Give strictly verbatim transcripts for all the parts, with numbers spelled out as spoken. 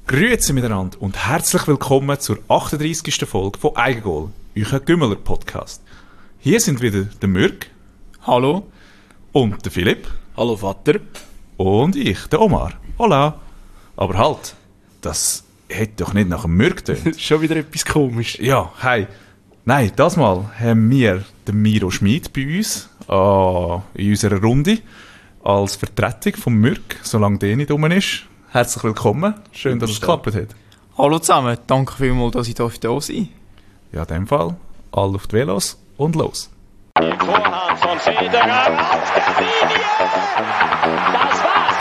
Grüezi miteinander und herzlich willkommen zur achtunddreißigsten Folge von Eigengoal, euer Gümmeler Podcast. Hier sind wieder der Mürk. Hallo. Und der Philipp. Hallo Vater. Und ich, der Omar. Hola. Aber halt, das hätte doch nicht nach dem Mürk getönt. Schon wieder etwas komisch. Ja, hi. Nein, das Mal haben wir den Miro Schmid bei uns äh, in unserer Runde als Vertretung vom Mürk, solange der nicht rum ist. Herzlich willkommen. Schön, dass es geklappt hat. Hallo zusammen. Danke vielmals, dass ich da sein darf. Ja, in dem Fall, alle auf die Velos und los. Vorhand von Federer auf der Linie. Das war's.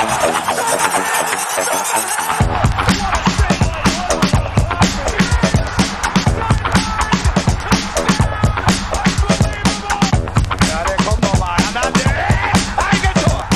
Ja, der kommt noch mal. Eigentor.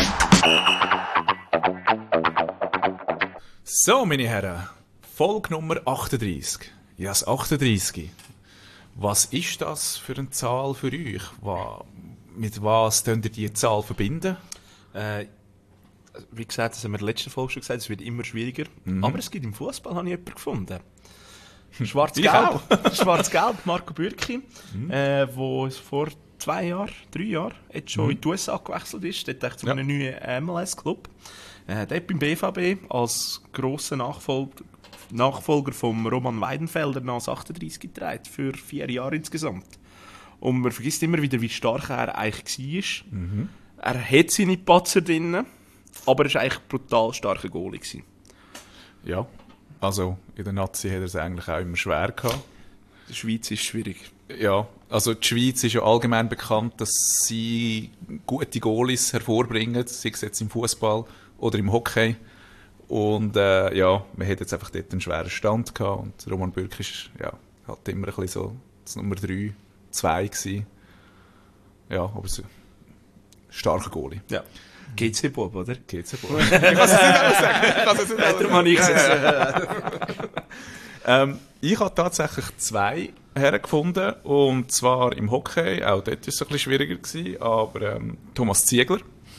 So, meine Herren, Folge Nummer achtunddreißig. Ja, das achtunddreißig. Was ist das für eine Zahl für euch? Was, mit was könnt ihr diese Zahl verbinden? Äh, wie gesagt, das haben wir in der letzten Folge schon gesagt, es wird immer schwieriger. Mhm. Aber es gibt im Fußball, habe ich jemanden gefunden. Schwarz-Gelb. Schwarz-Gelb, Marco Bürki, mhm. äh, wo es vor zwei Jahren, drei Jahren jetzt schon mhm. in die U S A gewechselt ist. Dort echt zu ja. einem neuen M L S-Club. Äh, der hat beim B V B als grosser Nachfolger Nachfolger von Roman Weidenfelder als achtunddreißig getragen, für vier Jahre insgesamt. Und man vergisst immer wieder, wie stark er eigentlich war. Mhm. Er hat seine Patzer drin, aber er war eigentlich ein brutal starker Goalie gewesen. Ja, also in der Nazi hat er es eigentlich auch immer schwer gehabt. In der Schweiz ist es schwierig. Ja, also die Schweiz ist ja allgemein bekannt, dass sie gute Goalies hervorbringen, sei es jetzt im Fußball oder im Hockey. Und äh, ja, man hat jetzt einfach dort einen schweren Stand gehabt und Roman Bürki ist ja, halt immer ein bisschen so das Nummer drei, zwei gewesen. Ja, aber so starker Goalie. Ja. G C-Bob, oder? G C-Bob. Ich kann es nicht anders sagen. Ich kann es nicht anders sagen. ähm, ich habe tatsächlich zwei Herren gefunden, und zwar im Hockey, auch dort war es ein bisschen schwieriger gewesen, aber ähm, Thomas Ziegler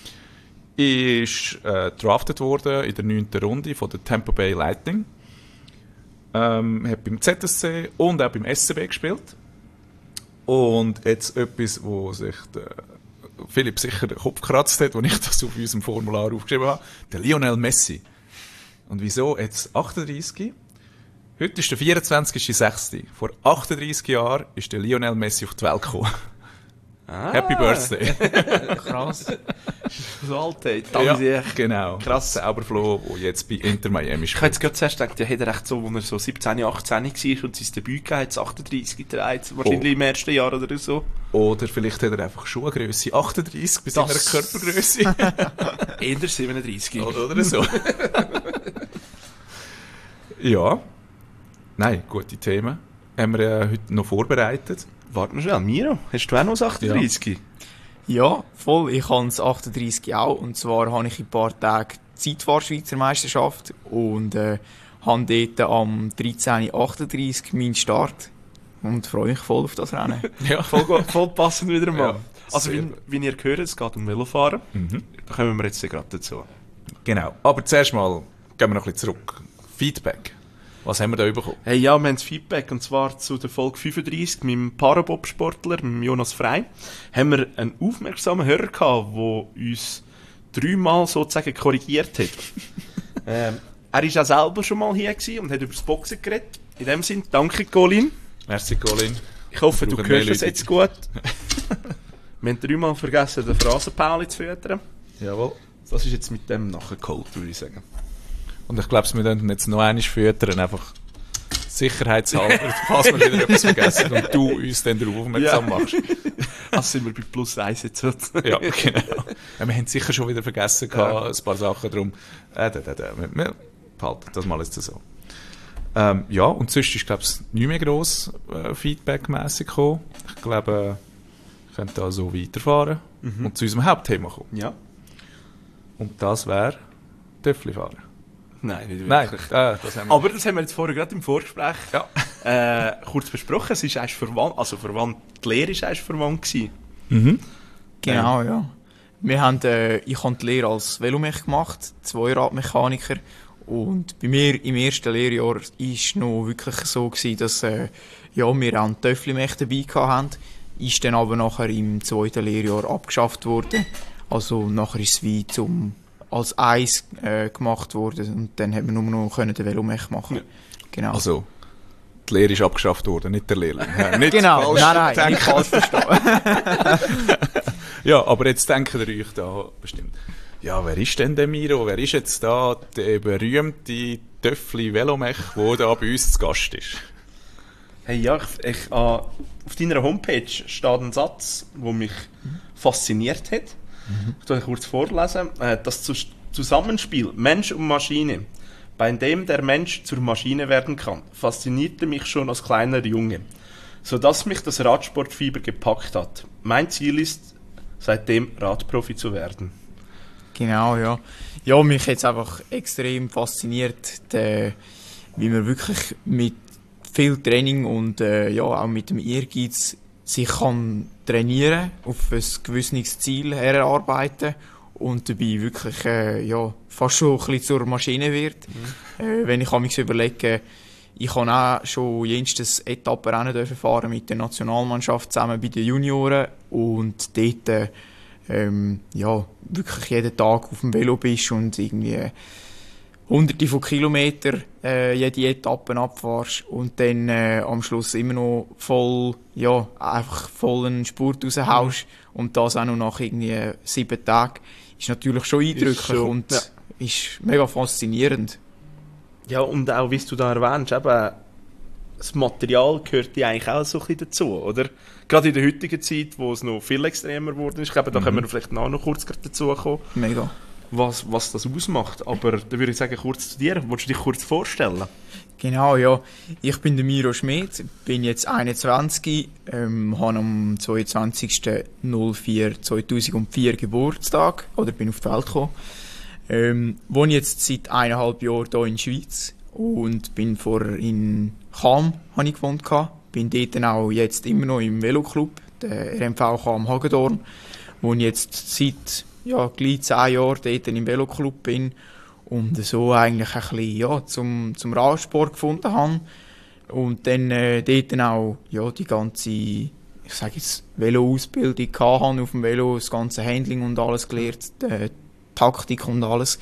ist äh, drafted worden in der neunten Runde von der Tampa Bay Lightning. Ähm, hat beim Z S C und auch beim S C B gespielt. Und jetzt etwas, wo sich der Philipp sicher den Kopf gekratzt hat, als ich das auf unserem Formular aufgeschrieben habe. Der Lionel Messi. Und wieso jetzt achtunddreißig? Heute ist der vierundzwanzigster sechster Vor achtunddreißig Jahren ist der Lionel Messi auf die Welt gekommen. Ah. Happy Birthday. Krass. So alt, ey. Ja, genau. Krass. Zauberfloh, der jetzt bei Inter Miami spielt. Ich habe jetzt gerade zuerst gedacht, ja, hat er echt so, als er so siebzehn, achtzehn war und sein Debüt gehabt hat, achtunddreißig getragen, wahrscheinlich oh. im ersten Jahr oder so. Oder vielleicht hat er einfach Schuhgrösse achtunddreißig bei seiner Körpergrösse. Eher siebenunddreißig. Oder so. Ja. Nein, gute Themen. Haben wir äh, heute noch vorbereitet. Warte mal schnell, Miro, hast du auch noch das achtunddreißig? Ja, ja, voll. Ich habe das achtunddreißig auch. Und zwar habe ich in ein paar Tagen die Zeitfahr-Schweizer Meisterschaft und äh, habe dort am dreizehn achtunddreißig meinen Start. Und freue mich voll auf das Rennen. Ja, voll, voll passend wieder mal. Ja, also, wie, wie ihr gehört, es geht um Velofahren. Mhm. Da kommen wir jetzt gerade dazu. Genau. Aber zuerst mal gehen wir noch ein bisschen zurück. Feedback. Was haben wir da bekommen? Hey, ja, wir haben das Feedback, und zwar zu der Folge fünfunddreißig mit dem Parabob-Sportler, mit Jonas Frey, haben wir einen aufmerksamen Hörer gehabt, der uns dreimal sozusagen korrigiert hat. ähm, er war auch selber schon mal hier gewesen und hat über das Boxen geredet. In dem Sinne, danke Colin. Merci Colin. Ich hoffe, du hörst das jetzt gut. Wir haben dreimal vergessen, den Phrasenpauli zu füttern. Jawohl. Das ist jetzt mit dem nachgeholt, würde ich sagen. Und ich glaube, wir können jetzt noch einmal füttern, einfach sicherheitshalber, falls wir wieder etwas vergessen und du uns dann darauf aufmerksam ja. machst. Also sind wir bei plus eins jetzt. Ja, genau. Ja, wir haben sicher schon wieder vergessen gehabt, ja. ein paar Sachen, darum äh, da, da, da. Wir, wir behalten das mal jetzt so. Ähm, ja, und sonst ist, glaube ich, nicht mehr gross äh, feedbackmässig gekommen. Ich glaube, wir können da so weiterfahren mhm. und zu unserem Hauptthema kommen. Ja. Und das wäre Töffli-Fahren. Nein, nicht wirklich. Nein, äh, das haben wir. Aber das haben wir jetzt vorher gerade im Vorgespräch ja. äh, kurz besprochen. Es ist eigentlich verwandt, also verwandt, die Lehre war eigentlich verwandt gewesen. Mhm. Genau, ja. Wir haben, äh, ich habe die Lehre als Velomech gemacht, Zweiradmechaniker. Und bei mir im ersten Lehrjahr war es noch wirklich so gewesen, dass äh, ja, wir auch einen Töfflimech dabei hatten. Ist dann aber nachher im zweiten Lehrjahr abgeschafft worden. Also nachher ist es wie zum, als Eis äh, gemacht worden und dann haben wir nur noch können den Velomech machen. Ja. Genau. Also, die Lehre ist abgeschafft worden, nicht der Lehrling. Ja, nicht genau, falsch nein, nein, denken. nicht falsch verstehen. Ja, aber jetzt denkt ihr euch da bestimmt, ja, wer ist denn der Miro? Wer ist jetzt da der berühmte Töffli Velomech, der da bei uns zu Gast ist? Hey, ja, ich, ich, äh, auf deiner Homepage steht ein Satz, der mich fasziniert hat. Mhm. Ich lese kurz vorlesen. Äh, das Zus- Zusammenspiel Mensch und Maschine, bei dem der Mensch zur Maschine werden kann, faszinierte mich schon als kleiner Junge, sodass mich das Radsportfieber gepackt hat. Mein Ziel ist, seitdem Radprofi zu werden. Genau, ja. Ja, mich hat es einfach extrem fasziniert, der, wie man wirklich mit viel Training und äh, ja, auch mit dem Ehrgeiz sich kann trainieren, auf ein gewisses Ziel herarbeiten und dabei wirklich äh, ja, fast schon ein bisschen zur Maschine wird. Mhm. Äh, wenn ich mich überlege, ich kann auch schon jenstes Etappenrennen dürfen fahren mit der Nationalmannschaft zusammen bei den Junioren und dort äh, ähm, ja, wirklich jeden Tag auf dem Velo bist und irgendwie hunderte von Kilometern äh, jede Etappe abfährst und dann äh, am Schluss immer noch voll, ja, einfach voll einen Spurt raushaust mhm. und das auch noch nach irgendwie sieben Tagen, ist natürlich schon eindrücklich ist so, und ja. ist mega faszinierend. Ja, und auch, wie du da erwähnst, eben, das Material gehört ja eigentlich auch so ein bisschen dazu, oder? Gerade in der heutigen Zeit, wo es noch viel extremer geworden ist, ich glaube, da mhm. können wir vielleicht noch, noch kurz dazu kommen. Mega. Was, was das ausmacht. Aber da würde ich sagen, kurz zu dir. Willst du dich kurz vorstellen? Genau, ja. Ich bin der Miro Schmid, bin jetzt einundzwanzig, ähm, habe am zweiundzwanzigsten vier zweitausendvier Geburtstag, oder bin auf die Welt gekommen. Ähm, wohne jetzt seit eineinhalb Jahren hier in der Schweiz und bin vorher in Cham, habe ich gewohnt, bin dort auch jetzt immer noch im Veloclub, der R M V Cham Hagedorn, wo ich jetzt seit ja, gleich zehn Jahre dort im Veloclub bin und so eigentlich ein bisschen ja, zum, zum Radsport gefunden habe. Und dann äh, dort auch ja, die ganze, ich sage jetzt, Velo-Ausbildung hatte auf dem Velo, das ganze Handling und alles gelernt, die Taktik und alles.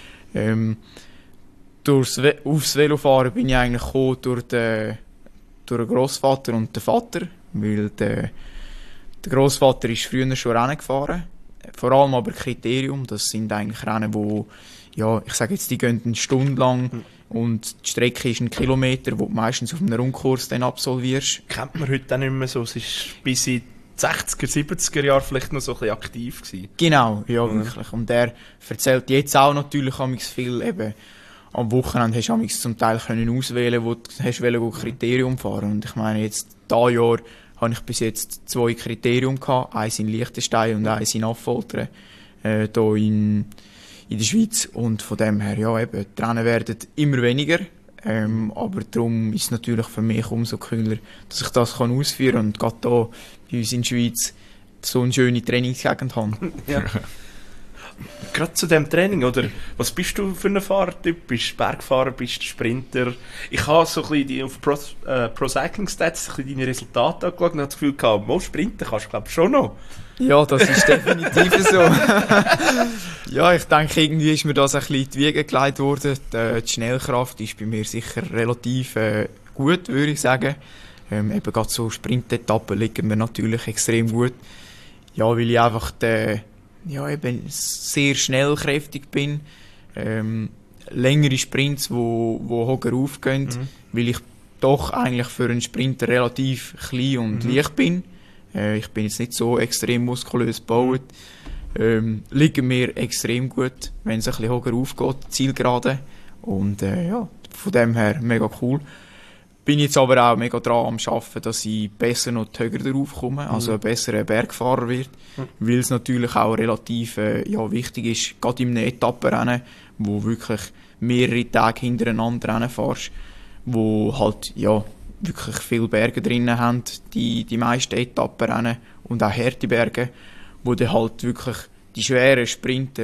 Ähm, durchs We- aufs Velofahren bin ich eigentlich gekommen durch den, durch den Grossvater und den Vater, weil der, der Grossvater ist früher schon Rennen gefahren. Vor allem aber Kriterium, das sind eigentlich Rennen, wo, ja, ich sage jetzt, die gehen eine Stunde lang mhm. und die Strecke ist ein Kilometer, wo du meistens auf einem Rundkurs dann absolvierst. Kennt man heute auch nicht mehr so, es ist bis in die sechziger, siebziger Jahren vielleicht noch so ein bisschen aktiv gewesen. Genau, ja, mhm. wirklich. Und er erzählt jetzt auch natürlich viel, eben, am Wochenende hast du zum Teil können auswählen, wo du hast wollen, Kriterium fahren. Und ich meine, jetzt dieses Jahr habe ich bis jetzt zwei Kriterien gehabt, eins in Liechtenstein und eins in Affoltern, äh, hier in, in der Schweiz. Und von dem her, ja, eben, die Rennen werden immer weniger. Ähm, aber darum ist es natürlich für mich umso cooler, dass ich das kann ausführen kann und gerade hier bei uns in der Schweiz so eine schöne Trainingsgegend habe. Ja. Gerade zu dem Training, oder? Was bist du für ein Fahrertyp? Bist du Bergfahrer, bist du Sprinter? Ich habe so ein bisschen die, auf Pro, äh, Pro Cycling Stats ein bisschen deine Resultate angeschaut und habe das Gefühl gehabt, mal sprinten kannst du, glaube ich, schon noch. Ja, das ist definitiv so. Ja, ich denke, irgendwie ist mir das ein bisschen in die Wiege gelegt worden. Die, die Schnellkraft ist bei mir sicher relativ äh, gut, würde ich sagen. Ähm, eben gerade so Sprintetappen liegen mir natürlich extrem gut. Ja, weil ich einfach die, ja, eben sehr schnellkräftig bin. Ähm, längere Sprints, wo, wo höher aufgehen, mhm. weil ich doch eigentlich für einen Sprinter relativ klein und mhm. leicht bin. Äh, ich bin jetzt nicht so extrem muskulös gebaut. Ähm, liegen mir extrem gut, wenn es ein bisschen höher aufgeht, Zielgerade. Und äh, ja, von dem her mega cool. Bin jetzt aber auch mega dran am Arbeiten, dass ich besser noch höher darauf komme, also ein besserer Bergfahrer wird, mhm. weil es natürlich auch relativ äh, ja, wichtig ist, gerade in einem Etappenrennen, wo wirklich mehrere Tage hintereinander Rennen fährst, wo halt ja, wirklich viele Berge drinnen haben, die, die meisten Etappenrennen und auch harte Berge, wo dann halt wirklich die schweren Sprinter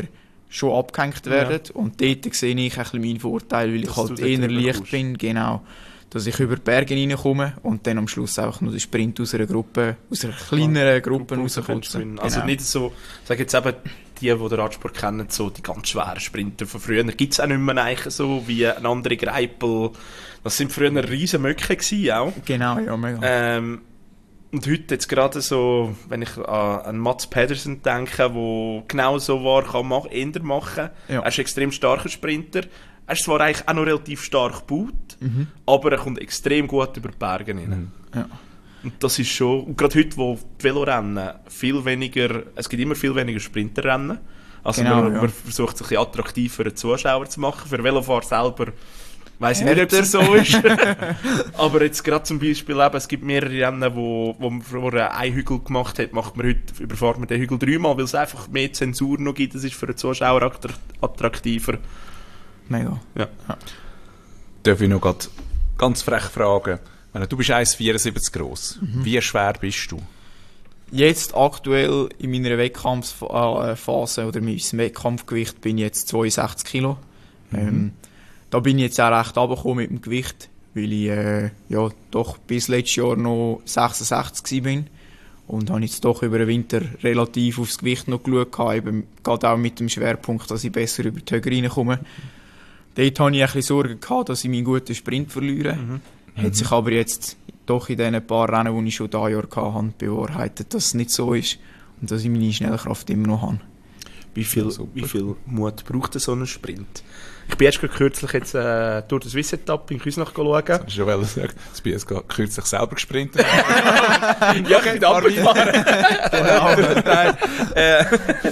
schon abgehängt werden. Ja. Und dort sehe ich ein bisschen meinen Vorteil, weil dass ich halt eher leicht bin, genau, dass ich über die Berge reinkomme und dann am Schluss einfach nur den Sprint aus einer Gruppe, aus einer kleineren Gruppe rauskomme. Genau. Also nicht so, sag jetzt eben, die, die den Radsport kennen, so die ganz schweren Sprinter von früher, gibt es auch nicht mehr eigentlich so wie ein anderer Greipel. Das sind früher riesen Möcke gewesen, auch. Genau, ja, mega. Ähm, und heute jetzt gerade so, wenn ich an, an Mats Pedersen denke, der genau so war, kann man eher machen. Ja. Er ist ein extrem starker Sprinter. Er ist zwar eigentlich auch noch relativ stark gebaut, mhm. aber er kommt extrem gut über die Berge rein. Mhm. Ja. Und das ist schon, und gerade heute, wo die Velorennen viel weniger, es gibt immer viel weniger Sprinterrennen. Also genau, man, ja. man versucht es ein bisschen attraktiv für den Zuschauer zu machen. Für Velofahrer selber weiss ich nicht, ob es so ist. Aber jetzt gerade zum Beispiel, eben, es gibt mehrere Rennen, wo, wo man vorher einen Hügel gemacht hat, macht man heute, überfahrt man den Hügel dreimal, weil es einfach mehr Zensur noch gibt. Das ist für den Zuschauer attraktiver. Mega. Ja. Ja. Darf ich noch grad ganz frech fragen? Du bist eins Komma vierundsiebzig gross. Mhm. Wie schwer bist du? Jetzt aktuell in meiner Wettkampfphase oder meinem Wettkampfgewicht bin ich jetzt zweiundsechzig Kilo. Mhm. Ähm, da bin ich jetzt auch recht runtergekommen mit dem Gewicht, weil ich äh, ja, doch bis letztes Jahr noch sechsundsechzig bin. Und habe jetzt doch über den Winter relativ aufs Gewicht noch geschaut, eben gerade auch mit dem Schwerpunkt, dass ich besser über die Höhe reinkomme. Dort hatte ich ein bisschen Sorge gehabt, dass ich meinen guten Sprint verliere. Mhm. Hat sich aber jetzt doch in den paar Rennen, die ich schon dieses Jahr hatte, bewahrheitet, dass es nicht so ist und dass ich meine Schnellkraft immer noch habe. Wie viel, wie viel Mut braucht so ein Sprint? Ich bin erst kürzlich jetzt, äh, durch das Swiss-Etappe in Küsnach schauen. Das ist schon well sagen. Ich bin jetzt kürzlich selber gesprintet. Ja, ich bin abgefahren. Nein. Äh,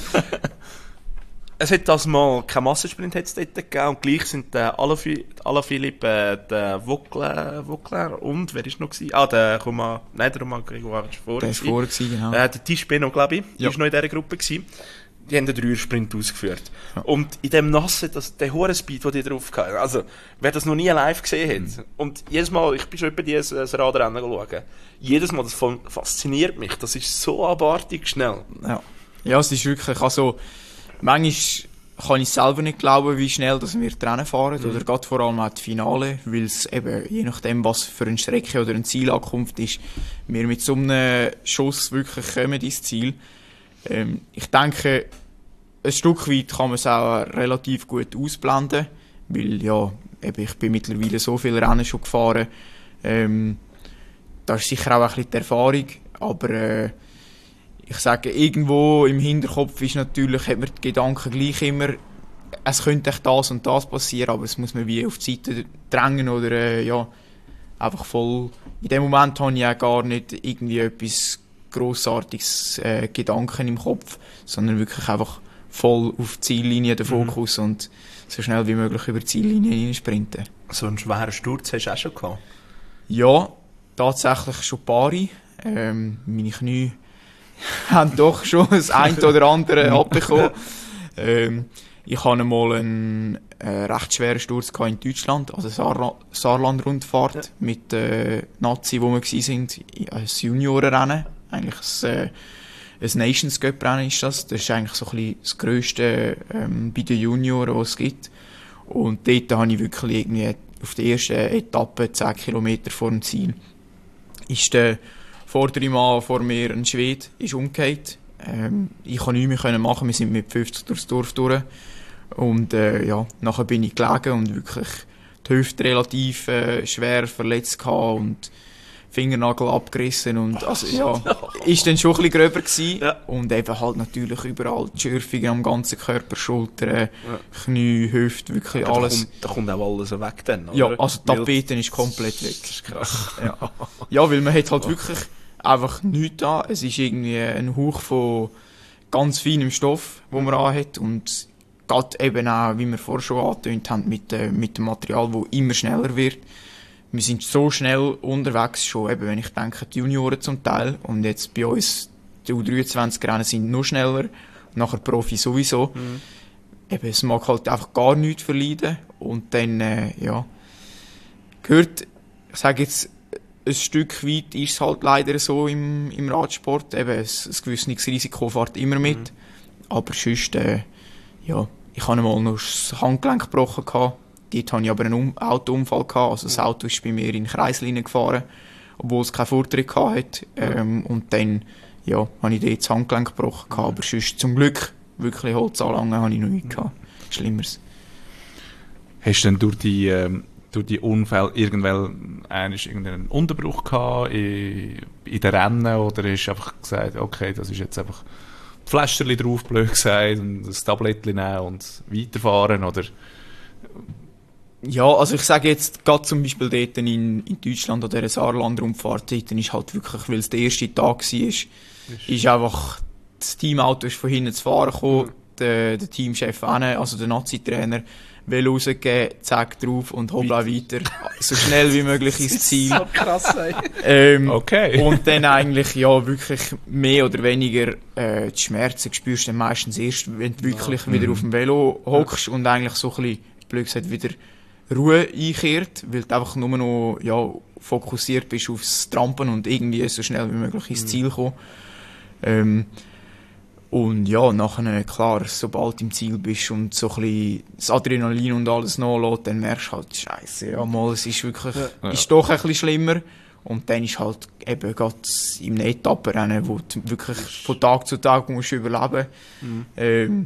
es hat das mal keinen Massensprint dort gegeben und gleich sind äh, alle, alle Philipp, äh, der Wuckler, Wuckler und, wer ist noch gewesen? Ah, der Roman, nein, der Roman Gregor ist vorher. Der ist vorher gewesen, genau. Äh, der Tisch Beno, glaube ich, ja. ist noch in dieser Gruppe gewesen. Die haben den Dreier-Sprint ausgeführt. Ja. Und in dem Nassen, das, der hohe Speed, den die drauf hatten, also, wer das noch nie live gesehen hat, mhm. und jedes Mal, ich bin schon bei dir ein Radrennen schauen, jedes Mal, das fasziniert mich, das ist so abartig schnell. Ja, ja, es ist wirklich, also, manchmal kann ich selber nicht glauben, wie schnell dass wir Rennen fahren, mhm. oder gerade vor allem auch die Finale, weil es eben, je nachdem, was für eine Strecke oder eine Zielankunft ist, wir mit so einem Schuss wirklich kommen ins Ziel. Ähm, ich denke, ein Stück weit kann man es auch relativ gut ausblenden, weil ja, eben, ich bin mittlerweile so viele Rennen schon gefahren. Ähm, da ist sicher auch ein bisschen die Erfahrung, aber äh, ich sage, irgendwo im Hinterkopf ist natürlich, hat man die Gedanken gleich immer, es könnte echt das und das passieren, aber es muss man wie auf die Seite drängen oder äh, ja, einfach voll. In dem Moment habe ich auch gar nicht irgendwie etwas grossartiges äh, Gedanken im Kopf, sondern wirklich einfach voll auf die Ziellinie den Fokus mhm. und so schnell wie möglich über die Ziellinie hineinsprinten. So einen schweren Sturz hast du auch schon gehabt? Ja, tatsächlich schon ein paar. Ähm, meine Knie haben doch schon das eine oder andere abbekommen. ähm, ich hatte einmal einen äh, recht schweren Sturz in Deutschland, also Saarla- Saarland-Rundfahrt ja. mit äh, Nazi, wo wir waren, ein Juniorenrennen. Eigentlich ein, äh, ein Nations Cup Rennen ist das. Das ist eigentlich so ein bisschen das Grösste ähm, bei den Junioren, was es gibt. Und dort habe ich wirklich irgendwie auf der ersten Etappe, zehn Kilometer vor dem Ziel, ist der vordere Mann vor mir, ein Schwede, ist umgekehrt. Ähm, ich konnte nichts mehr machen, wir sind mit fünfzig durchs Dorf durch. Und äh, ja, nachher bin ich gelegen und wirklich die Hüfte relativ äh, schwer verletzt gehabt und Fingernagel abgerissen und also ja, ist dann schon ein bisschen gröber gewesen. Ja. Und eben halt natürlich überall die Schürfungen am ganzen Körper, Schultern, ja. Knie, Hüfte, wirklich ja, alles. Da kommt, da kommt auch alles weg dann, oder? Ja, also die Tapete ist komplett weg. Das ist krass. Ja. Ja, weil man hat halt wirklich einfach nichts da. Es ist irgendwie ein Hauch von ganz feinem Stoff, den man anhat und gerade eben auch, wie wir vorher schon angetönt haben, mit, äh, mit dem Material, das immer schneller wird. Wir sind so schnell unterwegs, schon eben, wenn ich denke, die Junioren zum Teil. Und jetzt bei uns, die U dreiundzwanzig-Rennen sind noch schneller. Nachher Profi sowieso. Mhm. Eben, es mag halt einfach gar nichts verleiden. Und dann, äh, ja, gehört, ich sage jetzt, ein Stück weit ist es halt leider so im, im Radsport. Eben, ein, ein gewisses Risiko fährt immer mit. Mhm. Aber sonst, äh, ja, ich hatte mal noch das Handgelenk gebrochen gehabt. Dort hatte ich aber einen um- Autounfall gehabt. Also das Auto ist bei mir in den Kreisel gefahren, obwohl es keinen Vortritt hatte. Ähm, und dann, ja, habe ich dort das Handgelenk gebrochen gehabt. Aber sonst zum Glück, wirklich Holzanlangen, habe ich noch nichts gehabt. Schlimmeres. Hast du denn durch die, ähm, durch die Unfälle irgendwann irgendeinen Unterbruch gehabt in, in den Rennen, oder hast du einfach gesagt, okay, das ist jetzt einfach das Fläschchen drauf, blöd gesagt, und das Tablettchen nehmen und weiterfahren, oder? Ja, also ich sage jetzt, gerade zum Beispiel dort in, in Deutschland an dieser Saarland-Rundfahrt, dort ist halt wirklich, weil es der erste Tag war, ist, ist einfach, das Teamauto ist von hinten zu fahren gekommen, mhm. der, der Teamchef hin, also der Nazi-Trainer, Velo rausgegeben, zack drauf und hoppla weiter, so schnell wie möglich ins Ziel. So krass, ey. ähm, Okay. Und dann eigentlich, ja, wirklich mehr oder weniger, äh, die Schmerzen spürst du dann meistens erst, wenn du wirklich ja. wieder mhm. auf dem Velo hockst ja. und eigentlich so ein bisschen, blöd gesagt, wieder Ruhe einkehrt, weil du einfach nur noch, ja, fokussiert bist aufs Trampen und irgendwie so schnell wie möglich ins mhm. Ziel kommen. Ähm, Und ja, nachher, klar, sobald du im Ziel bist und so ein bisschen das Adrenalin und alles nachlässt, dann merkst du halt, Scheiße, ja, mal, es ist wirklich, ja. ist doch ein bisschen schlimmer. Und dann ist halt eben gerade im Etappenrennen, wo du wirklich von Tag zu Tag musst überleben. Mhm. Ähm,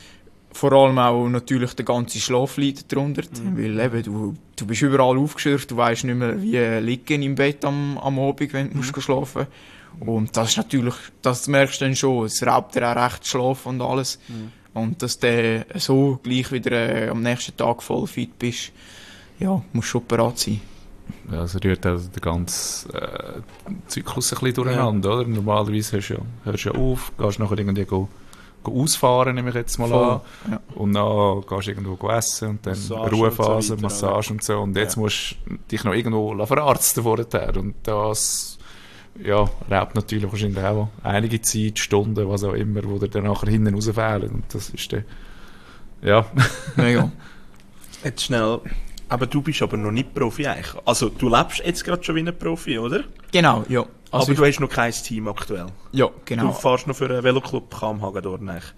vor allem auch natürlich der ganze Schlaf leidet darunter, mhm. weil eben, du, du bist überall aufgeschürft, du weisst nicht mehr, wie liegen im Bett am, am Abend, wenn du mhm. musst schlafen musst. Und das ist natürlich, das merkst du dann schon, es raubt dir auch recht Schlaf und alles. Mhm. Und dass du so gleich wieder äh, am nächsten Tag voll fit bist, ja, musst schon parat sein. Ja, also rührt also den ganzen äh, Zyklus ein bisschen durcheinander, ja. oder? Normalerweise hörst du ja, hörst ja auf, gehst nachher irgendwie go, go ausfahren, nehme ich jetzt mal voll. an. Ja. Und dann gehst du irgendwo go essen und dann Massage Ruhephase, und so weiter, Massage oder? Und so. Und jetzt ja. musst du dich noch irgendwo verarzten vorher. Und das ja, raubt natürlich wahrscheinlich auch einige Zeit, Stunden, was auch immer, wo dir dann nachher hinten rausfehlen. Und das ist dann, ja. Mega. Jetzt schnell, aber du bist aber noch nicht Profi eigentlich. Also du lebst jetzt gerade schon wie ein Profi, oder? Genau, ja. Also aber du hast noch kein Team aktuell? Ja, genau. Du fährst noch für einen Veloclub Cham Hagedorn eigentlich?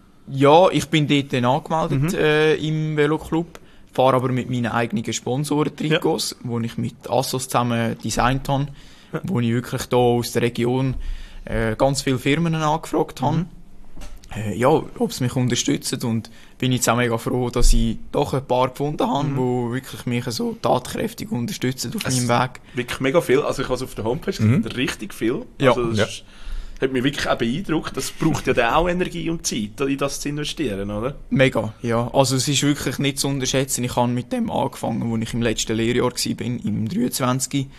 Ja, ich bin dort dann angemeldet mhm. äh, im Veloclub, fahre aber mit meinen eigenen Sponsoren-Trikots, ja. wo ich mit Assos zusammen designt habe. Ja. Wo ich wirklich hier aus der Region äh, ganz viele Firmen angefragt habe, mhm. äh, ja, ob sie mich unterstützen, und bin jetzt auch mega froh, dass ich doch ein paar gefunden habe, mhm. die wirklich mich so tatkräftig unterstützen auf es meinem Weg. Wirklich mega viel, also ich habe es auf der Homepage gesehen, mhm. richtig viel. Ja. Also das ja. ist, hat mich wirklich auch beeindruckt, das braucht ja dann auch Energie und Zeit, in das zu investieren, oder? Mega, ja. Also es ist wirklich nicht zu unterschätzen. Ich habe mit dem angefangen, als ich im letzten Lehrjahr war, im dreiundzwanzig.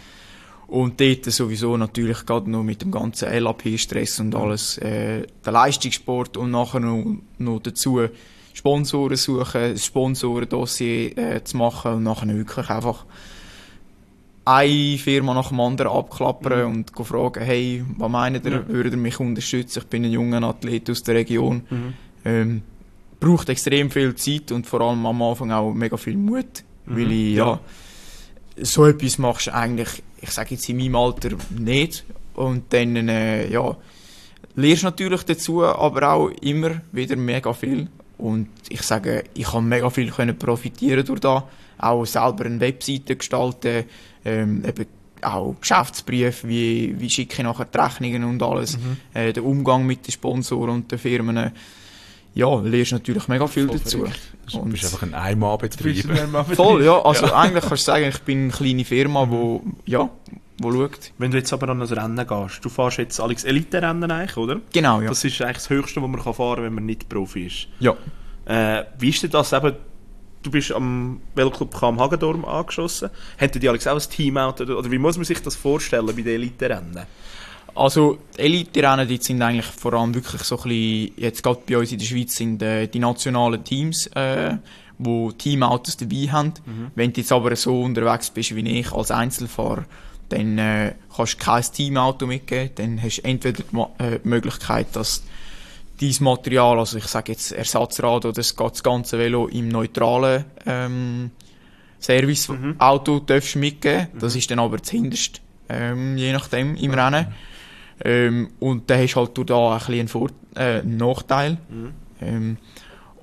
Und dort sowieso natürlich gerade noch mit dem ganzen L A P-Stress und alles, äh, der Leistungssport, und nachher noch, noch dazu Sponsoren suchen, ein Sponsorendossier äh, zu machen und nachher wirklich einfach eine Firma nach dem anderen abklappern mhm. und go fragen, hey, was meint ihr, ja. würdet ihr mich unterstützen? Ich bin ein junger Athlet aus der Region. Mhm. Ähm, braucht extrem viel Zeit und vor allem am Anfang auch mega viel Mut, mhm. weil ich, ja, ja so etwas machst du eigentlich, ich sage jetzt in meinem Alter, nicht. Und dann, äh, ja, lernst natürlich dazu, aber auch immer wieder mega viel. Und ich sage, ich habe mega viel können profitieren durch das. Auch selber eine Webseite gestalten, ähm, eben auch Geschäftsbriefe, wie, wie schicke ich nachher die Rechnungen und alles. Mhm. Äh, der Umgang mit den Sponsoren und den Firmen. Ja, lernst natürlich mega viel voll dazu. Du bist einfach ein Einmalbetrieb. Voll, ja. Also ja. eigentlich kannst du sagen, ich bin eine kleine Firma, die wo, ja, wo schaut. Wenn du jetzt aber an ein Rennen gehst, du fährst jetzt Alex Elite-Rennen eigentlich, oder? Genau, ja. Das ist eigentlich das Höchste, was man fahren kann, wenn man nicht Profi ist. Ja. Äh, wie ist denn das eben, du bist am Veloclub Cham Hagedorn angeschossen. Hätten die Alex auch ein Teamauto? Oder, oder wie muss man sich das vorstellen bei den Elite-Rennen? Also die Elite-Rennen, die sind eigentlich vor allem wirklich so ein bisschen, jetzt gerade bei uns in der Schweiz, sind äh, die nationalen Teams, äh, die Teamautos dabei haben. Mhm. Wenn du jetzt aber so unterwegs bist wie ich als Einzelfahrer, dann äh, kannst du kein Teamauto mitgeben. Dann hast du entweder die, Ma- äh, die Möglichkeit, dass dein Material, also ich sage jetzt Ersatzrad oder das ganze Velo im neutralen ähm, Serviceauto mhm. darfst du mitgeben. Das ist dann aber das Hinterste, ähm, je nachdem, im mhm. Rennen. Ähm, und dann hast du halt da ein bisschen einen, Vor- äh, einen Nachteil. Mhm. Ähm,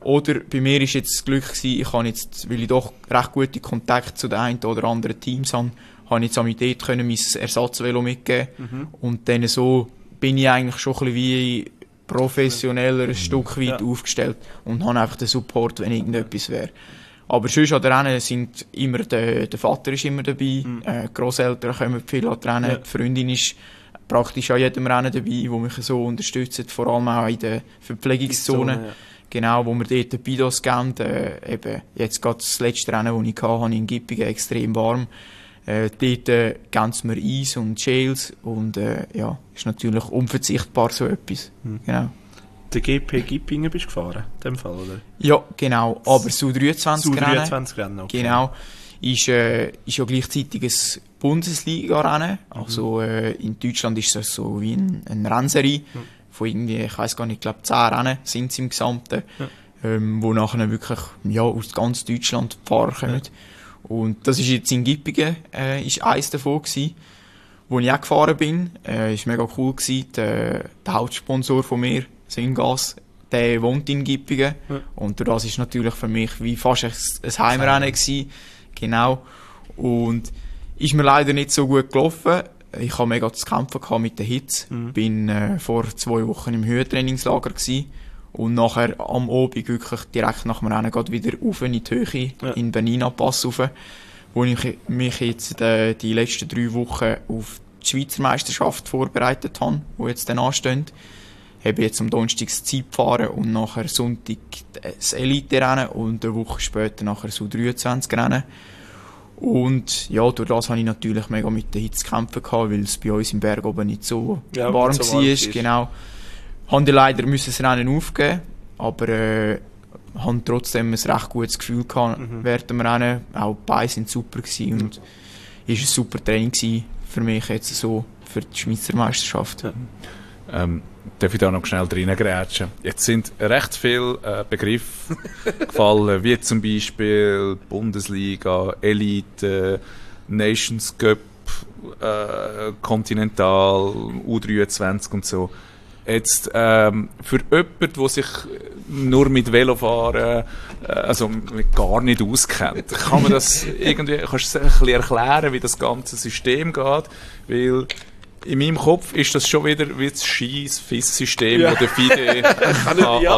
Oder bei mir war jetzt das Glück gewesen, ich habe jetzt, weil ich doch recht gute Kontakte zu den einen oder anderen Teams habe, habe ich jetzt auch mit dort können mein Ersatzvelo mitgeben. Mhm. Und dann so bin ich eigentlich schon ein bisschen wie professioneller ein Stück weit ja. aufgestellt und habe einfach den Support, wenn irgendetwas wäre. Aber sonst an den Rennen sind immer, der, der Vater ist immer dabei, mhm. äh, die Grosseltern kommen viel an die Rennen, ja. die Freundin ist praktisch an jedem Rennen dabei, die mich so unterstützt, vor allem auch in der Verpflegungszone. Ja. Genau, wo wir dort Bidos geben. Äh, eben, jetzt gerade das letzte Rennen, das ich hatte, habe ich in Gippingen extrem warm. Äh, dort äh, geben sie mir Eis und Gels und äh, ja, ist natürlich unverzichtbar so etwas. Mhm. Genau. Der G P Gippingen bist du gefahren, in dem Fall, oder? Ja, genau, aber S U dreiundzwanzig Rennen. S U dreiundzwanzig Rennen, okay. Genau, ist, äh, ist ja gleichzeitig ein Bundesliga-Rennen. Mhm. Also äh, in Deutschland ist das so wie ein, ein Rennserie. Mhm. Von irgendwie, ich weiss gar nicht, ich glaube zehn Rennen sind es im Gesamten, ja. ähm, wo nachher wirklich ja, aus ganz Deutschland die Fahrer kommen. Ja. Und das ist jetzt in Gippingen, äh, ist eins davon gewesen, wo ich auch gefahren bin. Äh, ist mega cool gewesen. Der, der Hauptsponsor von mir, Syngas, der wohnt in Gippingen. Ja. Und das ist natürlich für mich wie fast ein, ein Heimrennen gewesen. Genau. Und ist mir leider nicht so gut gelaufen. Ich hatte mega zu kämpfen mit der Hitze. Mhm. Bin äh, vor zwei Wochen im Höhentrainingslager gewesen. Und nachher am Abend wirklich direkt nach dem Rennen geht wieder rauf in die Höhe, ja. in Bernina Pass rauf, wo ich mich jetzt äh, die letzten drei Wochen auf die Schweizer Meisterschaft vorbereitet habe, die jetzt dann anstehen. Ich habe jetzt am Donnerstag das Zeit gefahren und nachher Sonntag das Elite-Rennen und eine Woche später nachher das U dreiundzwanzig Rennen. Und ja, durch das habe ich natürlich mega mit der Hitze zu kämpfen gehabt, weil es bei uns im Berg oben nicht so ja, warm so war. Ist. Genau. Haben leider müssen das Rennen aufgeben, aber äh, haben trotzdem ein recht gutes Gefühl gehabt mhm. während dem Rennen. Auch die Beine sind super gewesen und ist ein super Training gewesen für mich jetzt so für die Schweizer Meisterschaft. Ja. Ähm, darf ich da noch schnell reingrätschen? Jetzt sind recht viele äh, Begriffe gefallen, wie zum Beispiel Bundesliga, Elite, Nations Cup, äh, Continental, U dreiundzwanzig und so. Jetzt, ähm, für jemanden, der sich nur mit Velofahren, äh, also gar nicht auskennt, kann man das irgendwie, kannst du ein bisschen erklären, wie das ganze System geht? Weil in meinem Kopf ist das schon wieder wie das scheiß F I S-System, ja. wo der FIDE an, ja. an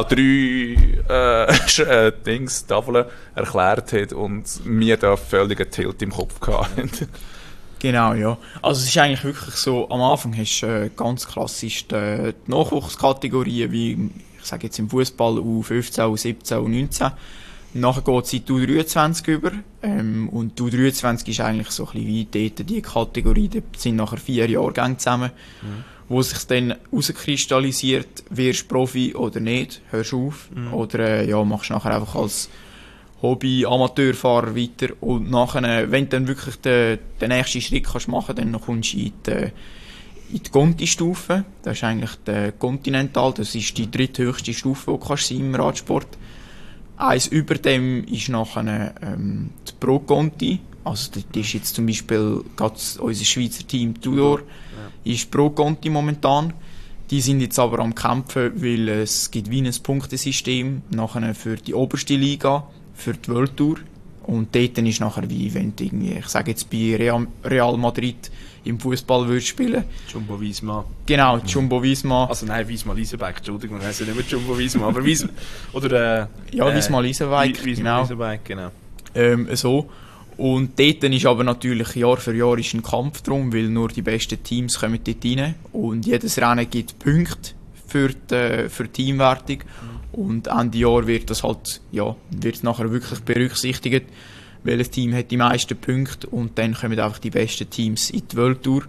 drei äh, äh, Dings, Tafeln erklärt hat und mir da völligen Tilt im Kopf gehabt. Genau, ja. Also es ist eigentlich wirklich so, am Anfang hast du äh, ganz klassisch die, die Nachwuchskategorien, wie ich sage jetzt im Fußball U fünfzehn, U siebzehn, U neunzehn. Nachher geht es in die U dreiundzwanzig über. Ähm, und die U dreiundzwanzig ist eigentlich so ein bisschen wie dort die Kategorie. Da sind nachher vier Jahrgänge zusammen, mhm. wo sich dann herauskristallisiert, wirst du Profi oder nicht, hörst du auf. Mhm. Oder äh, ja, machst du nachher einfach als Hobby-Amateurfahrer weiter. Und nachher, wenn du dann wirklich den, den nächsten Schritt kannst machen kannst, dann kommst du in die, in die Conti-Stufe. Das ist eigentlich der Continental, das ist die dritthöchste Stufe, die du kannst im Radsport. Eins über dem ist nachher ähm, die Pro Conti. Also das ist jetzt zum Beispiel unser Schweizer Team Tudor, ja. ist Pro Conti momentan. Die sind jetzt aber am Kämpfen, weil es gibt wie ein Punktesystem nachher für die oberste Liga, für die World Tour. Und dort ist nachher wie, wenn du irgendwie, ich sage jetzt bei Real, Real Madrid im Fußball würdest spielen. Jumbo Visma. Genau, Jumbo Visma. Also nein, Visma Leasebike, Entschuldigung, heisst ja nicht mehr Jumbo Visma, aber Visma, oder äh, ja, Visma Leasebike, Visma genau. Leasebike, genau. Ähm, so. Und dort ist aber natürlich Jahr für Jahr ist ein Kampf drum, weil nur die besten Teams kommen dort rein. Und jedes Rennen gibt Punkte für die, für die Teamwertung. Mhm. Und Ende Jahr wird das halt, ja, wird nachher wirklich berücksichtigt, welches Team hat die meisten Punkte und dann kommen einfach die besten Teams in die World Tour.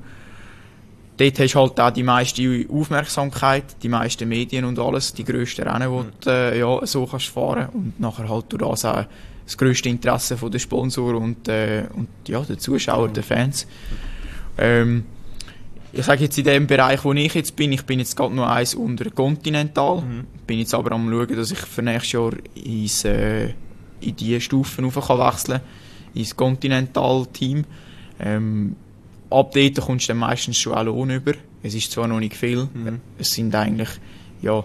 Dort hast du halt auch die meiste Aufmerksamkeit, die meisten Medien und alles, die grössten Rennen, die du äh, ja, so kannst fahren und nachher halt durch das auch das grösste Interesse von den Sponsoren und, äh, und ja, der Zuschauer, der Fans. Ähm, ich sage jetzt in dem Bereich, wo ich jetzt bin, ich bin jetzt gerade noch eins unter Continental, mhm. bin jetzt aber am schauen, dass ich für nächstes Jahr ins, äh, in diese Stufen rauf kann wechseln, ins Continental-Team. Ähm, ab dort kommst du dann meistens schon auch Lohn über. Es ist zwar noch nicht viel, mhm. es sind eigentlich ja,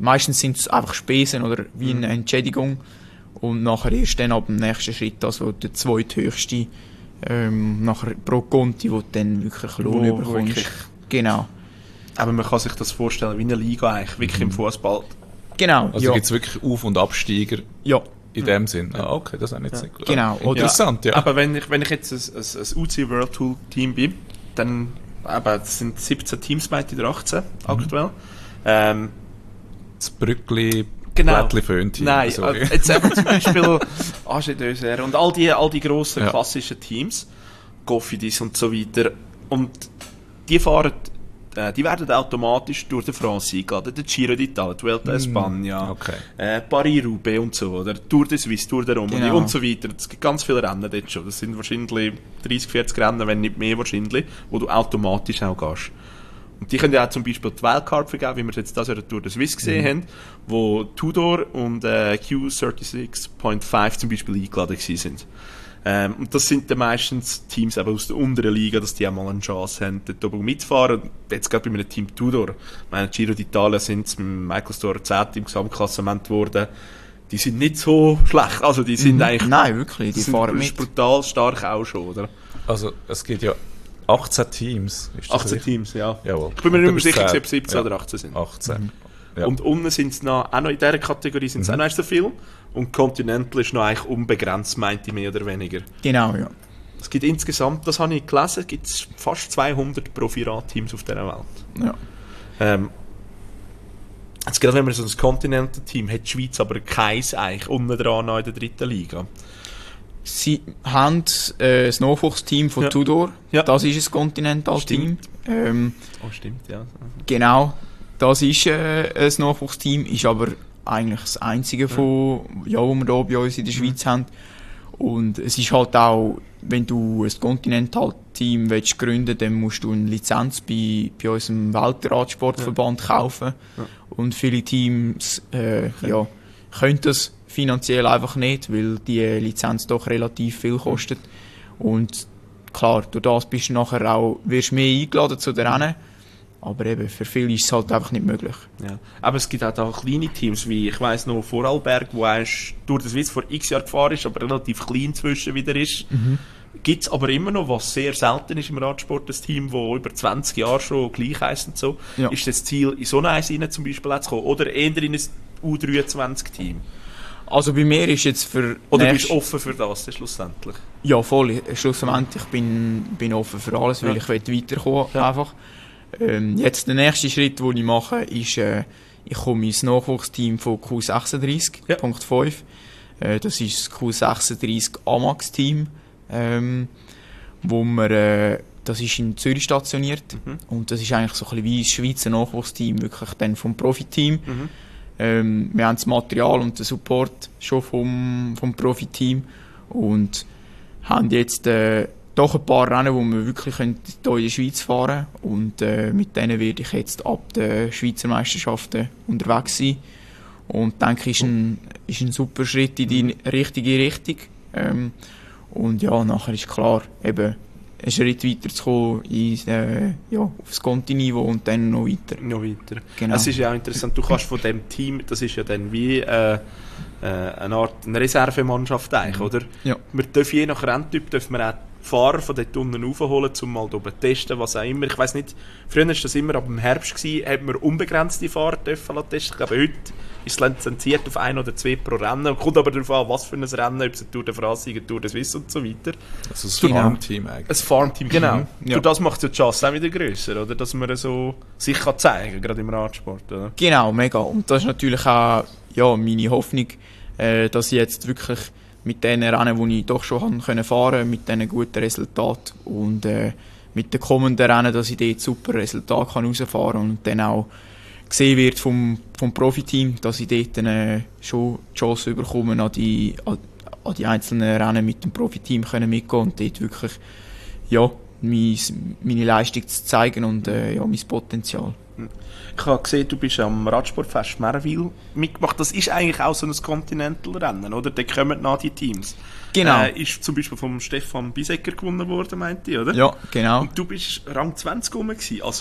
meistens sind es einfach Spesen oder wie eine Entschädigung. Und nachher erst dann ab dem nächsten Schritt, also der zweithöchste, ähm, nachher pro Conti, wo du dann wirklich Lohn Wo- bekommst. wirklich. Genau. Aber man kann sich das vorstellen wie eine Liga eigentlich, wirklich im Fußball. Genau, Also ja. gibt es wirklich Auf- und Absteiger ja. in dem Sinn? Ah, okay, das habe ich jetzt nicht gut. Genau, Ah, oder- Interessant, ja. Aber wenn ich, wenn ich jetzt ein, ein, ein U C World Tour Team bin, dann aber es sind siebzehn Teams bei der achtzehn aktuell. Ähm, Das Brückli, Genau. Blättli Föhnteam. Nein, sorry. äh, jetzt eben zum Beispiel Angers Döser und all die, all die grossen Ja. klassischen Teams, Cofidis und so weiter, und die fahren, äh, die werden automatisch durch die France eingeladen, der Giro d'Italia, die Vuelta a España, okay. äh, Paris-Roubaix und so, oder Tour de Suisse, Tour de Romandie Genau. und so weiter. Es gibt ganz viele Rennen dort schon. Das sind wahrscheinlich dreißig, vierzig Rennen, wenn nicht mehr wahrscheinlich, wo du automatisch auch gehst. Und die können ja auch zum Beispiel die Wildcard vergeben, wie wir jetzt das in der Tour de Suisse gesehen haben, wo Tudor und äh, Q sechsunddreißig Komma fünf zum Beispiel eingeladen gewesen sind. Ähm, und das sind dann meistens Teams eben aus der unteren Liga, dass die auch mal eine Chance haben, dort oben mitfahren. Und jetzt gerade bei einem Team Tudor, ich meine, Giro d'Italia sind es mit Michael Storer zehnter im Gesamtklassement geworden. Die sind nicht so schlecht, also die sind eigentlich Nein, wirklich, die sind fahren mit. brutal stark auch schon, oder? Also, es gibt ja achtzehn Teams. Ist das achtzehn richtig? Teams, ja. Jawohl. Ich bin mir Und nicht du mehr bist sicher, zehn. ob es siebzehn Ja. oder achtzehn sind. achtzehn. Ja. Und unten sind es noch, auch noch in dieser Kategorie sind es auch noch nicht so viel. Und Continental ist noch eigentlich unbegrenzt, meinte ich, mehr oder weniger. Genau, ja. Es gibt insgesamt, das habe ich gelesen, gibt es fast zweihundert Profi-Radteams auf dieser Welt. ja. Ähm, jetzt gerade wenn man so ein Continental-Team hat, die Schweiz aber keins eigentlich unten dran noch in der dritten Liga. Sie haben äh, das Nachwuchsteam von Ja. Tudor, Ja. das ist ein Continental-Team. Ähm, Oh, stimmt, ja. genau, das ist äh, ein Nachwuchsteam, ist aber eigentlich das einzige von, ja, was wir hier bei uns in der Schweiz haben. Und es ist halt auch, wenn du ein Continental-Team willst gründen, dann musst du eine Lizenz bei, bei unserem Weltradsportverband kaufen. Und viele Teams äh, ja, können das finanziell einfach nicht, weil die Lizenz doch relativ viel kostet. Und klar, durch das bist du nachher auch, wirst mehr eingeladen zu den Rennen. Aber eben, für viele ist es halt einfach nicht möglich. Ja. Aber es gibt auch da kleine Teams, wie ich weiss noch Vorarlberg, wo eigentlich durch das Schweiz vor x Jahren gefahren ist, aber relativ klein zwischen wieder ist. Mhm. Gibt es aber immer noch, was sehr selten ist im Radsport, ein Team, das über zwanzig Jahre schon gleich heisst und so. Ja. Ist das Ziel, in so eins rein zum Beispiel auch zu kommen? Oder eher in ein U dreiundzwanzig-Team? Also bei mir ist jetzt für Oder nächst- bist du offen für das dann schlussendlich? Ja, voll. Schlussendlich bin bin offen für alles, weil Ja. ich will weiterkommen Ja. einfach. Ähm, jetzt der nächste Schritt, den ich mache, ist, äh, ich komme ins Nachwuchsteam von Q sechsunddreißig Punkt fünf. Äh, das ist das Q sechsunddreißig Amax-Team, ähm, wo wir, äh, das ist in Zürich stationiert. Mhm. Und das ist eigentlich so ein bisschen wie das Schweizer Nachwuchsteam, wirklich dann vom Profiteam. Mhm. Ähm, wir haben das Material und den Support schon vom, vom Profiteam und haben jetzt äh, doch ein paar Rennen, wo wir wirklich können hier in der Schweiz fahren können. Und äh, mit denen werde ich jetzt ab den Schweizer Meisterschaften unterwegs sein. Und denke, ist ein, ist ein super Schritt in die richtige Richtung. Ähm, und ja, nachher ist klar, eben einen Schritt weiter zu kommen in, äh, ja, aufs Conti-Niveau und dann noch weiter. Noch weiter. Genau. Es ist ja auch interessant, du kannst von dem Team, das ist ja dann wie äh, äh, eine Art eine Reservemannschaft eigentlich, oder? Ja. Wir dürfen je nach Renntyp dürfen wir auch Fahrer von dort unten raufholen, um mal oben zu testen, was auch immer. Ich weiss nicht, früher war das immer ab dem Herbst, gewesen, hat man unbegrenzte Fahrer dürfen lassen testen. Ich glaube, heute ist es lizenziert auf ein oder zwei pro Rennen. Kommt aber darauf an, was für ein Rennen, ob es eine Tour de France, eine Tour de Suisse und so weiter. Also das Genau. Farmteam eigentlich. Ein Farmteam, genau. Mhm, ja. Durch das macht ja die Chance auch wieder grösser, oder? Dass man so sich kann zeigen kann, gerade im Radsport, oder? Genau, mega. Und das ist natürlich auch ja, meine Hoffnung, äh, dass ich jetzt wirklich mit den Rennen, die ich doch schon haben können fahren, mit diesen guten Resultaten und äh, mit den kommenden Rennen, dass ich dort super Resultate kann rausfahren kann und dann auch gesehen wird vom, vom Profiteam, dass ich dort dann, äh, schon die Chance bekomme, an die, an, an die einzelnen Rennen mit dem Profiteam können mitgehen und dort wirklich ja, mein, meine Leistung zu zeigen und äh, ja, mein Potenzial. Ich habe gesehen, du bist am Radsportfest Merwil mitgemacht. Das ist eigentlich auch so ein Continental-Rennen, oder? Da kommen nach die Teams. Genau. Äh, ist zum Beispiel vom Stefan Bisecker gewonnen worden, meinte ich, oder? Ja, genau. Und du bist Rang zwanzig rum gewesen. Also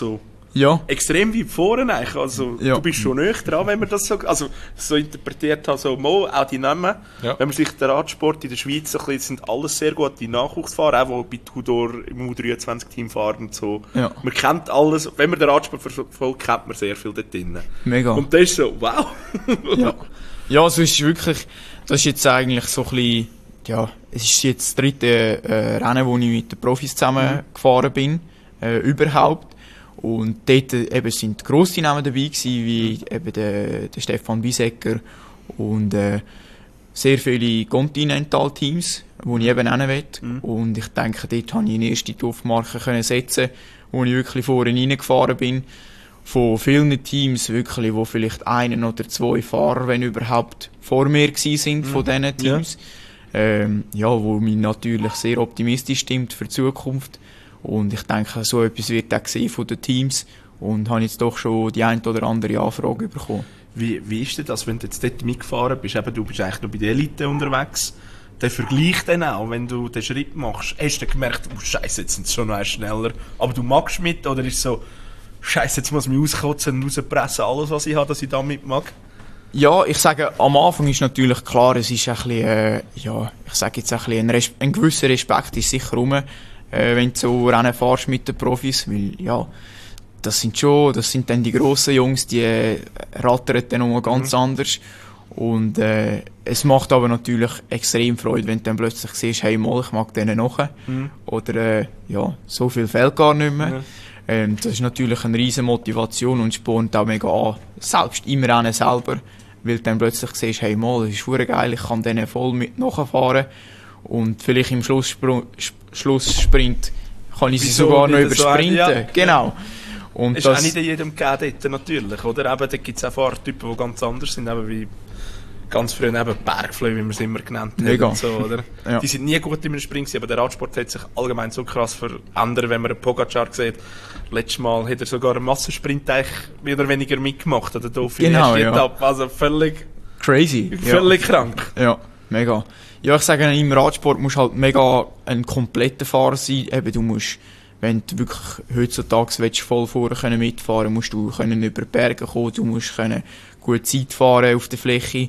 Ja. extrem weit vorne eigentlich. Also, Ja. du bist schon näher dran, wenn man das so, also, so interpretiert hat, so, Mo, auch die Namen. Ja. Wenn man sich den Radsport in der Schweiz so ein bisschen, sind alles sehr gute Nachwuchsfahrer, auch die bei Tudor im U dreiundzwanzig-Team fahren und so. Ja. Man kennt alles, wenn man den Radsport verfolgt, kennt man sehr viel dort drin. Mega. Und das ist so, wow. Ja. Ja, also es ist wirklich, das ist jetzt eigentlich so ein bisschen, ja, es ist jetzt das dritte äh, Rennen, wo ich mit den Profis zusammen Mhm. gefahren bin, äh, überhaupt. Und dort äh, eben sind grosse Namen dabei gewesen, wie eben der, der Stefan Bisecker und äh, sehr viele Continental-Teams, wo ich eben hin will. Mhm. Und ich denke, dort konnte ich eine erste Duftmarke können setzen, wo ich wirklich vorne reingefahren bin. Von vielen Teams wirklich, wo vielleicht einen oder zwei Fahrer, wenn überhaupt, vor mir gewesen sind von diesen Teams. Ähm, ja, wo mich natürlich sehr optimistisch stimmt für die Zukunft. Und ich denke, so etwas wird auch gesehen von den Teams. Und habe jetzt doch schon die ein oder andere Anfrage bekommen. Wie, wie ist denn das, wenn du jetzt dort mitgefahren bist? Eben, du bist eigentlich noch bei der Elite unterwegs. Der Vergleich dann auch, wenn du den Schritt machst. Hast du gemerkt, oh Scheiße, jetzt sind sie schon noch schneller. Aber du magst mit, oder ist es so, Scheiße, jetzt muss ich mich auskotzen und rauspressen, alles, was ich habe, dass ich da mit mag? Ja, ich sage, am Anfang ist natürlich klar, es ist ein bisschen, äh, ja, ich sage jetzt ein bisschen, ein, Res- ein gewisser Respekt ist sicher rum, äh, wenn du so Rennen fährst mit den Profis, weil, ja, das sind schon, das sind dann die grossen Jungs, die äh, rattern dann nochmal ganz mhm. anders. Und, äh, es macht aber natürlich extrem Freude, wenn du dann plötzlich siehst, hey, mal, ich mag denen noch. Mhm. Oder, äh, ja, so viel fehlt gar nicht mehr. Mhm. Ähm, das ist natürlich eine riesen Motivation und spornt auch mega an. Selbst im Rennen selber. Weil du dann plötzlich siehst, hey, mal, das ist verdammt geil, ich kann denen voll mit nachfahren. Und vielleicht im Schlusssprung, Schlusssprint kann ich sie Wieso sogar noch nicht so übersprinten. ein- ja. Genau. Und Ist das, auch nicht in jedem gegeben dort, natürlich, oder? Eben, da gibt es auch Fahrtypen, die ganz anders sind, eben wie ganz früher eben Bergflöhe, wie man es immer genannt hat. Mega. Und so, oder? Ja. Die sind nie gut in einem Sprint gewesen, aber der Radsport hat sich allgemein so krass verändert, wenn man einen Pogacar sieht. Letztes Mal hat er sogar einen Massensprint eigentlich mehr oder weniger mitgemacht, oder da für Genau, die erste ja. Etappe. Also völlig, crazy. völlig krank. Ja. Ja, mega. Ja, ich sage, im Radsport musst du halt mega ein kompletter Fahrer sein. Eben, du musst, wenn du wirklich heutzutage willst, voll vorne können mitfahren, musst du können über die Berge kommen, du musst können gut Zeit fahren auf der Fläche.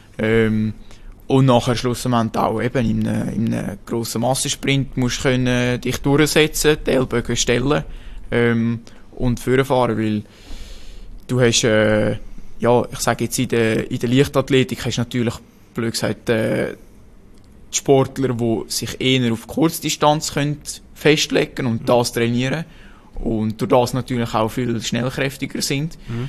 Ähm, und nachher schlussendlich auch eben in einem, in einem grossen Massensprint musst du können dich durchsetzen, die Ellbogen stellen ähm, und vorfahren, weil du hast, äh, ja, ich sage jetzt in der, in der Leichtathletik hast du natürlich, blöd gesagt, äh, die Sportler, die sich eher auf Kurzdistanz können festlegen und das trainieren und durch das natürlich auch viel schnellkräftiger sind. Mhm.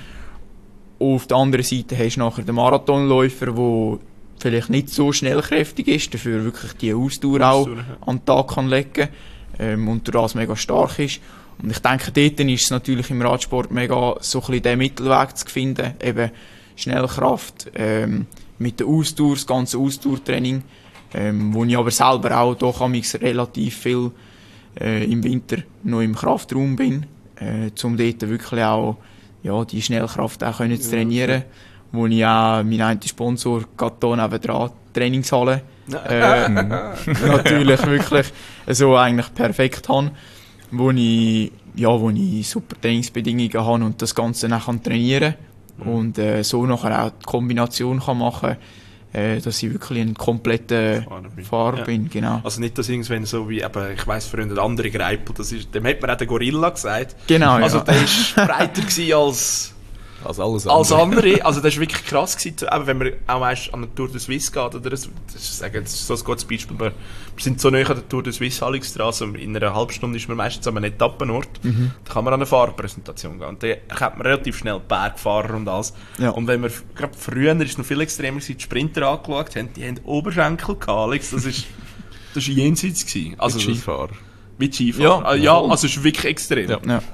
Auf der anderen Seite hast du nachher den Marathonläufer, der vielleicht nicht so schnellkräftig ist, dafür wirklich die Ausdauer auch Ausdauer, ja. an den Tag kann legen ähm, und durch das mega stark ist. Und ich denke, dort ist es natürlich im Radsport mega so ein bisschen den Mittelweg zu finden, eben Schnellkraft, ähm, mit der Ausdauer, das ganze Ausdauertraining, ähm, wo ich aber selber auch doch amigs relativ viel äh, im Winter noch im Kraftraum bin, äh, um dort wirklich auch ja, die Schnellkraft auch können zu trainieren, wo ich auch meinen einen Sponsor Gatton nebendran, Trainingshalle, äh, natürlich wirklich so eigentlich perfekt habe, wo ich, ja, wo ich super Trainingsbedingungen habe und das Ganze dann kann trainieren und äh, so nachher auch die Kombination kann machen, äh, dass ich wirklich ein kompletter Fahrer bin. Fahrer Ja. bin, genau. Also nicht, dass irgendwann so wie, eben, ich weiss, früher der andere Greipel, das ist, dem hat man auch den Gorilla gesagt. Genau, Also ja. der ist breiter gewesen als, Also alles als andere. andere. Also das ist wirklich krass gewesen. Eben, wenn man auch weißt, an der Tour de Suisse geht, oder das, das, ist, sagen, das ist so ein gutes Beispiel. Wir, wir sind so nahe an der Tour de Suisse Halligstrasse, und in einer halben Stunde ist man meistens an einem Etappenort. Mhm. Da kann man an eine Fahrerpräsentation gehen. Und da kennt man relativ schnell Bergfahrer und alles. Ja. Und wenn wir, gerade früher ist es noch viel extremer gewesen, die Sprinter angeschaut haben, die haben Oberschenkel gehabt, Alex. Das ist, das ist jenseits gewesen. Also, Mit Skifahrer. Mit Skifahrer. Ja, Ah, ja, voll. also es ist wirklich extrem. Ja. Ja.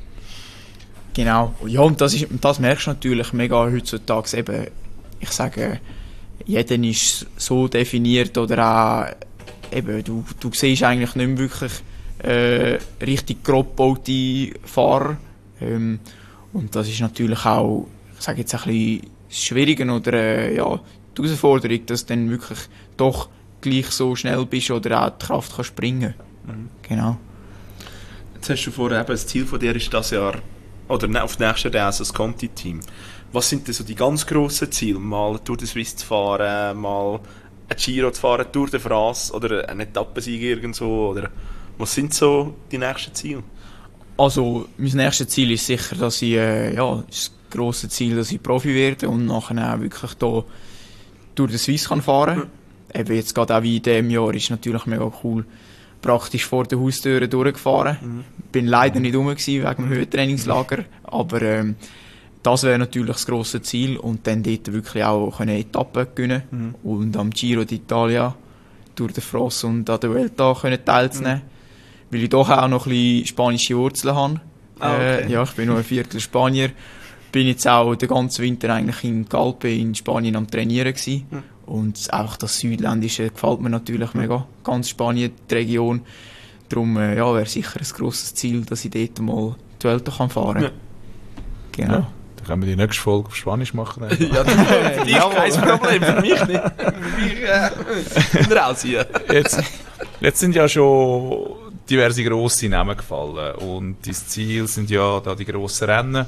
Genau. Ja, und das, ist, das merkst du natürlich mega heutzutage eben. Ich sage, jeder ist so definiert oder auch, eben, du, du siehst eigentlich nicht mehr wirklich äh, richtig grob gebaute Fahrer. Ähm, und das ist natürlich auch, ich sage jetzt ein bisschen schwieriger oder äh, ja, die Herausforderung, dass du dann wirklich doch gleich so schnell bist oder auch die Kraft kannst bringen. Mhm. Genau. Jetzt hast du vorher eben, das Ziel von dir ist das Jahr oder ne, auf nächstes Jahr also das Conti-Team. Was sind denn so die ganz grossen Ziele? Mal Tour de Suisse zu fahren, mal ein Giro zu fahren, Tour de France oder eine Etappensieg irgendwo? Oder was sind so die nächsten Ziele? Also, mein nächstes Ziel ist sicher, dass ich, äh, ja, das grosse Ziel, dass ich Profi werde und nachher auch wirklich hier Tour de Suisse kann fahren kann. Mhm. Eben jetzt gerade auch wie in diesem Jahr ist natürlich mega cool, praktisch vor der Haustür durchgefahren. Mhm. Bin leider nicht rum gewesen, wegen dem Höhentrainingslager, aber ähm, das wäre natürlich das grosse Ziel und dann dort wirklich auch eine Etappe gewinnen mhm. und am Giro d'Italia, Tour de France und an der Vuelta können teilzunehmen. Mhm. Weil ich doch auch noch ein bisschen spanische Wurzeln habe. Ah, okay. äh, ja, ich bin nur ein Viertel Spanier. Bin jetzt auch den ganzen Winter eigentlich in Calpe in Spanien am Trainieren gewesen. Hm. Und auch das Südländische gefällt mir natürlich hm. mega. Ganz Spanien, die Region. Darum äh, ja, wäre sicher ein grosses Ziel, dass ich dort mal die Welt fahren kann. Ja. Genau. Ja, dann können wir die nächste Folge auf Spanisch machen. Ja, für dich kein Problem, für mich nicht. Für mich äh, raus hier. Jetzt, jetzt sind ja schon diverse grosse Namen gefallen und dein Ziel sind ja da die grossen Rennen.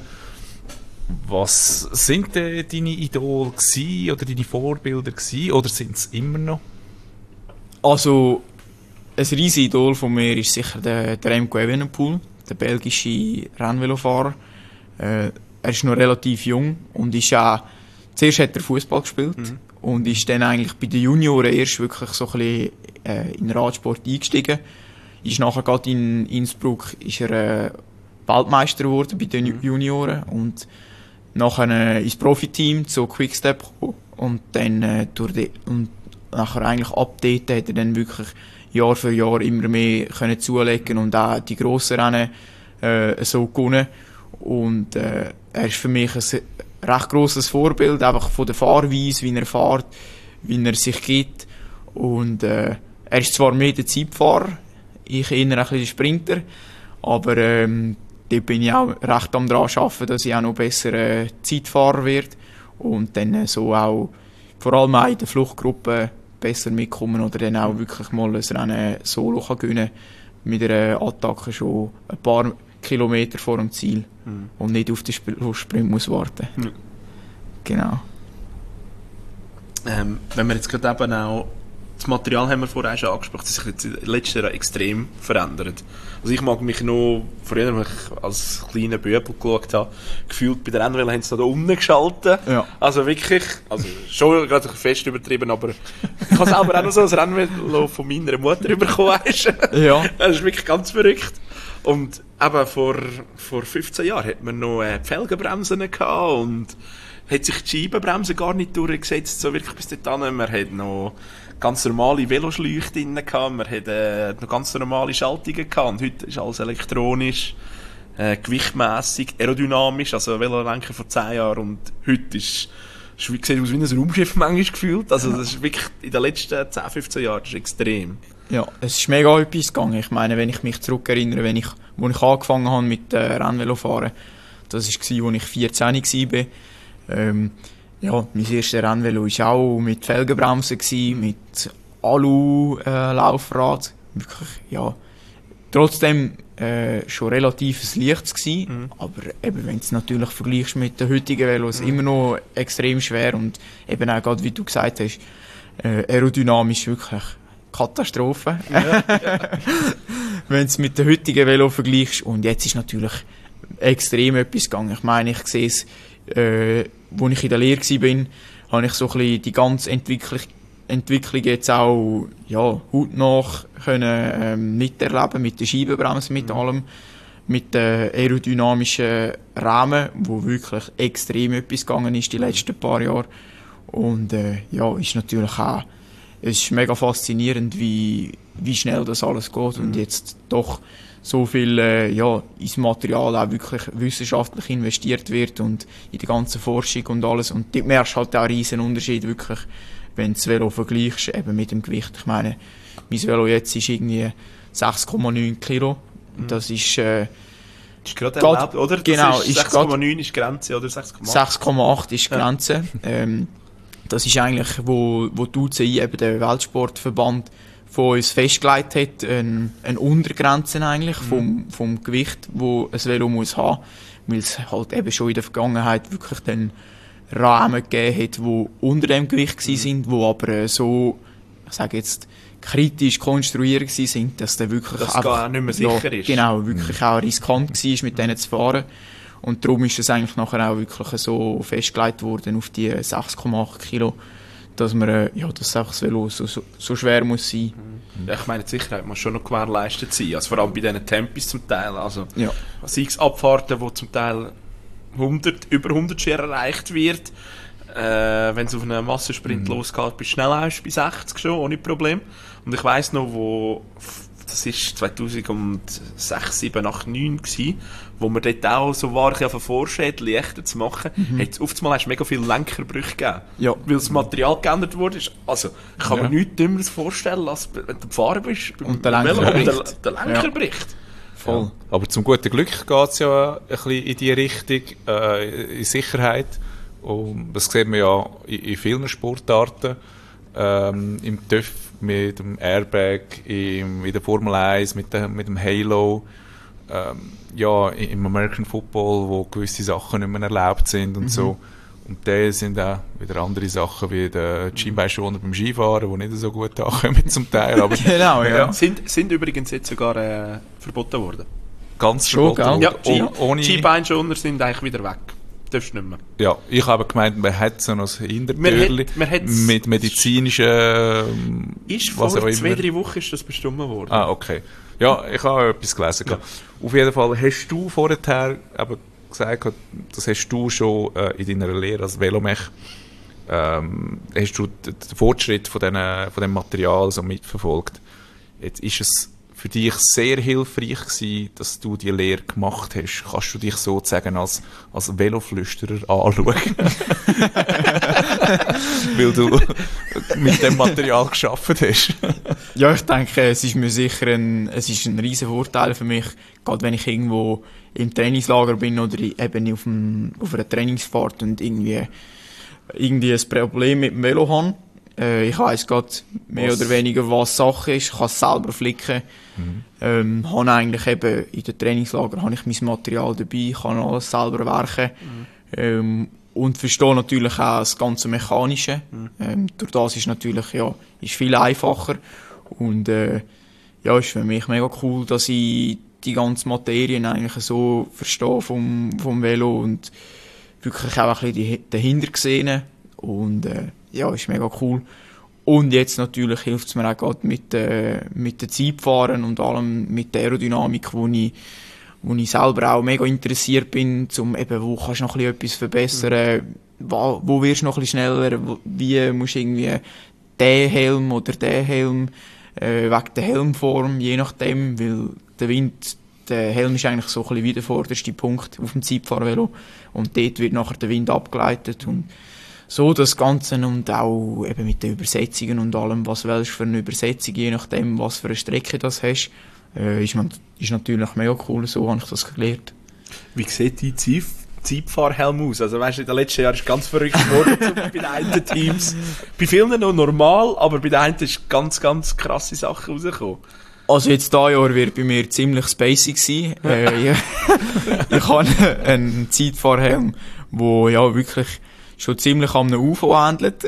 Was sind denn deine Idole gewesen, oder deine Vorbilder gewesen, oder sind es immer noch? Also, ein riesiges Idol von mir ist sicher der, der Remco Evenepoel, der belgische Rennvelofahrer. Äh, er ist noch relativ jung und ist auch, zuerst hat er Fußball gespielt mhm. und ist dann eigentlich bei den Junioren erst wirklich so ein bisschen äh, in den Radsport eingestiegen. Ist nachher gerade in Innsbruck ist er äh, Weltmeister geworden bei den mhm. Junioren und nachher äh, ins Profiteam zu Quickstep gekommen und dann äh, durch die, und nachher eigentlich ab dort hat er dann wirklich Jahr für Jahr immer mehr können zulegen und auch die grossen Rennen äh, so gewonnen und äh, er ist für mich ein recht grosses Vorbild, einfach von der Fahrweise, wie er fährt, wie er sich gibt und äh, er ist zwar mehr der Zeitfahrer, ich eher ein bisschen der Sprinter, aber ähm, dort bin ich auch recht am dran arbeiten, dass ich auch noch besser äh, Zeitfahrer werde und dann äh, so auch vor allem auch in der Fluchtgruppe besser mitkommen oder dann auch wirklich mal ein Rennen solo kann gewinnen mit einer Attacke schon ein paar Kilometer vor dem Ziel mhm. und nicht auf den Sp- Sprint muss warten. Mhm. Genau. Ähm, wenn wir jetzt gerade eben auch das Material haben wir vorher schon angesprochen, das sich jetzt in den letzten Jahren extrem verändert. Also ich mag mich noch, früher, als ich als kleiner Böbel geschaut habe, gefühlt bei der Rennwelle haben sie noch da unten geschaltet. Ja. Also wirklich, also schon gerade fest übertrieben, aber ich habe selber auch noch so ein Rennvelo von meiner Mutter bekommen. Ja. Das ist wirklich ganz verrückt. Und eben vor, vor fünfzehn Jahren hat man noch äh, die Felgenbremsen gehabt und hat sich die Scheibenbremse gar nicht durchgesetzt, so wirklich bis dahin. Man hat noch ganz normale Veloschläuche drin gehabt, man hat äh, noch ganz normale Schaltungen gehabt und heute ist alles elektronisch, äh, gewichtmässig, aerodynamisch, also Velolenker vor zehn Jahren und heute ist, ist wie, sieht aus wie ein Raumschiff manchmal gefühlt, also das ist wirklich in den letzten zehn, fünfzehn Jahren das ist extrem. Ja, es ist mega etwas gegangen. Ich meine, wenn ich mich zurückerinnere, wenn ich, wo ich angefangen habe mit äh, Rennvelofahren, das war, als ich vierzehn war. Ähm, ja, mein erstes Rennvelo war auch mit Felgenbremsen, gewesen, mit Alu-Laufrad. Äh, Wirklich, ja. Trotzdem äh, schon relativ leichtes gewesen, mhm. aber eben, wenn du es natürlich vergleichst mit den heutigen Velos, mhm. immer noch extrem schwer und eben auch gerade, wie du gesagt hast, äh, aerodynamisch wirklich Katastrophe. Ja, ja. Wenn du es mit den heutigen Velo vergleichst. Und jetzt ist natürlich extrem etwas gegangen. Ich meine, ich sehe es, äh, als ich in der Lehre war, habe ich so ein bisschen die ganze Entwicklung, Entwicklung jetzt auch ja, hautnah können, ähm, miterleben, mit der Scheibenbremse, mit mhm. allem, mit den aerodynamischen Rahmen, wo wirklich extrem etwas gegangen ist die letzten paar Jahre. Und äh, ja, ist natürlich auch es ist mega faszinierend, wie, wie schnell das alles geht mhm. und jetzt doch so viel äh, ja, ins Material auch wirklich wissenschaftlich investiert wird und in die ganze Forschung und alles. Und dort merkst du halt auch einen riesen Unterschied, wirklich, wenn du das Velo vergleichst eben mit dem Gewicht. Ich meine, mein Velo jetzt ist irgendwie sechs Komma neun Kilo. Mhm. Das ist... Äh, das ist gerade erlaubt, oder? Genau. sechs Komma neun ist Grenze, oder sechs Komma acht? sechs Komma acht ist Grenze. Ja. Ähm, das ist eigentlich, wo, wo die U C I, eben der Weltsportverband von uns festgelegt hat, eine, eine Untergrenze eigentlich vom, vom Gewicht, wo ein Velo muss haben, weil es halt eben schon in der Vergangenheit wirklich den Rahmen gegeben hat, die unter dem Gewicht gewesen sind, wo aber äh, so, ich sage jetzt, kritisch konstruiert gewesen sind, dass der wirklich dass einfach, gar nicht mehr sicher ja, ist. genau, wirklich auch riskant war, mit denen zu fahren. Und darum ist es eigentlich nachher auch wirklich so festgelegt worden auf die sechs Komma acht Kilo, dass man, äh, ja, dass das Velo so, so, so schwer muss sein. Ja, ich meine, die Sicherheit muss schon noch gewährleistet sein, also vor allem bei diesen Tempos zum Teil, also Ja. sei es Abfahrten, wo zum Teil hundert, über hundert Schwer erreicht wird, äh, wenn es auf einen Massensprint Mhm. losgeht, bist du schnell erst bei sechzig schon, ohne Problem. Und ich weiss noch, wo, das ist zweitausendsechs, sieben, acht, neun gewesen, wo wir dort auch so war, auf einen Vorschädel leichter zu machen, mhm. hat es oftmals mega viele Lenkerbrüche gegeben. Ja. Weil das Material geändert wurde. Also, ich kann Ja. mir nichts Dümmeres vorstellen, als wenn du gefahren bist Und der beim Lenker Velo und bricht. der, der Lenker Ja. bricht. Voll. Ja. Aber zum guten Glück geht es ja ein bisschen in die Richtung, äh, in Sicherheit. Und das sieht man ja in, in vielen Sportarten. Ähm, Im T Ü F mit dem Airbag, im, in der Formel eins mit, der, mit dem Halo. Ähm, ja, im American Football, wo gewisse Sachen nicht mehr erlaubt sind und Mhm. so. Und da sind auch wieder andere Sachen wie der Schienbeinschoner beim Skifahren, die nicht so gut ankommen zum Teil. Aber Genau, ja. Sind, sind übrigens jetzt sogar äh, verboten worden. ganz Schon, verboten gell? worden. Ja, Oh- ohne, Ski-Beinschoner sind eigentlich wieder weg. Darfst du nicht mehr. ja, ich habe gemeint, man hat so ein Man Hintertürli hat- man hat's- mit medizinischen ähm, Ist vor was auch zwei, immer. drei Wochen ist das bestimmt worden. Ah, okay. Ja, ich habe etwas gelesen. Ja. Auf jeden Fall hast du vorher eben gesagt, das hast du schon äh, in deiner Lehre als Velomech, ähm, hast du d- den Fortschritt von, den, von dem Material so mitverfolgt. Jetzt ist es für dich sehr hilfreich gewesen, dass du die Lehre gemacht hast. Kannst du dich sozusagen als, als Veloflüsterer anschauen? Weil du mit dem Material gearbeitet hast. Ja, ich denke, es ist mir sicher ein, es ist ein riesen Vorteil für mich, gerade wenn ich irgendwo im Trainingslager bin oder eben auf, dem, auf einer Trainingsfahrt und irgendwie, irgendwie ein Problem mit dem Velo habe. Äh, ich weiss gerade mehr Was? oder weniger, was Sache ist. Ich kann es selber flicken. Ähm, habe eigentlich eben in den Trainingslager habe ich mein Material dabei, kann alles selber werken. Ähm, und verstehe natürlich auch das ganze Mechanische. Ähm, durch das ist natürlich, ja, ist viel einfacher. Und, äh, ja, ist für mich mega cool, dass ich die ganzen Materien eigentlich so verstehe vom, vom Velo und wirklich auch ein bisschen die, dahinter gesehen. Und, äh, ja, ist mega cool. Und jetzt natürlich hilft es mir auch gerade mit, äh, mit dem Zeitfahren und allem mit der Aerodynamik, wo ich, wo ich selber auch mega interessiert bin, um eben, wo kannst du noch ein bisschen etwas verbessern, mhm. wo, wo wirst du noch ein bisschen schneller, wo, wie musst du irgendwie den Helm oder den Helm, äh, wegen der Helmform, je nachdem, weil der Wind, der Helm ist eigentlich so ein bisschen wie der vorderste Punkt auf dem Zeitfahrvelo und dort wird nachher der Wind abgeleitet und so das Ganze und auch eben mit den Übersetzungen und allem, was willst du für eine Übersetzung, je nachdem, was für eine Strecke das hast, äh, ist, man, ist natürlich mega cool, so habe ich das gelernt. Wie sieht dein Zeit Zeitfahrhelm aus? Also weißt du, in den letzten Jahren ist ganz verrückt geworden so bei den einen Teams. Bei vielen noch normal, aber bei den einen ist ganz, ganz krasse Sachen rausgekommen. Also jetzt dieses Jahr wird bei mir ziemlich spacey sein. äh, ich ich habe einen Zeitfahrhelm, wo ja wirklich schon ziemlich am U F O ähnelt.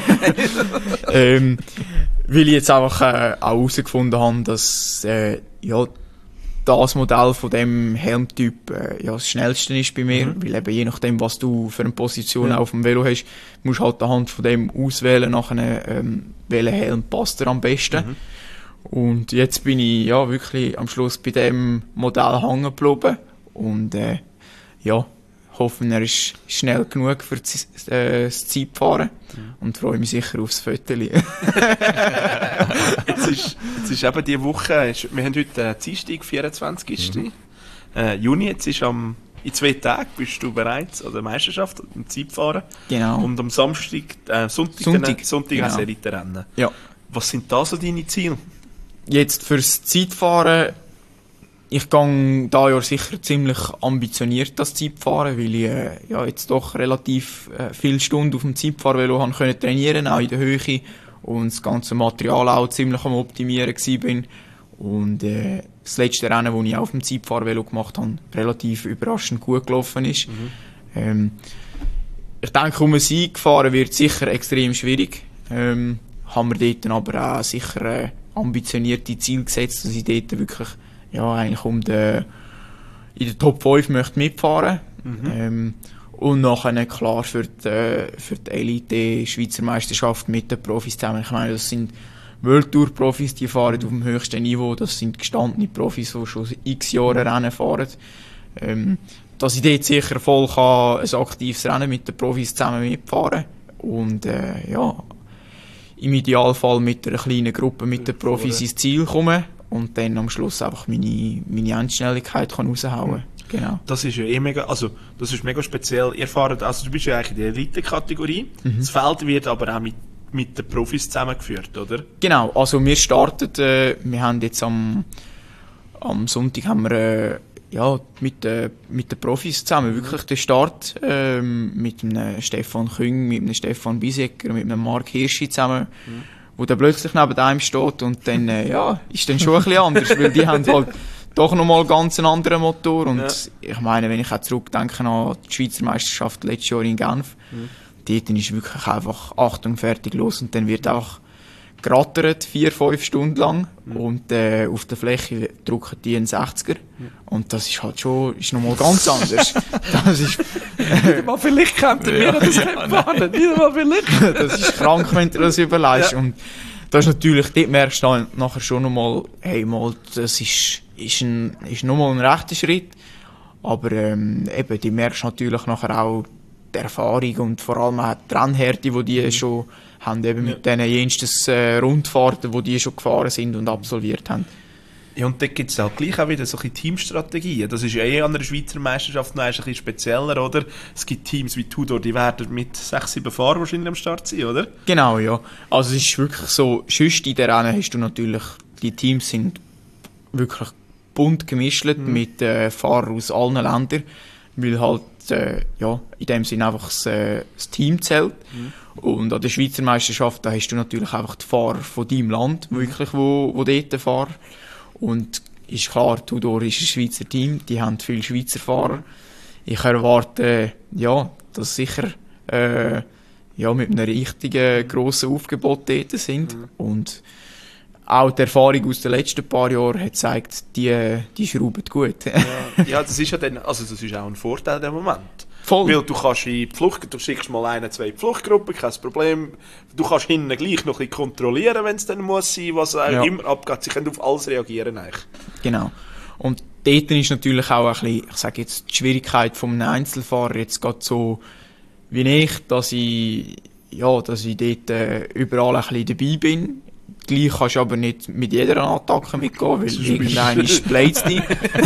ähm, weil ich jetzt einfach äh, auch herausgefunden habe, dass äh, ja, das Modell von dem Helmtyp äh, ja, das schnellste ist bei mir. Mhm. Weil eben je nachdem, was du für eine Position ja. auf dem Velo hast, musst du halt anhand von dem auswählen, nachher, ähm, welcher Helm passt dir am besten. Mhm. Und jetzt bin ich ja wirklich am Schluss bei dem Modell hängen geblieben. Und äh, ja, hoffe, er ist schnell genug für das, äh, das Zeitfahren mhm. und freue mich sicher aufs Föteli. jetzt, ist, jetzt ist eben diese Woche, ist, wir haben heute äh, Dienstag, vierundzwanzigsten Mhm. Äh, Juni, jetzt ist am, in zwei Tagen bist du bereits an der Meisterschaft, im Zeitfahren. Genau. Und am Samstag, äh, Sonntag, Sonntag, Sonntag genau. ein Elite-Rennen. Ja. Was sind da so deine Ziele? Jetzt fürs Zeitfahren, ich gehe da ja sicher ziemlich ambitioniert das Zeitfahren, weil ich äh, ja, jetzt doch relativ äh, viele Stunden auf dem Zeitfahrvelo haben können trainieren, auch in der Höhe und das ganze Material auch ziemlich am Optimieren war. Und äh, das letzte Rennen, das ich auf dem Zeitfahrvelo gemacht habe, relativ überraschend gut gelaufen ist. Mhm. Ähm, ich denke, um einen Sieg fahren wird sicher extrem schwierig. Ähm, haben wir dort aber auch sicher äh, ambitionierte Ziele gesetzt, dass ich dort wirklich ja, eigentlich um den, in der Top fünf möchte mitfahren. Mhm. Ähm, und nachher klar für die, für die Elite-Schweizer Meisterschaft mit den Profis zusammen. Ich meine, das sind World Tour Profis, die fahren auf dem höchsten Niveau. Das sind gestandene Profis, die schon x Jahre Rennen fahren. Ähm, dass ich dort sicher voll kann, ein aktives Rennen mit den Profis zusammen mitfahren und äh, ja, im Idealfall mit einer kleinen Gruppe mit den Profis ins Ziel kommen und dann am Schluss einfach meine, meine Endschnelligkeit kann raushauen. Genau. Das ist ja eh mega, also das ist mega speziell. Ihr fahrt, also du bist ja eigentlich in der Elite-Kategorie. Mhm. Das Feld wird aber auch mit, mit den Profis zusammengeführt, oder? Genau, also wir starten, äh, wir haben jetzt am, am Sonntag haben wir äh, ja, mit, äh, mit den Profis zusammen mhm. wirklich den Start äh, mit einem Stefan Küng, mit einem Stefan Bisecker, mit einem Mark Hirschi zusammen, mhm. wo dann plötzlich neben einem steht und dann äh, ja, ist dann schon ein bisschen anders, weil die haben halt doch nochmal ganz einen anderen Motor und ja. ich meine, wenn ich auch zurückdenke an die Schweizer Meisterschaft letztes Jahr in Genf, mhm. dort ist wirklich einfach Achtung, fertig, los und dann wird auch gerattert, vier, fünf Stunden lang mhm. und äh, auf der Fläche drücken die einen sechziger mhm. und das ist halt schon, ist nochmal ganz anders. Das ist... Äh, mal vielleicht kennt ihr ja, mir das ja, fahren, nicht mal vielleicht. Das ist krank, wenn du das überlegst ja. und das ist natürlich, dort merkst du dann nachher schon nochmal, hey mal, das ist, ist, ein, ist nochmal ein rechter Schritt, aber ähm, eben, die merkst natürlich nachher auch die Erfahrung und vor allem auch die Rennhärte, die die mhm. schon haben, eben ja. mit diesen jensten äh, Rundfahrten, die die schon gefahren sind und absolviert haben. Ja, und da gibt es auch gleich auch wieder so ein Teamstrategien. Das ist ja eh an einer Schweizer Meisterschaft noch ein bisschen spezieller, oder? Es gibt Teams wie Tudor, die werden mit sechs, sieben Fahrern wahrscheinlich am Start sein, oder? Genau, ja. Also es ist wirklich so, sonst in den Rennen hast du natürlich, die Teams sind wirklich bunt gemischt mhm. mit äh, Fahrern aus allen Ländern, weil halt äh, ja, in dem Sinne einfach das, äh, das Team zählt. Mhm. Und an der Schweizer Meisterschaft, da hast du natürlich einfach die Fahrer von deinem Land, mhm. wirklich, wo, wo dort fahren. Und ist klar, Tudor ist ein Schweizer Team, die haben viele Schweizer Fahrer. Ich erwarte, ja, dass sicher äh, ja, mit einem richtigen grossen Aufgebot dort sind. Mhm. Und auch die Erfahrung aus den letzten paar Jahren hat gezeigt, die, die schrauben gut. Ja, ja, das ist ja dann, also das ist auch ein Vorteil im Moment. Voll. Weil du kannst in die Flucht, du schickst mal eine, zwei Fluchtgruppen, kein Problem. Du kannst hinten gleich noch ein bisschen kontrollieren, wenn es dann muss sein, was auch ja. immer abgeht. Sie können auf alles reagieren eigentlich. Genau. Und dort ist natürlich auch ein bisschen, ich sage jetzt, die Schwierigkeit von einem Einzelfahrer jetzt gerade so wie ich, dass ich, ja, dass ich dort äh, überall ein bisschen dabei bin. Gleich kannst du aber nicht mit jeder Attacke mitgehen, weil irgendein ist bleibt nicht.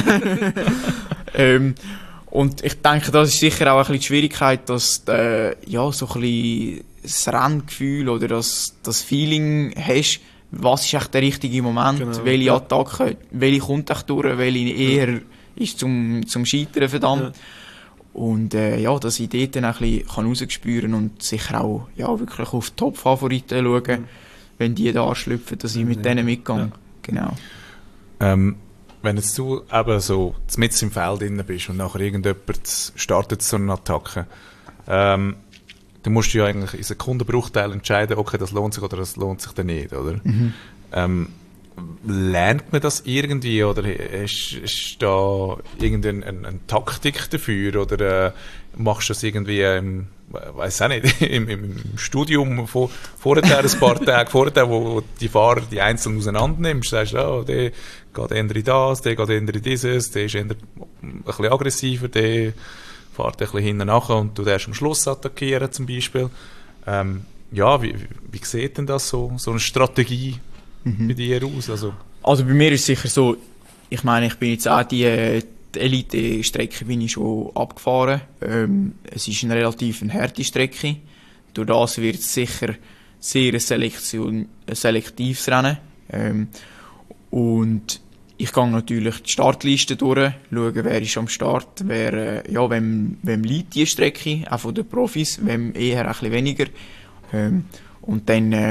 ähm, Und ich denke, das ist sicher auch ein bisschen die Schwierigkeit, dass du äh, ja, so ein bisschen das Renngefühl oder das, das Feeling hast, was ist echt der richtige Moment, genau. welche ja. Attacke, welche kommt echt durch, welche eher ja. ist zum, zum Scheitern verdammt. Ja. Und äh, ja, dass ich dort dann ein bisschen rausspüren kann und sicher auch ja, wirklich auf die Top-Favoriten schauen, mhm. wenn die da anschlüpfen, dass ich mit ja. denen mitgehe. Ja. Genau. Ähm. Wenn jetzt du eben so mitten im Feld drin bist und nachher irgendjemand startet so eine Attacke, ähm, dann musst du ja eigentlich in Sekundenbruchteilen entscheiden, okay, das lohnt sich oder das lohnt sich dann nicht, oder? Mhm. Ähm, lernt man das irgendwie oder ist, ist da irgendeine eine, eine Taktik dafür oder äh, machst du das irgendwie im, weiß auch nicht, im, im Studium vor, vorher ein paar Tage vorher, wo die Fahrer die einzeln auseinander nimmst, sagst du, oh, der geht eher in das, der geht eher in dieses, der ist eher ein bisschen aggressiver, der fährt ein bisschen hinten nachher und du darfst am Schluss attackieren zum Beispiel. Ähm, ja, wie, wie sieht denn das so, so eine Strategie mhm. bei dir aus? Also, also bei mir ist es sicher so, ich meine, ich bin jetzt auch die, die Elite-Strecke bin ich schon abgefahren. Ähm, es ist eine relativ eine harte Strecke. Durch das wird es sicher sehr ein, Selektion, ein selektives Rennen. Ähm, und ich gehe natürlich die Startliste durch, schaue, wer ist am Start, wer, äh, ja, wem, wem liegt die Strecke, auch von den Profis, wem eher ein bisschen weniger. Ähm, und dann, äh,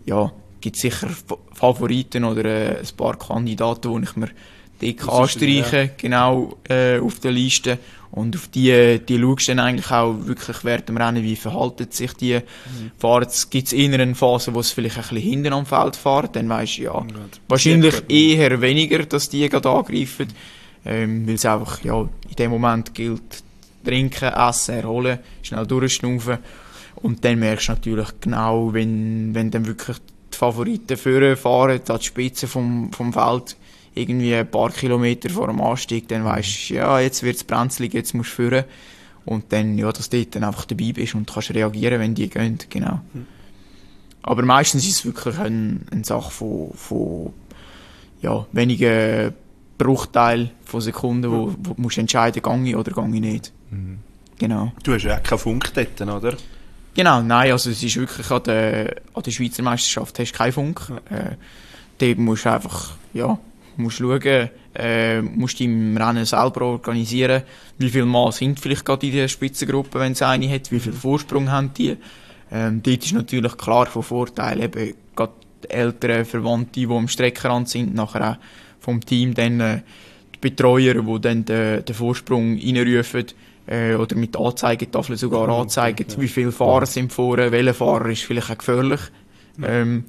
ja, gibt sicher F- Favoriten oder äh, ein paar Kandidaten, die ich mir dick anstreiche, ja. genau, äh, auf der Liste. Und auf die, die schaust du dann eigentlich auch wirklich während dem Rennen, wie verhalten sich die mhm. Fahrer. Gibt es eher eine Phase, wo es vielleicht ein bisschen hinten am Feld fahren, dann weisst du, ja, ja wahrscheinlich eher weniger, dass die gerade angreifen, ähm, weil es einfach, ja, in dem Moment gilt, trinken, essen, erholen, schnell durchschnaufen. Und dann merkst du natürlich genau, wenn, wenn dann wirklich die Favoriten vorfahren, an die Spitze vom, vom Feld, irgendwie ein paar Kilometer vor dem Anstieg, dann weisst du, ja, jetzt wird es brenzlig, jetzt musst du führen. Und dann, ja, dass du dort dann einfach dabei bist und kannst reagieren, wenn die gehen, genau. Mhm. Aber meistens ist es wirklich eine, eine Sache von, von ja, wenigen Bruchteilen von Sekunden, wo, wo du musst entscheiden, gehe ich oder gehe ich nicht. Mhm. Genau. Du hast ja auch keinen Funk dort, oder? Genau, nein, also es ist wirklich an der, an der Schweizer Meisterschaft hast du keinen Funk. Ja. Äh, dort musst du einfach, ja, musst schauen, äh, musst im Rennen selber organisieren, wie viele Mal sind vielleicht gerade in der Spitzengruppe, wenn es eine hat, wie viel Vorsprung haben die. Ähm, dort ist natürlich klar von Vorteil, eben gerade die älteren Verwandte, die am Streckenrand sind, nachher auch vom Team dann äh, die Betreuer, die dann den, den Vorsprung reinrufen, äh, oder mit Anzeigetafeln sogar anzeigen, ja. wie viele Fahrer sind vorne, welcher Fahrer ist vielleicht auch gefährlich. Ähm,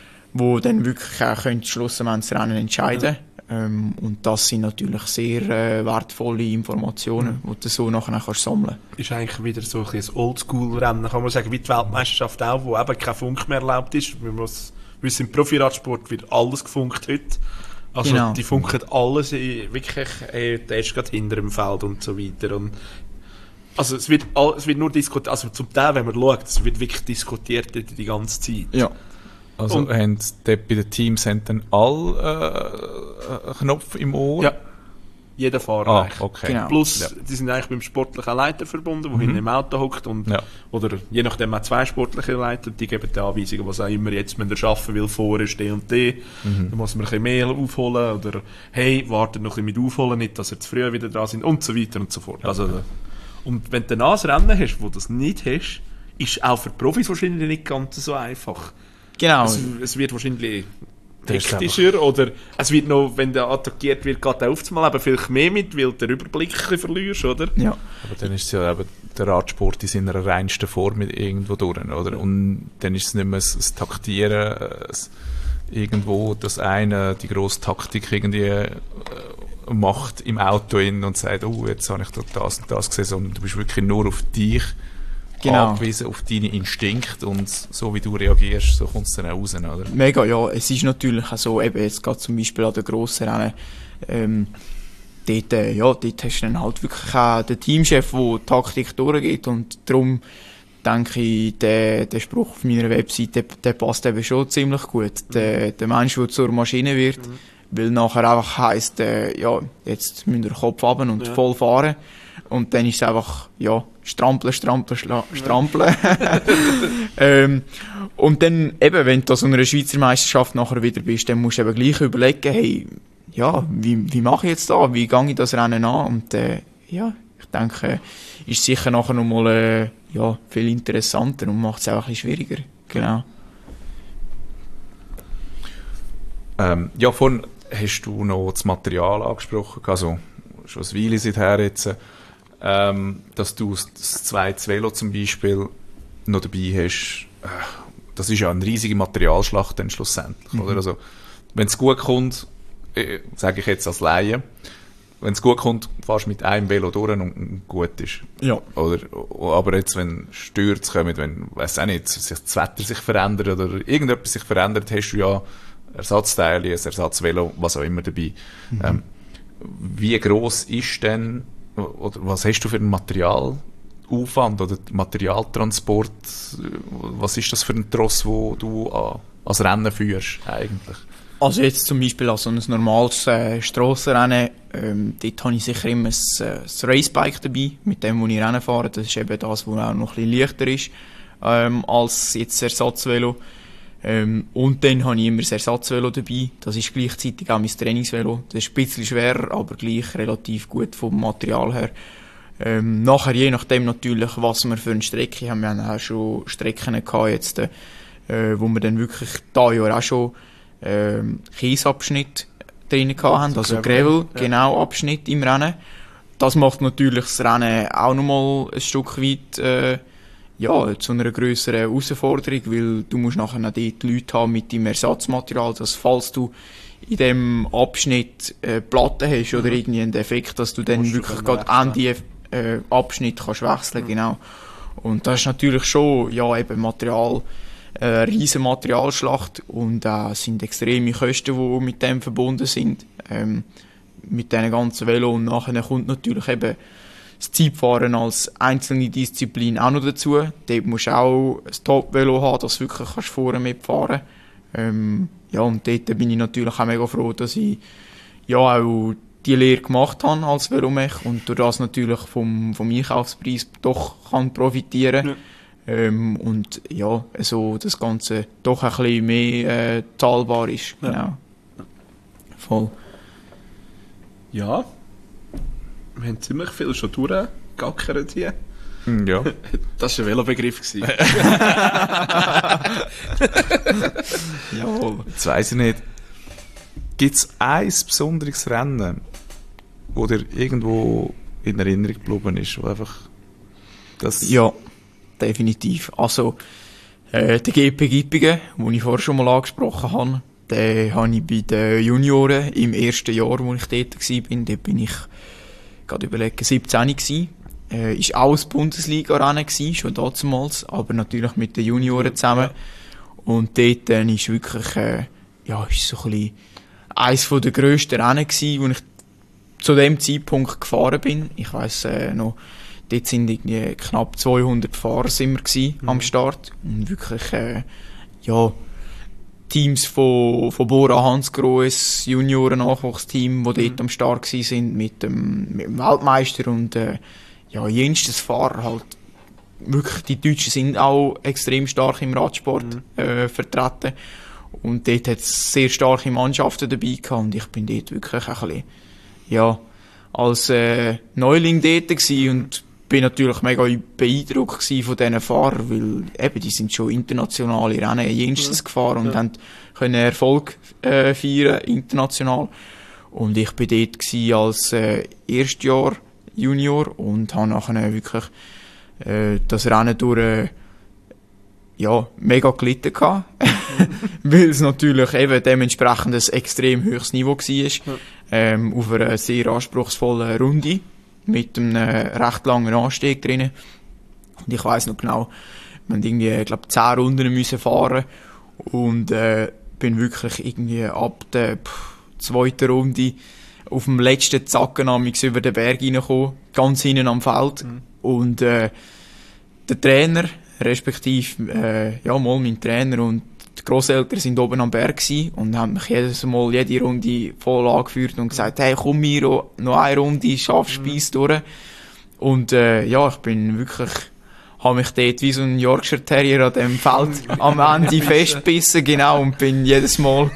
wo dann wirklich auch schlussendlich das Rennen entscheiden können. Ähm, und das sind natürlich sehr äh, wertvolle Informationen, mhm. die du so nachher kannst sammeln kannst. Ist eigentlich wieder so ein Oldschool-Rennen, kann man sagen, wie die Weltmeisterschaft auch, wo eben kein Funk mehr erlaubt ist. Wir wissen, im Profiradsport wird alles gefunkt heute. Also genau. Die funken alles wirklich äh, der ist gerade hinter dem Feld und so weiter. Und also es wird, all, es wird nur diskutiert, also zum Teil, wenn man schaut, es wird wirklich diskutiert die, die ganze Zeit. Ja. Also und, haben die, bei den Teams haben dann alle äh, einen Knopf im Ohr? Ja, jeder Fahrer ah, eigentlich. Okay. Genau. Plus, ja. die sind eigentlich beim sportlichen Leiter verbunden, der mhm. hinten im Auto hockt. Und, ja. Oder je nachdem auch zwei sportliche Leiter, die geben die Anweisungen, was auch immer jetzt wenn er schaffen will, vorher stehen und die. Mhm. Dann muss man ein bisschen mehr aufholen oder hey, wartet noch ein bisschen mit aufholen, nicht, dass er zu früh wieder dran sind und so weiter und so fort. Ja. Also, und wenn du dann ein Rennen hast, wo du das nicht hast, ist auch für die Profis wahrscheinlich nicht ganz so einfach. Genau. Es, es wird wahrscheinlich hektischer oder es wird noch, wenn der attackiert wird, geht er aufzumal eben vielleicht mehr mit, weil du den Überblick verlierst, oder? Ja. Aber dann ist es ja eben der Radsport in seiner reinsten Form irgendwo durch, oder? Und dann ist es nicht mehr das Taktieren, das irgendwo, dass einer die grosse Taktik irgendwie äh, macht im Auto hin und sagt, oh, jetzt habe ich das und das gesehen, sondern du bist wirklich nur auf dich genau. angewiesen, auf deine Instinkte und so wie du reagierst, so kommt es dann auch raus, oder? Mega, ja. Es ist natürlich auch so, eben jetzt gerade zum Beispiel an den grossen Rennen, ähm, dort, äh, ja, dort hast du dann halt wirklich auch den Teamchef, der die Taktik durchgeht und darum denke ich, der, der Spruch auf meiner Webseite, der, der passt eben schon ziemlich gut. Mhm. Der, der Mensch, der zur Maschine wird, mhm. weil nachher einfach heisst, äh, ja, jetzt müssen wir den Kopf haben und ja. voll fahren. Und dann ist es einfach, ja, strampeln, strampeln, schla- strampeln. ähm, und dann eben, wenn du an so einer Schweizer Meisterschaft nachher wieder bist, dann musst du eben gleich überlegen, hey, ja, wie, wie mache ich jetzt da? Wie gehe ich das Rennen an? Und äh, ja, ich denke, ist sicher nachher nochmal äh, ja, viel interessanter und macht es auch ein bisschen schwieriger. Genau. Ähm, ja, vorhin hast du noch das Material angesprochen, also schon eine Weile seither jetzt, ähm, dass du das zweite Velo zum Beispiel noch dabei hast. Äh, das ist ja eine riesige Materialschlacht dann schlussendlich, mhm. oder? Also, wenn es gut kommt, äh, sage ich jetzt als Laie, wenn es gut kommt, fährst du mit einem Velo durch und, und gut ist. Ja. Oder, aber jetzt, wenn Stürze kommen, wenn, weiss auch nicht, sich das Wetter sich verändert oder irgendetwas sich verändert, hast du ja Ersatzteile, ein Ersatzvelo, was auch immer dabei. Mhm. Ähm, wie gross ist denn, oder was hast du für einen Materialaufwand oder Materialtransport? Was ist das für ein Tross, wo du an, als Rennen führst eigentlich? Also jetzt zum Beispiel als so ein normales äh, Strassenrennen, ähm, dort habe ich sicher immer ein, äh, ein Racebike dabei, mit dem, wo ich Rennen fahre. Das ist eben das, was auch noch ein bisschen leichter ist ähm, als jetzt das Ersatzvelo. Ähm, und dann habe ich immer das Ersatzvelo dabei. Das ist gleichzeitig auch mein Trainingsvelo. Das ist ein bisschen schwerer, aber gleich relativ gut vom Material her. Ähm, nachher, je nachdem natürlich, was wir für eine Strecke haben. Wir haben auch schon Strecken gehabt, jetzt, äh, äh, wo wir dann wirklich da Jahr auch schon äh, Kiesabschnitt drin hatten, also Gravel, Gravel, ja. genau, Abschnitt im Rennen. Das macht natürlich das Rennen auch nochmal ein Stück weit äh, ja, zu einer grösseren Herausforderung, weil du musst nachher noch dort Leute haben mit deinem Ersatzmaterial, dass falls du in dem Abschnitt äh, Platten hast oder irgendwie einen Defekt, dass du dann Musst du wirklich können gerade an die äh, Abschnitt kannst wechseln, genau. Und das ist natürlich schon, ja, eben Material, äh, eine riesen Materialschlacht und äh, sind extreme Kosten, die mit dem verbunden sind, ähm, mit diesen ganzen Velo. Und nachher kommt natürlich eben das Zeitfahren als einzelne Disziplin auch noch dazu. Dort musst du auch ein Top-Velo haben, dass du wirklich kannst vorne mitfahren. Ähm, ja, und dort bin ich natürlich auch mega froh, dass ich ja auch die Lehre gemacht habe als Velomech und durch das natürlich vom, vom Einkaufspreis doch kann profitieren. Ja. Ähm, und ja, so das Ganze doch ein bisschen mehr äh, zahlbar ist. Ja. Genau. Voll. Ja, wir haben ziemlich viel schon durchgegackert hier. Ja. Das war ein Velobegriff. Jawohl. Jetzt weiss ich nicht. Gibt es ein besonderes Rennen, wo dir irgendwo in Erinnerung geblieben ist? Wo einfach das Ja, definitiv. Also, äh, der G P Gippingen, den ich vorher schon mal angesprochen habe, den habe ich bei den Junioren im ersten Jahr, wo ich dort war, dort bin ich gerade überlegen, siebzehn gewesen. Äh, ist auch ein Bundesliga-Rennen gewesen, schon damals, aber natürlich mit den Junioren zusammen. Und dort äh, ist wirklich, äh, ja, ist so ein bisschen eines der grössten Rennen gewesen, wo ich zu dem Zeitpunkt gefahren bin. Ich weiss äh, noch, dort sind irgendwie knapp zweihundert Fahrer sind wir gewesen, mhm. am Start. Und wirklich, äh, ja, Teams von, von Bora Hansgrohe, Junioren-Nachwuchsteam, die dort mhm. am Start gewesen sind, mit dem, mit dem Weltmeister und, äh, ja, jenstes Fahrer halt. Wirklich, die Deutschen sind auch extrem stark im Radsport, mhm. äh, vertreten. Und dort hat es sehr starke Mannschaften dabei gehabt und ich bin dort wirklich ein bisschen, ja, als äh, Neuling dort gewesen und bin natürlich mega beeindruckt von diesen Fahrern, weil eben, die sind schon internationale Rennen jenstes ja. gefahren und ja. haben können Erfolg äh, feiern, international. Und ich bin dort gewesen als äh, Erstjahr Junior und habe nachher wirklich äh, das Rennen durch äh, ja, mega gelitten gehabt. Weil es natürlich eben dementsprechend ein extrem hohes Niveau war. Ja. Ähm, auf einer sehr anspruchsvollen Runde. Mit einem äh, recht langen Anstieg drinnen. Und ich weiss noch genau, wir haben irgendwie, ich glaube, zehn Runden müssen fahren. Und, äh, bin wirklich irgendwie ab der pff, zweiten Runde auf dem letzten Zacken über den Berg reingekommen. Ganz hinten am Feld. Mhm. Und, äh, der Trainer, respektive, äh, ja, mal mein Trainer und die Grosseltern sind oben am Berg gewesen und haben mich jedes Mal, jede Runde voll angeführt und gesagt, hey, komm Miro, noch eine Runde, schaffst du bis durch. Und, äh, ja, ich bin wirklich, habe mich dort wie so ein Yorkshire Terrier an dem Feld am Ende festgebissen, genau, und bin jedes Mal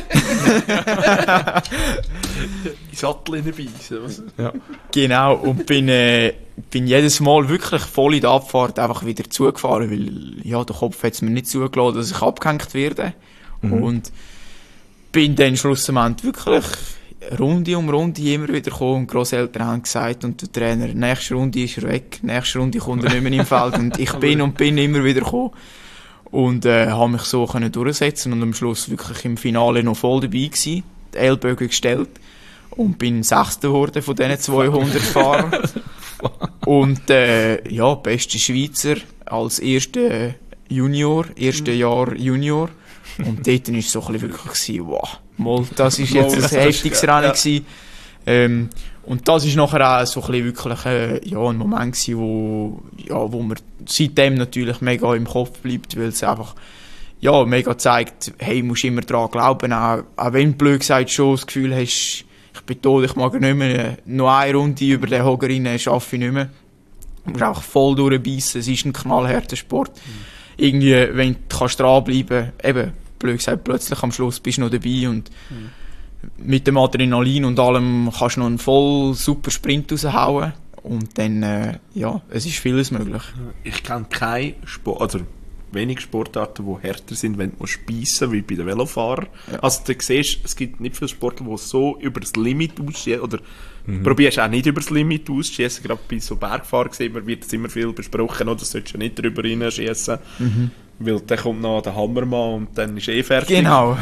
in Sattel hineinbeissen. Ja. Genau, und bin, äh, bin jedes Mal wirklich voll in der Abfahrt einfach wieder zugefahren, weil, ja, der Kopf hat es mir nicht zugelassen, dass ich abgehängt werde. Mhm. Und bin dann schlussendlich wirklich Runde um Runde immer wieder gekommen und die Grosseltern haben gesagt und der Trainer, nächste Runde ist er weg, nächste Runde kommt er nicht mehr im Feld und ich bin und bin immer wieder gekommen und äh, habe mich so können durchsetzen und am Schluss wirklich im Finale noch voll dabei gewesen, die Ellbogen gestellt und bin Sechster geworden von diesen zweihundert Fahrern. Und äh, ja, beste Schweizer als erster Junior, erste Jahr Junior. Und dort war es so ein bisschen wirklich, gewesen, wow, mal, das ist jetzt ein heftiges Rennen gewesen. Ähm, und das ist nachher auch so ein bisschen wirklich äh, ja, ein Moment gewesen, wo, ja, wo mir seitdem natürlich mega im Kopf bleibt, weil es einfach ja, mega zeigt, hey, musst immer daran glauben, auch, auch wenn du blöd gesagt schon das Gefühl hast, ich bin tot, ich mag nicht mehr, noch eine Runde über den Hocker rein, schaffe ich nicht mehr. Du musst auch voll durchbeissen, es ist ein knallharter Sport. Mhm. Irgendwie, wenn du kannst dranbleiben, eben, blöd gesagt, plötzlich am Schluss bist du noch dabei und mhm. mit dem Adrenalin und allem kannst du noch einen voll super Sprint raushauen und dann, äh, ja, es ist vieles möglich. Ich kenne keinen Sport, also wenige Sportarten, die härter sind, wenn du speissen, wie bei den Velofahrern. Ja. Also du siehst, es gibt nicht viele Sportler, die so über das Limit ausschießen, oder mhm. du probierst auch nicht über das Limit ausschießen. Gerade bei so Bergfahrern wird es immer viel besprochen, oder solltest du nicht drüber hineinschießen. Mhm. Weil dann kommt noch der Hammermann und dann ist eh fertig. Genau.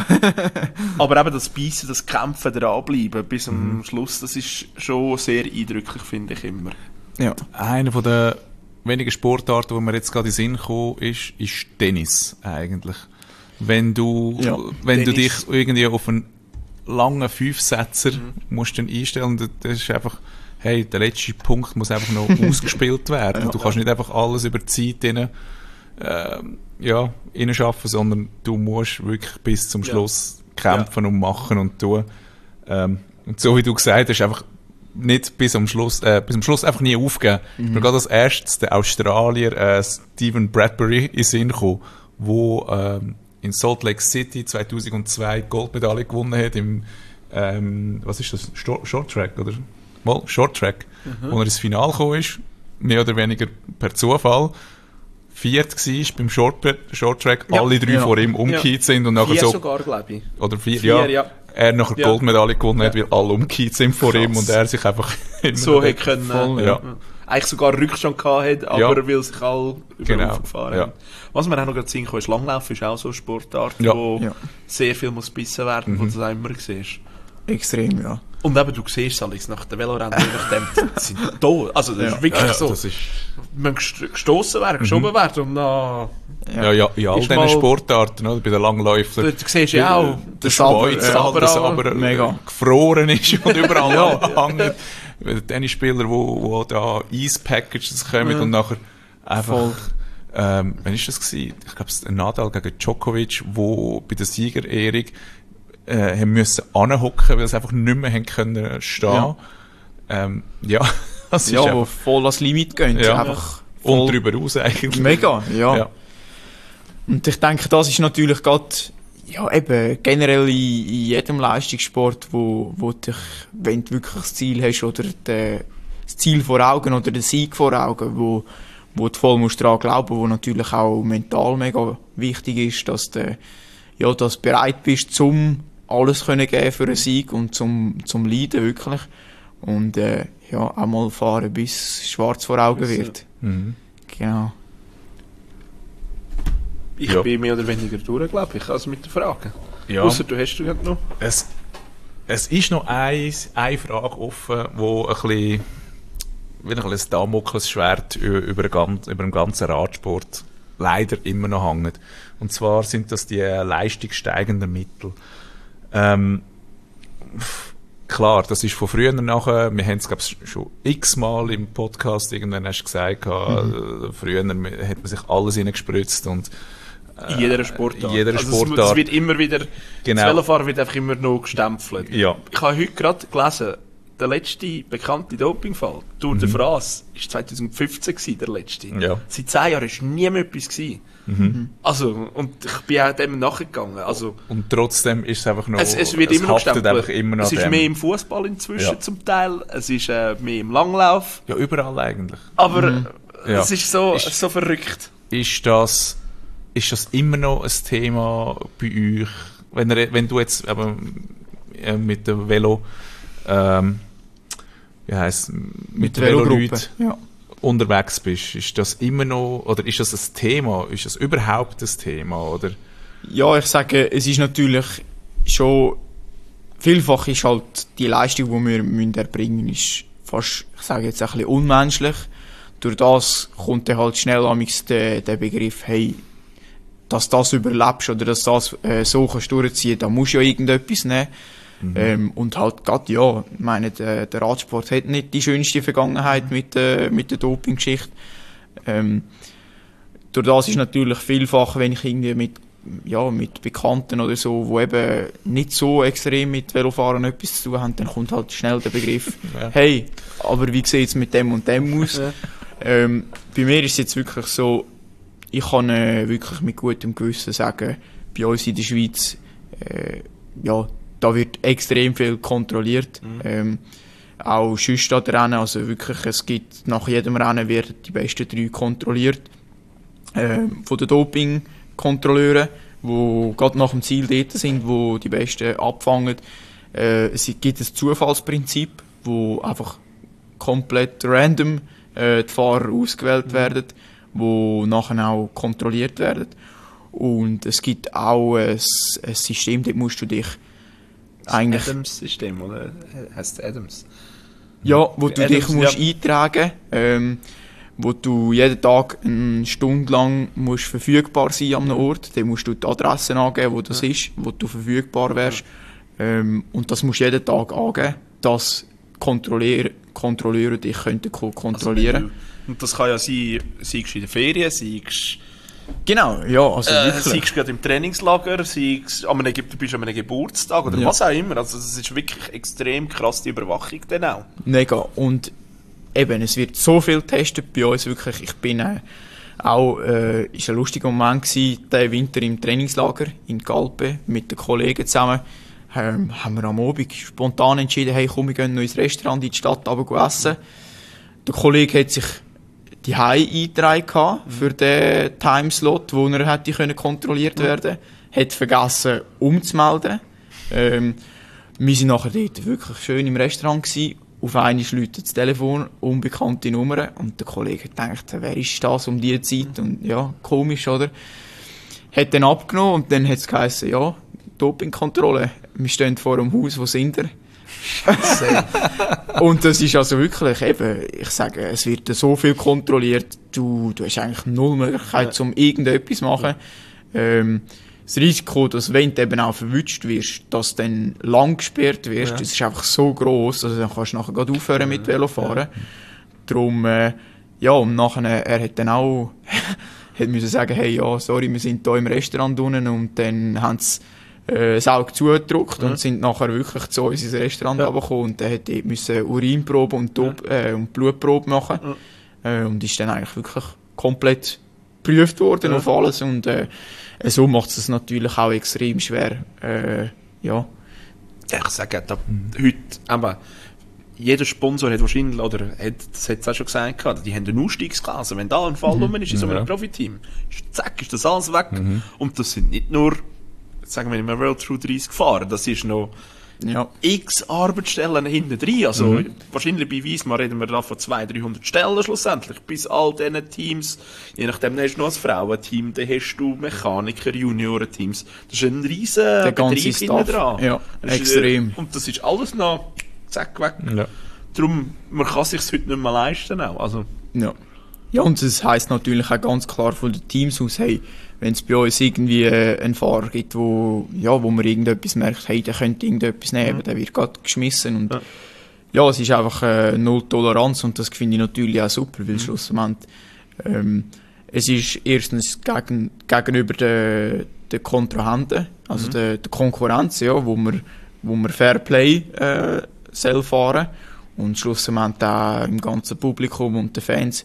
Aber eben das Beißen, das Kämpfen, dranbleiben bis zum mhm. Schluss, das ist schon sehr eindrücklich, finde ich immer. Ja. Einer von der wenigen Sportarten, wo mir jetzt gerade in den Sinn gekommen ist, ist Tennis eigentlich. Wenn du, ja, wenn du dich irgendwie auf einen langen Fünfsetzer mhm. musst dann einstellen, das ist einfach, hey, der letzte Punkt muss einfach noch ausgespielt werden. Ja. Du kannst nicht einfach alles über die Zeit rein, äh, ja, reinschaffen, sondern du musst wirklich bis zum Schluss ja. kämpfen ja. und machen und tun. Ähm, und so wie du gesagt hast, einfach nicht bis am Schluss, äh, bis am Schluss einfach nie aufgeben. Mhm. Mir geht als erstes der Australier äh, Stephen Bradbury in den Sinn gekommen, der ähm, in Salt Lake City zweitausendzwei Goldmedaille gewonnen hat im, ähm, was ist das, Short Track, oder? Mal, Short Track, mhm. wo er ins Finale gekommen ist, mehr oder weniger per Zufall. Viert war beim Short, Short Track, ja. alle drei ja. vor ihm umgekehrt ja. sind. Und nachher vier so, sogar, glaube ich. Oder vier, vier ja. ja. Er nachher ja. Goldmedaille gewonnen hat, ja. weil alle umgekehrt sind vor Krass. ihm und er sich einfach so hätte können, voll, ja. eigentlich sogar Rückstand gehabt hat, aber ja. weil sich alle über genau. aufgefahren ja. haben. Was mir auch noch gerade sehen kann, ist Langlaufen, ist auch so eine Sportart, ja. wo ja. sehr viel muss gebissen werden, mhm. wo du das auch immer siehst. Extrem, ja. Und eben, du siehst Alex, nach der Velorennen, die sind tot. Also das ja. ist wirklich ja, ja, so. Das ist man gestossen werden, geschoben mhm. werden und dann... Ja, ja, in all diesen Sportarten, oder? Bei den Langläufern. Du, du siehst ja auch, der Schweiz, aber, das aber mega gefroren ist und überall ja. hängt. Die Tennisspieler, die da Eis-Packages kommen ja. und nachher einfach... Ähm, wann war das gewesen? Ich glaube, es war Nadal gegen Djokovic, wo bei der Siegerehrung äh, haben müssen anhocken, weil sie einfach nicht mehr haben können stehen. Ja, ähm, ja, das ja ist wo voll ans Limit gehen. Ja. Einfach voll und drüber raus eigentlich. Mega, ja. ja. Und ich denke, das ist natürlich gerade, ja eben, generell in, in jedem Leistungssport, wo, wo dich, wenn du wirklich das Ziel hast oder de, das Ziel vor Augen oder den Sieg vor Augen, wo, wo du voll musst daran glauben, wo natürlich auch mental mega wichtig ist, dass du ja, dass du bereit bist, zum alles können geben für einen Sieg und zum, zum Leiden wirklich. Und äh, ja, auch mal fahren, bis schwarz vor Augen wird. Mhm. Genau. Ich ja. bin mehr oder weniger durch, glaube ich, also mit den Fragen. Ja. Ausser du hast du noch. Es, es ist noch ein, eine Frage offen, wo ein bisschen, wie ein bisschen Damoklesschwert über, über den ganzen Radsport leider immer noch hängt. Und zwar sind das die leistungssteigenden Mittel. Ähm, klar, das ist von früher nachher, wir haben es glaube ich schon x-mal im Podcast irgendwann hast du gesagt, mhm. früher hat man sich alles reingespritzt und äh, in jeder Sportart. In jeder also Sportart. Es, es wird immer wieder, genau. Das Velofahren wird einfach immer noch gestempelt. Ja. Ich habe heute gerade gelesen, der letzte bekannte Dopingfall, Tour de France, mhm. ist zwanzig fünfzehn gewesen, der letzte. Ja. Seit zehn Jahren ist nie mehr etwas gewesen. Mhm. Also, und ich bin auch dem nachgegangen. Also, und trotzdem ist es einfach noch, es, es wird es immer noch gestempelt. Immer noch es ist dem. mehr im Fußball inzwischen ja. zum Teil, es ist äh, mehr im Langlauf. Ja, überall eigentlich. Aber mhm. äh, ja. es ist so, ist, so verrückt. Ist das, ist das immer noch ein Thema bei euch? Wenn, er, wenn du jetzt eben, äh, mit dem Velo ähm, wie heisst, mit, mit den Veloleuten ja. unterwegs bist, ist das immer noch, oder ist das ein Thema? Ist das überhaupt ein Thema, oder? Ja, ich sage, es ist natürlich schon, vielfach ist halt die Leistung, die wir müssen erbringen müssen, ist fast, ich sage jetzt ein bisschen unmenschlich. Durch das kommt dann halt schnell amigs der, der Begriff, hey, dass das überlebst oder dass das äh, so kannst durchziehen, da musst du ja irgendetwas nehmen. Mhm. Ähm, und halt gerade, ja, ich meine, der, der Radsport hat nicht die schönste Vergangenheit mit, äh, mit der Doping-Geschichte. Ähm, durch das ist natürlich vielfach, wenn ich irgendwie mit, ja, mit Bekannten oder so, die eben nicht so extrem mit Velofahren etwas zu tun haben, dann kommt halt schnell der Begriff, ja. hey, aber wie sieht es mit dem und dem aus? Ja. Ähm, bei mir ist es jetzt wirklich so, ich kann äh, wirklich mit gutem Gewissen sagen, bei uns in der Schweiz, äh, ja, da wird extrem viel kontrolliert. Mhm. Ähm, auch sonst an Rennen, also wirklich, es gibt, nach jedem Rennen werden die besten drei kontrolliert. äh, von den Doping-Kontrolleuren, die gerade nach dem Ziel dort sind, wo die Besten abfangen. Äh, es gibt ein Zufallsprinzip, wo einfach komplett random äh, die Fahrer ausgewählt mhm. werden, die nachher auch kontrolliert werden. Und es gibt auch ein, ein System, dort musst du dich das eigentlich... Adams-System, oder? Heißt Adams? Ja, wo du Adams, dich musst ja. eintragen, ähm, wo du jeden Tag eine Stunde lang musst verfügbar sein an einem Ort. Dann musst du die Adresse angeben, wo das ja. ist, wo du verfügbar wärst. Ja. Ähm, und das musst du jeden Tag angeben, dass Kontrolleure, Kontrolleure dich könnten kontrollieren. Also, und das kann ja sein, seist in den Ferien, seist... Genau, ja, also äh, wirklich. Seist gerade im Trainingslager, seist, an einem, du bist an einem Geburtstag oder ja. was auch immer. Also das ist wirklich extrem krass, die Überwachung dann auch. Mega. Und eben, es wird so viel getestet bei uns, wirklich. Ich bin äh, auch, äh, ist ein lustiger Moment gewesen, den Winter im Trainingslager in Galpe mit den Kollegen zusammen. Ähm, haben wir am Abend spontan entschieden, hey, komm, wir gehen noch ins Restaurant in die Stadt runter essen. Der Kollege hat sich die Hause eingetragen mhm. für den Timeslot, wo er hätte können kontrolliert mhm. werden. Hat vergessen umzumelden. Ähm, wir sind nachher dort wirklich schön im Restaurant gewesen. Auf einmal läutet das Telefon, unbekannte Nummer. Und der Kollege hat gedacht, wer ist das um diese Zeit? Und ja, komisch, oder? Hat dann abgenommen und dann hat es geheißen, ja, Dopingkontrolle. Wir stehen vor dem Haus, wo sind wir? Und das ist also wirklich, eben, ich sage, es wird so viel kontrolliert, du, du hast eigentlich null Möglichkeit, ja. um irgendetwas zu machen. Ähm, das Risiko, dass wenn du eben auch verwünscht wirst, dass du dann lang gesperrt wirst, ja. das ist einfach so gross, also dann kannst du nachher gerade aufhören ja. mit Velofahren. Ja. Darum, äh, ja, und nachher, er hat dann auch, hat müssen sagen, hey, ja, sorry, wir sind hier im Restaurant unten, und dann haben sie äh, das Auge zugedrückt ja. und sind nachher wirklich zu uns ins Restaurant ja. runtergekommen, und dann hat müssen Urinprobe und, Top, äh, und Blutprobe machen. Ja. Äh, und ist dann eigentlich wirklich komplett geprüft worden ja. auf alles, und äh, so macht es natürlich auch extrem schwer. Äh, ja. Ich sage, da, heute, aber jeder Sponsor hat wahrscheinlich, oder hat, das hat es auch schon gesagt, die haben eine Ausstiegsklasse. Wenn da ein Fall mhm. rum ist in so einem ja. Profiteam, zack, ist das alles weg. Mhm. Und das sind nicht nur, sagen wir, in einem World Tour dreißig gefahren, das ist noch ja. x Arbeitsstellen hinten drin. Also, mhm. wahrscheinlich bei Wiesmann reden wir da von zweihundert, dreihundert Stellen schlussendlich, bis all diesen Teams. Je nachdem, dann hast du noch ein Frauenteam, dann hast du Mechaniker, Juniorenteams. Das ist ein riesen Der Betrieb hinten dran. Ja, das extrem. Ist, und das ist alles noch zack, weg. Ja. Darum, man kann es sich heute nicht mehr leisten. Auch. Also. Ja. Ja, und das heisst natürlich auch ganz klar von den Teams aus, hey, wenn es bei uns irgendwie äh, einen Fahrer gibt, wo, ja, wo man irgendetwas merkt, hey, der könnte irgendetwas nehmen, mhm. der wird gerade geschmissen. Und ja. ja, es ist einfach äh, null Toleranz, und das finde ich natürlich auch super, weil mhm. schlussendlich ähm, es ist erstens gegen, gegenüber den, den Kontrahenten, also mhm. der, der Konkurrenz, ja, wo man, wo man Fairplay äh, soll fahren, und schlussendlich auch im ganzen Publikum und den Fans,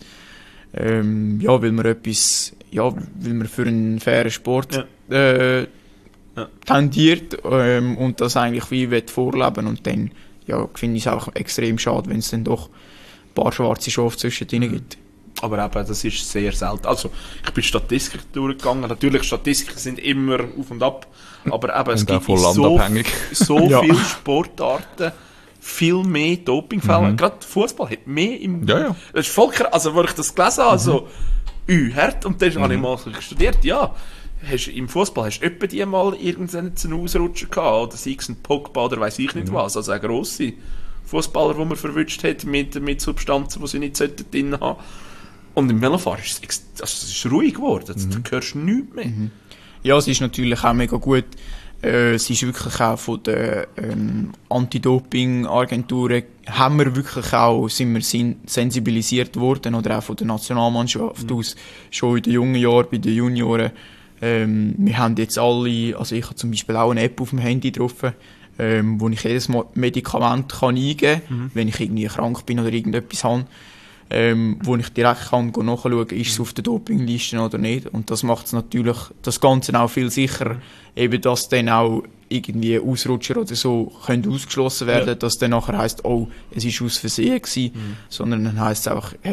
ähm, ja, weil man etwas, ja, weil man für einen fairen Sport ja. Äh, ja. tendiert ähm, und das eigentlich wie will vorleben, und dann ja, finde ich es auch extrem schade, wenn es dann doch ein paar schwarze Schafe zwischendrin gibt. Aber eben, das ist sehr selten. Also, ich bin Statistik durchgegangen. Natürlich, Statistiken sind immer auf und ab, aber eben, es und gibt so, so ja. viele Sportarten, viel mehr Dopingfälle. Mhm. Gerade Fußball hat mehr im... Ja, ja. Das ist voll krass. Also, als ich das gelesen habe, mhm. so, ü, hart, und dann mhm. habe ich mal studiert, ja, hast, im Fußball hast du etwa die mal irgendeinen Ausrutscher gehabt, oder sei es ein Pogba oder weiss ich nicht mhm. was. Also, eine grosse Fußballer, die man verwünscht hat mit, mit Substanzen, die sie nicht drin haben. Und im Velofahren ist es, also es ist ruhig geworden. Mhm. Da hörst du nichts mehr. Mhm. Ja, es ist natürlich auch mega gut. Äh, es ist wirklich auch von den ähm, Anti-Doping-Agenturen haben wir wirklich auch, sind wir sin- sensibilisiert worden, oder auch von der Nationalmannschaft mhm. aus, schon in den jungen Jahren, bei den Junioren. Ähm, wir haben jetzt alle, also ich habe zum Beispiel auch eine App auf dem Handy drauf, ähm, wo ich jedes Medikament kann eingeben kann, mhm. wenn ich irgendwie krank bin oder irgendetwas habe. Ähm, wo ich direkt kann nachschauen kann, ist es auf der Dopingliste oder nicht. Und das macht es natürlich das Ganze auch viel sicherer, eben, dass dann auch irgendwie Ausrutscher oder so können ausgeschlossen werden, ja. dass dann nachher heisst, oh, es war aus Versehen gewesen, mhm. sondern dann heisst es einfach, hey,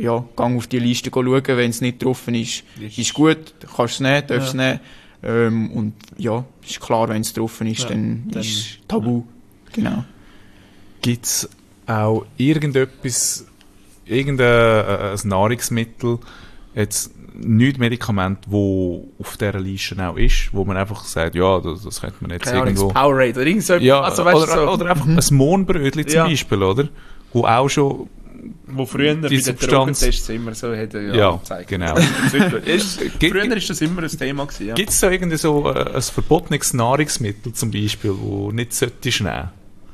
ja, gang auf die Liste schauen, wenn es nicht getroffen ist, ist, ist gut, kannst du es nehmen, darfst du ja. es nehmen. Ähm, und ja, ist klar, wenn es getroffen ist, ja, dann, dann ist es tabu. Genau. Gibt es auch irgendetwas, irgendein äh, ein Nahrungsmittel, jetzt nicht Medikament, wo auf dieser Liste auch ist, wo man einfach sagt, ja, das, das könnte man jetzt Keine irgendwo... Ahnung, Powerade oder irgend so. Ja, also, weißt, oder, so, oder einfach ein Mohnbrötchen zum Ja. Beispiel, oder? Wo auch schon wo früher bei die den Substanz- Drogentests immer so hätte ja, Ja, gezeigt. genau. ist, Gibt- früher ist das immer ein Thema gewesen, ja. Gibt es da irgendwie so äh, ein verbotenes Nahrungsmittel zum Beispiel, wo nicht solltest nehmen?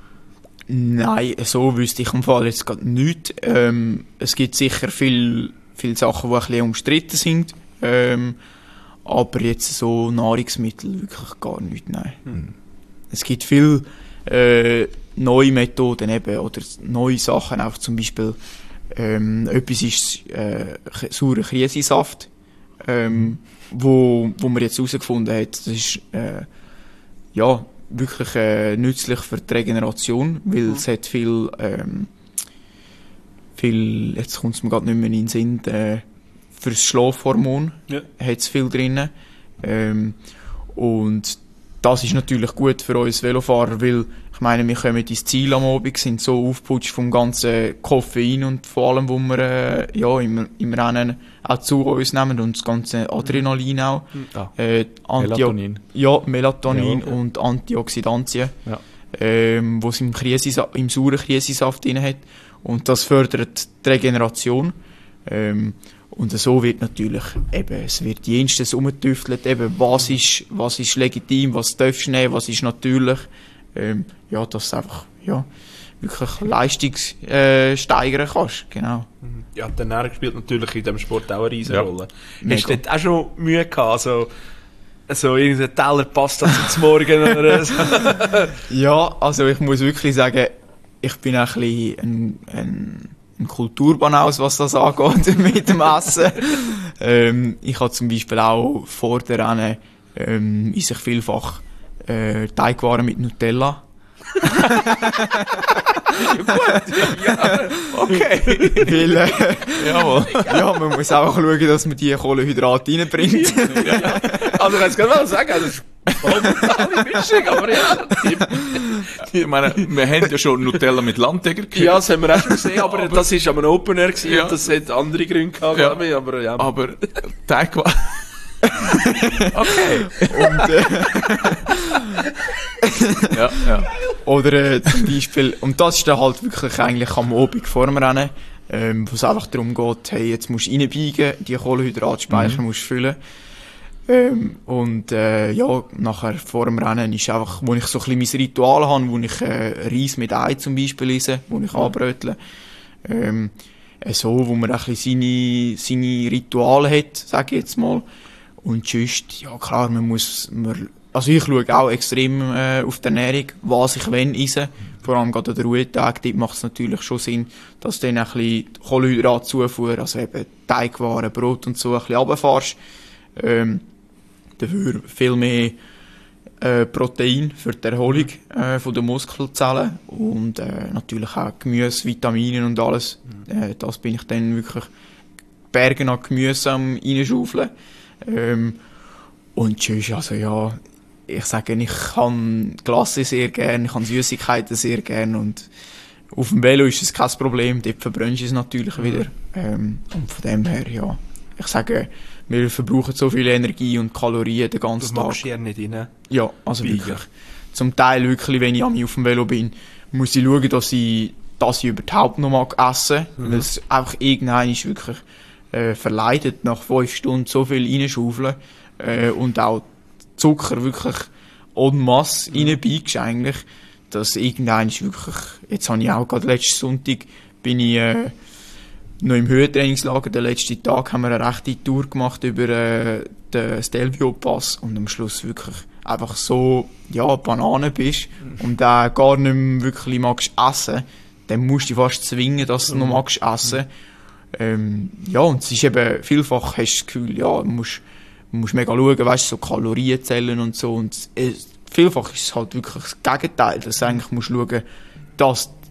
Nein, so wüsste ich im Fall jetzt gerade nichts. Ähm, es gibt sicher viele viel Sachen, die ein bisschen umstritten sind. Ähm, aber jetzt so Nahrungsmittel wirklich gar nicht, nein. Hm. Es gibt viele äh, neue Methoden eben, oder neue Sachen, auch zum Beispiel ähm, etwas ist äh, saurer Krisensaft, ähm, wo, wo man jetzt herausgefunden hat, das ist äh, ja, wirklich äh, nützlich für die Regeneration, weil mhm. es hat viel, ähm, viel, jetzt kommt es mir gerade nicht mehr in den Sinn, äh, für das Schlafhormon Ja. hat es viel drin. Ähm, und das ist natürlich gut für uns Velofahrer, weil ich meine, wir kommen ins Ziel am Abend, sind so aufgeputscht vom ganzen Koffein und vor allem, wo wir äh, ja, im, im Rennen auch zu uns nehmen und das ganze Adrenalin auch. Ah, Äh, Antio- Melatonin. Ja, Melatonin Ja. und Antioxidantien, Ja. ähm, wo es im, Krisensa- im sauren Krisensaft drin hat. Und das fördert die Regeneration. Ähm, und so wird natürlich eben, es wird jenstes umgetüftelt, eben, was ist, was ist legitim, was darfst du nehmen, was ist natürlich. Ähm, ja, dass du einfach, ja, wirklich Leistung äh, steigern kannst, genau. Ja, die Ernährung spielt natürlich in diesem Sport auch eine riesen Ja. Rolle. Mega. Hast du dort auch schon Mühe gehabt, also, so irgendein Teller Pasta zum Morgen oder so? Ja, also ich muss wirklich sagen, ich bin ein bisschen ein, ein, ein Kulturbanaus, was das angeht mit dem Essen. ähm, ich habe zum Beispiel auch vor der Rennen ähm, esse ich vielfach äh, Teigwaren mit Nutella. Okay. Weil, äh, Jawohl. ja, man muss auch schauen, dass man die Kohlenhydrate reinbringt. Also, ich kann es gerade mal sagen, das ist voll brutale Mischung, aber ja. Ich meine, wir haben ja schon Nutella mit Landtiger gehört. Ja, das haben wir auch schon gesehen, aber, aber das war am Open Air gewesen, Ja. und das hat andere Gründe gehabt, Ja. glaube ich, aber ja. Aber Teigwaren... Okay. Und, äh, Ja, ja. Oder äh, zum Beispiel, und das ist dann halt wirklich eigentlich am Abend vor dem Rennen, ähm, wo es einfach darum geht, hey, jetzt musst du reinbiegen, die Kohlenhydratspeicher Mhm. musst du füllen. Ähm, und äh, ja, nachher vor dem Rennen ist einfach, wo ich so ein bisschen mein Ritual habe, wo ich äh, Reis mit Ei zum Beispiel esse, wo ich anbrötle. Ähm, äh, so, wo man ein bisschen seine, seine Rituale hat, sage ich jetzt mal. Und sonst, ja klar, man muss, man, also ich schaue auch extrem äh, auf die Ernährung, was ich wenn esse. Vor allem gerade an den Ruhetag, dort macht es natürlich schon Sinn, dass du dann ein bisschen Kohlenhydratzufuhr, also eben Teigwaren, Brot und so ein bisschen runterfährst. Ähm, dafür viel mehr äh, Protein für die Erholung äh, von den Muskelzellen und äh, natürlich auch Gemüse, Vitamine und alles. Äh, das bin ich dann wirklich Bergen an Gemüse am reinschaufeln. Ähm, und tschüss, also ja, ich sage, ich kann Glasse sehr gern, ich kann Süßigkeiten sehr gern und auf dem Velo ist es kein Problem, dort verbrennst du es natürlich wieder. Ähm, und von dem her, ja, ich sage, wir verbrauchen so viel Energie und Kalorien den Das ganzen Tag. magst du ja nicht rein. Ja, also Biegen. wirklich. Zum Teil wirklich, wenn ich an mich auf dem Velo bin, muss ich schauen, dass ich, dass ich überhaupt noch mag essen, Mhm. weil es einfach irgendwann ist wirklich äh, verleidet, nach fünf Stunden so viel reinschaufeln äh, und auch Zucker wirklich en masse Mhm. reinbiegst eigentlich, dass irgendwann ist wirklich, jetzt habe ich auch gerade letzten Sonntag, bin ich äh, noch im Höhentrainingslager, den letzten Tag haben wir eine rechte Tour gemacht über äh, den Stelvio Pass und am Schluss wirklich einfach so, ja, Banane bist und da gar nicht mehr wirklich magst essen, dann musst du dich fast zwingen, dass du noch magst essen. Ähm, ja, und es ist eben, vielfach hast du das Gefühl, ja, du musst, du musst mega schauen, weißt du, so Kalorienzellen und so, und es, vielfach ist es halt wirklich das Gegenteil, dass du eigentlich musst schauen, dass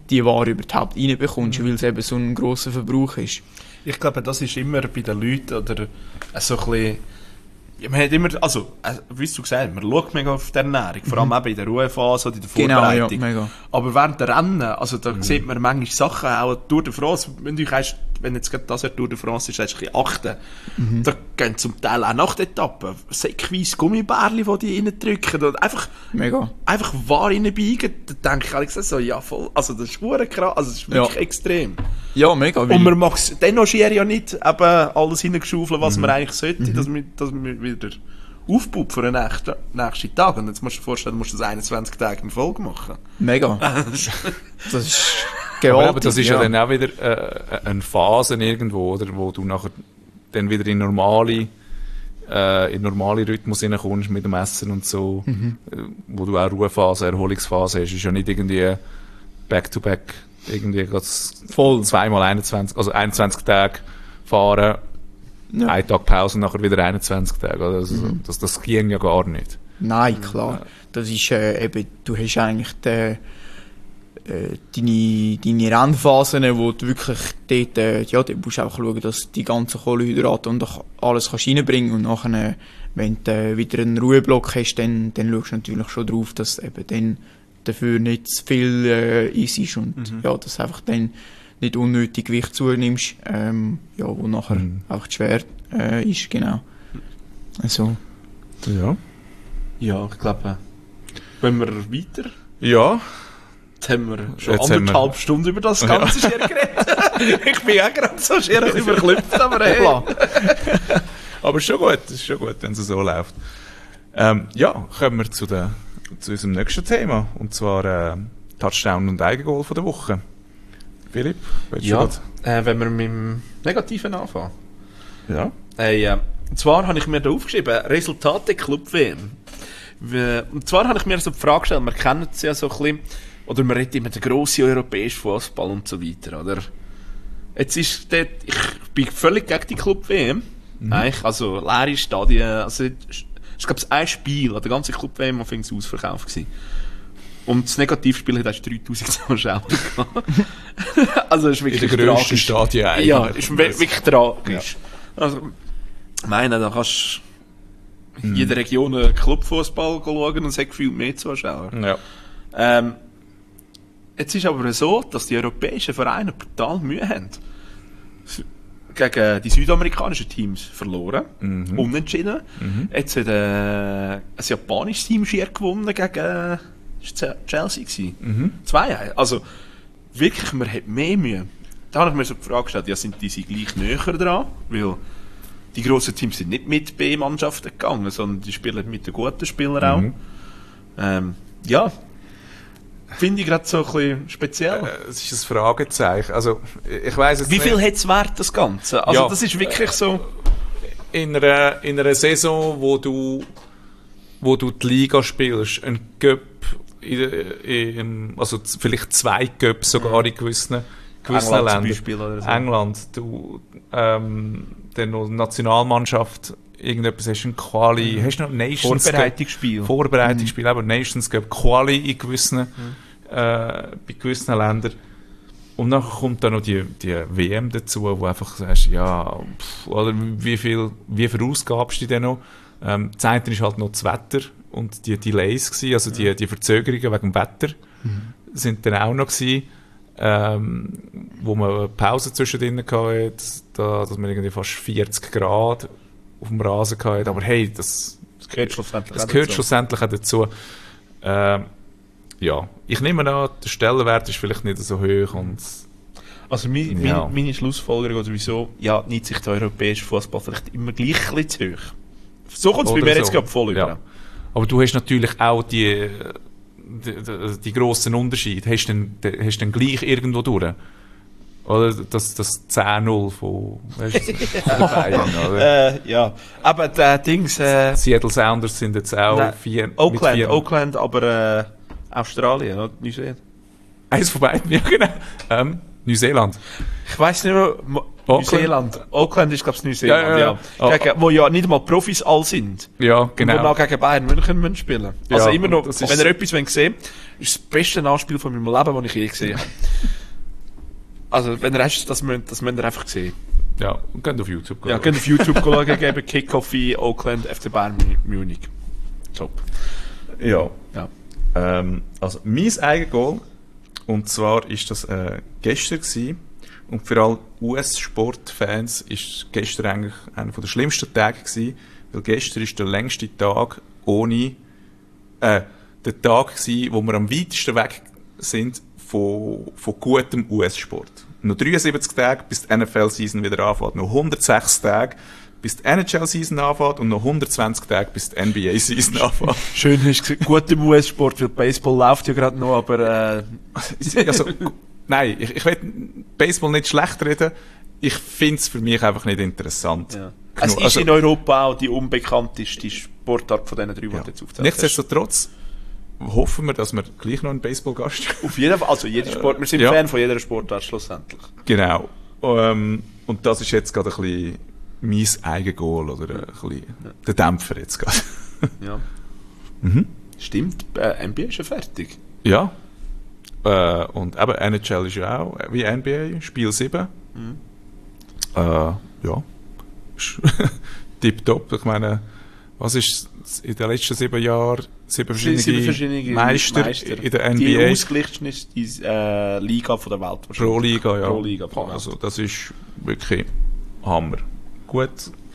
die Ware überhaupt reinbekommst, weil es eben so ein grosser Verbrauch ist. Ich glaube, das ist immer bei den Leuten oder äh, so ein bisschen, ja, man hat immer, also, äh, wie du gesagt hast, man schaut mega auf die Ernährung, vor allem eben in der Ruhephase oder in der Vorbereitung. Genau, ja, mega. Aber während der Rennen, also da sieht man manchmal Sachen, auch Tour de France, wenn du weißt, wenn jetzt gerade das Jahr Tour de France ist, hast du ein bisschen achten. Mhm. Da gehen zum Teil auch nach der Etappe säckweise Gummibärli, die die reindrücken und einfach, Mega. einfach wahr reinbiegen. Da denke ich ehrlich gesagt so, ja voll, also das ist verdammt krass, also das ist wirklich Ja. extrem. Ja, mega. Und man mag es dennoch schier ja nicht eben alles hineingeschaufeln, was Mhm. man eigentlich sollte, dass, man, dass man wieder aufbaut für den nächsten, nächsten Tag. Und jetzt musst du dir vorstellen, du musst das einundzwanzig Tage in Folge machen. Mega. Das ist Aber, gewaltig. aber das ist ja, dann auch wieder äh, eine Phase irgendwo, oder, wo du nachher dann wieder in normale, äh, in normale Rhythmus hineinkommst mit dem Essen und so, Mhm. äh, wo du auch Ruhephase, Erholungsphase hast. Ist ja nicht irgendwie back-to-back, irgendwie ganz Voll. zweimal einundzwanzig, also einundzwanzig Tage fahren, Ja. ein Tag Pause und nachher wieder einundzwanzig Tage. Also, Mhm. das, das ging ja gar nicht. Nein, klar. Das ist äh, eben, du hast eigentlich die, äh, deine, deine Rennphasen, wo du wirklich dort, äh, ja, du musst auch schauen, dass du die ganzen Kohlenhydrate und alles kannst reinbringen und nachher, äh, wenn du äh, wieder einen Ruheblock hast, dann, dann schaust du natürlich schon drauf, dass eben dann dafür nicht zu viel äh, isst und Mhm. ja, dass einfach dann nicht unnötig Gewicht zunimmst, ähm, ja, wo nachher Mhm. auch zu schwer äh, ist, genau. Also, Ja. Ja, ich glaube, wenn wir weiter, Ja. jetzt haben wir schon Jetzt haben anderthalb wir- Stunden über das ganze Schier geredet. Ich bin auch gerade so schier ein bisschen verklüpft, aber hey. Aber ist schon gut, ist schon gut, wenn es so läuft. Ähm, ja, kommen wir zu, der, zu unserem nächsten Thema. Und zwar äh, Touchdown und Eigengoal von der Woche. Philipp, willst du Ja, grad- äh, wenn wir mit dem Negativen anfangen. ja. Hey, äh, und zwar habe ich mir da aufgeschrieben, Resultate Club-W M. Wie- Und zwar habe ich mir so die Frage gestellt, wir kennen es ja so ein bisschen, oder man redet immer den grossen europäischen Fußball und so weiter, oder? Jetzt ist dort, ich bin völlig gegen die Club-W M. Mhm. Eigentlich, also leere Stadien, also es ist, glaube ich, ein Spiel an der ganzen Club-W M, wo es ausverkauft gewesen. Und das Negativspiel hat erst dreitausend Zuschauer gehabt. Also es ist In wirklich der grössten tragisch. Stadien eigentlich. Ja, ist wir- wirklich tragisch. Also, ich meine, da kannst du in jeder Region einen Clubfußball schauen und es hat gefühlt mehr Zuschauer. Ja. Ähm, jetzt ist aber so, dass die europäischen Vereine brutal Mühe haben. F- Gegen die südamerikanischen Teams verloren, Mhm. unentschieden. Jetzt hat äh, ein japanisches Team schier gewonnen gegen äh, ist es Chelsea gewesen. Mhm. zwei Also wirklich, man hat mehr Mühe. Da habe ich mir so die Frage gestellt, ja, sind diese gleich näher dran? Weil die grossen Teams sind nicht mit B-Mannschaften gegangen, sondern die spielen mit den guten Spielern auch. Mhm. Ähm, ja, finde ich gerade so ein bisschen speziell. Äh, Es ist ein Fragezeichen. Also, ich weiss jetzt Wie viel nicht, hat es wert, das Ganze? Also Ja. das ist wirklich so... in einer, in einer Saison, wo du, wo du die Liga spielst, ein Cup, in, in, also z- vielleicht zwei Cups sogar in gewissen, gewissen England zum Ländern. Beispiel oder so. England, du, ähm, dann noch Nationalmannschaft, irgendetwas hast du ein Quali, hast du noch Nations Vorbereitungsspiel. Cup, Vorbereitungsspiel, aber Nations Cup, Quali in gewissen, äh, bei gewissen Ländern. Und dann kommt dann noch die, die W M dazu, wo einfach sagst, ja, pff, oder wie viel, wie verausgabst du denn noch? Ähm, das eine ist halt noch das Wetter und die Delays gewesen, also die, die Verzögerungen wegen dem Wetter sind dann auch noch gewesen, ähm, wo man eine Pause zwischendrin hatte, da, dass man irgendwie fast vierzig Grad auf dem Rasen hatte. Aber hey, das, Das gehört schlussendlich das auch gehört dazu. schlussendlich auch dazu. Ähm, ja, ich nehme an, der Stellenwert ist vielleicht nicht so hoch und Also mein, Ja. mein, meine Schlussfolgerung, oder wieso, ja, nimmt sich der europäische Fußball vielleicht immer gleich ein bisschen zu hoch. So kommt es bei Oder mir so. jetzt gerade voll über. Ja. Aber du hast natürlich auch die, die, die, die grossen Unterschiede. Hast du dann, hast du dann gleich irgendwo durch? Oder das, das zehn null von, weißt du, von den Bayern, oder? Äh, ja, aber der Dings, äh, Seattle Sounders sind jetzt auch Nein, vier, mit Oakland, vier. Oakland, aber äh, Australien, oder? Neuseeland. Eins von beiden, ja genau. Ähm, Neuseeland. Ich weiss nicht mehr, Mo- Neuseeland. Auckland ist, glaube ich, Neuseeland, Ja, ja, ja. ja. Gegen, wo ja nicht mal Profis all sind. Ja, Und genau. wo noch gegen Bayern München müssen spielen. Also Ja, immer noch, das ist- wenn ihr etwas sehen wollt, ist das beste Nachspiel von meinem Leben, das ich je gesehen habe. Also, wenn ihr hast, das müsst, das müsst ihr einfach sehen. Ja, und geht auf YouTube. Ja, könnt ihr auf YouTube schauen, geben, Kickoff in Auckland, F C Bayern Munich. Top. Ja. Ja. Ähm, also, mein eigenes Goal, und zwar ist das äh, gestern gewesen, und für alle U S-Sportfans ist gestern eigentlich einer der schlimmsten Tage gewesen, weil gestern ist der längste Tag ohne, äh, der Tag gewesen, wo wir am weitesten weg sind von, von gutem U S-Sport. Noch dreiundsiebzig Tage, bis die N F L-Season wieder anfängt. Noch hundertsechs Tage, bis die N H L-Season anfängt. Und noch hundertzwanzig Tage, bis die N B A-Season anfängt. Schön hast du gesagt, gut im U S-Sport, weil Baseball läuft ja gerade noch, aber, äh, Also, nein, ich, ich will Baseball nicht schlecht reden. Ich finde es für mich einfach nicht interessant. ja. Es genug. ist Also, in Europa auch die unbekannteste Sportart von diesen drei, die ja. du jetzt aufzählst. Nichtsdestotrotz hoffen wir, dass wir gleich noch einen Baseballgast haben. Auf jeden Fall, also jeder Sport, wir sind ja. Fan von jeder Sportart schlussendlich. Genau. Ähm, und das ist jetzt gerade ein bisschen mein eigenes Goal, oder ein bisschen der Dämpfer jetzt gerade. Ja. Mhm. Stimmt, äh, N B A ist ja fertig. Ja. Äh, und eben N H L ist ja auch wie N B A, Spiel sieben. Mhm. Äh, ja. Tipptopp. Ich meine, was ist in den letzten sieben Jahren sieben verschiedene, Sieben verschiedene Meister, Meister. in der N Die B A? ausgeglichen ist die äh, Liga von der Welt. wahrscheinlich. Pro Liga, ja. Pro Liga von der Welt. Also, das ist wirklich Hammer. Gut.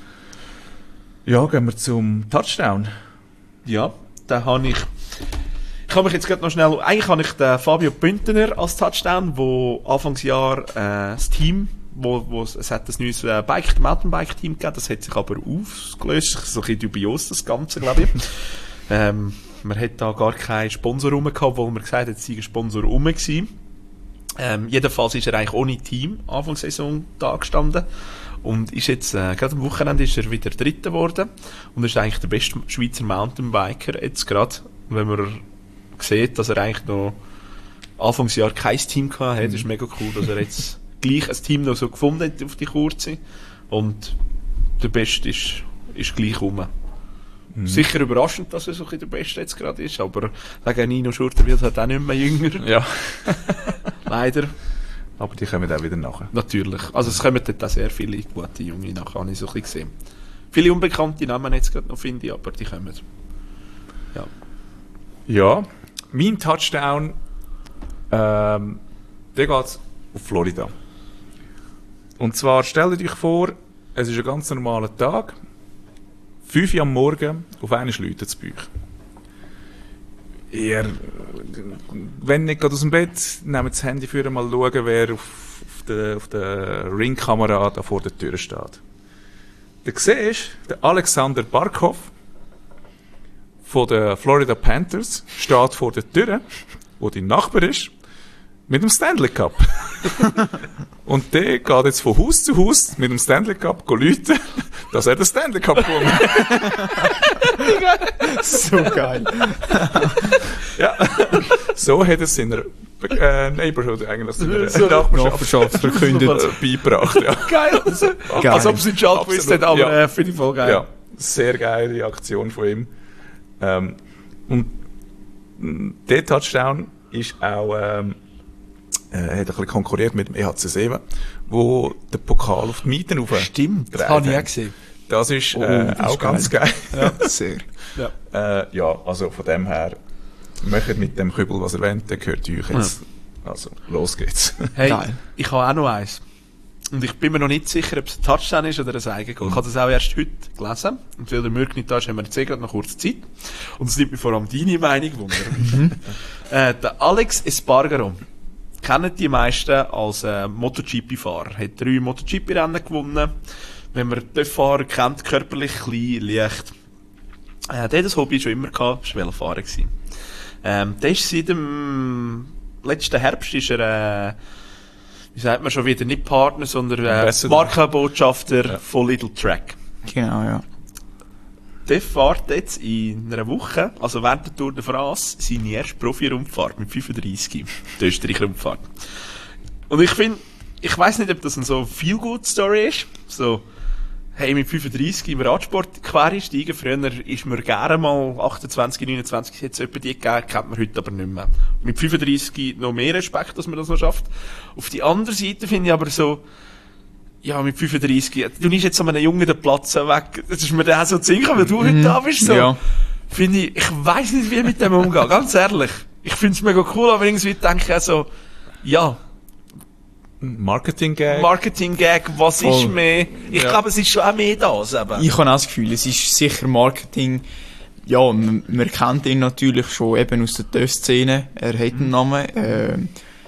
Ja, gehen wir zum Touchdown. Ja, da habe ich. Ich habe mich jetzt gerade noch schnell. Eigentlich habe ich den Fabio Bündner als Touchdown, wo Anfangsjahr äh, das Team, wo, wo es hat ein neues äh, Bike, Mountainbike-Team gegeben, das hat sich aber aufgelöst. So ein bisschen dubios, das Ganze, glaube ich. ähm, man hat da gar keinen Sponsor rum gehabt, wo man gesagt hat, es sei ein Sponsor rum gewesen. Ähm, jedenfalls ist er eigentlich ohne Team Anfangssaison da gestanden. Und ist jetzt, äh, gerade am Wochenende ist er wieder Dritter geworden. Und ist eigentlich der beste Schweizer Mountainbiker jetzt gerade. Wenn man sieht, dass er eigentlich noch Anfangsjahr kein Team gehabt hat, ist mega cool, dass er jetzt gleich ein Team noch so gefunden hat auf die kurze. Und der Beste ist, ist gleich rum. Mhm. Sicher überraschend, dass er so ein bisschen der Beste jetzt gerade ist, aber wegen Nino Schurterwils hat auch nicht mehr jünger. Ja. Leider. Aber die kommen auch wieder nachher. Natürlich. Also es kommen dort auch sehr viele gute Junge nachher, habe ich so ein bisschen gesehen. Viele unbekannte Namen jetzt gerade noch, finde ich, aber die kommen. Ja. Ja. Mein Touchdown, ähm, der geht auf Florida. Und zwar, stellt euch vor, es ist ein ganz normaler Tag. fünf Uhr am Morgen, auf einen läutet es bei euch. Ihr, wenn nicht gerade aus dem Bett, nehmt das Handy für mal schauen, wer auf, auf der, auf der Ringkamera da vor der Tür steht. Da siehst du, der Alexander Barkov von den Florida Panthers steht vor der Tür, wo dein Nachbar ist, mit dem Stanley Cup. Und der geht jetzt von Haus zu Haus mit dem Stanley Cup läuten, dass er den Stanley Cup gewonnen hat. So geil. Ja, so hat er es in der äh, Neighborhood eigentlich, in der So Nachbarschaft verkündet, äh, beigebracht. Ja. Geil. Also, Geil. als ob es nicht schon gewusst hat, aber Ja. äh, finde ich voll geil. Ja, sehr geile Aktion von ihm. Ähm, und mh, der Touchdown ist auch, ähm, äh, hat ein bisschen konkurriert mit dem E H C sieben, wo der Pokal auf die Mieten auf. Stimmt, das habe ich auch gesehen. Das ist, äh, Oh, das auch ist ganz geil. Ja, sehr. Ja. Äh, ja, also von dem her, macht mit dem Kübel, was er wollt, der gehört euch jetzt. Also, los geht's. Hey, Geil. ich habe auch noch eins. Und ich bin mir noch nicht sicher, ob es ein Touchdown ist oder ein Eigengoal. Ich habe das auch erst heute gelesen. Und weil der Mürk nicht da ist, haben wir jetzt eh gerade noch kurz Zeit. Und es nimmt mich vor allem deine Meinung wunder. äh, der Alex Espargaro kennen die meisten als äh, MotoGP-Fahrer. Hat drei MotoGP-Rennen gewonnen. Wenn man den Fahrer kennt, körperlich klein, leicht. Äh, der hat das Hobby schon immer gehabt, ist Velofahrer gewesen. Ähm, der ist seit dem letzten Herbst ist er, äh, wie sagt man schon wieder, nicht Partner, sondern äh, Ambassador. Markenbotschafter Ja. von Little Track. Genau, ja. Der fährt jetzt in einer Woche, also während der Tour de France, seine erste Profi-Rundfahrt mit fünfunddreißig. Die Österreich-Rundfahrt. Und ich finde, ich weiss nicht, ob das eine so Feel-Good-Story ist. So, hey, mit fünfunddreissig im Radsport quer steigen. Früher ist mir gerne mal achtundzwanzig, neunundzwanzig, jetzt etwa die gegeben, kennt man heute aber nicht mehr. Mit fünfunddreissig noch mehr Respekt, dass man das noch schafft. Auf die andere Seite finde ich aber so, ja, mit fünfunddreissig, du nimmst jetzt so einen Jungen den Platz weg. Das ist mir dann auch so zu singen, weil du heute da bist, so. Ja. Finde ich, ich weiss nicht, wie ich mit dem umgehe, ganz ehrlich. Ich finde es mega cool, aber irgendwie denke ich auch so, ja, Marketing-Gag. Marketing-Gag, was Voll. ist mehr? Ich Ja. glaube, es ist schon auch mehr das, eben. Ich habe auch das Gefühl, es ist sicher Marketing. Ja, man, man kennt ihn natürlich schon eben aus der T Ö F-Szene. Er hat einen Namen. Ähm,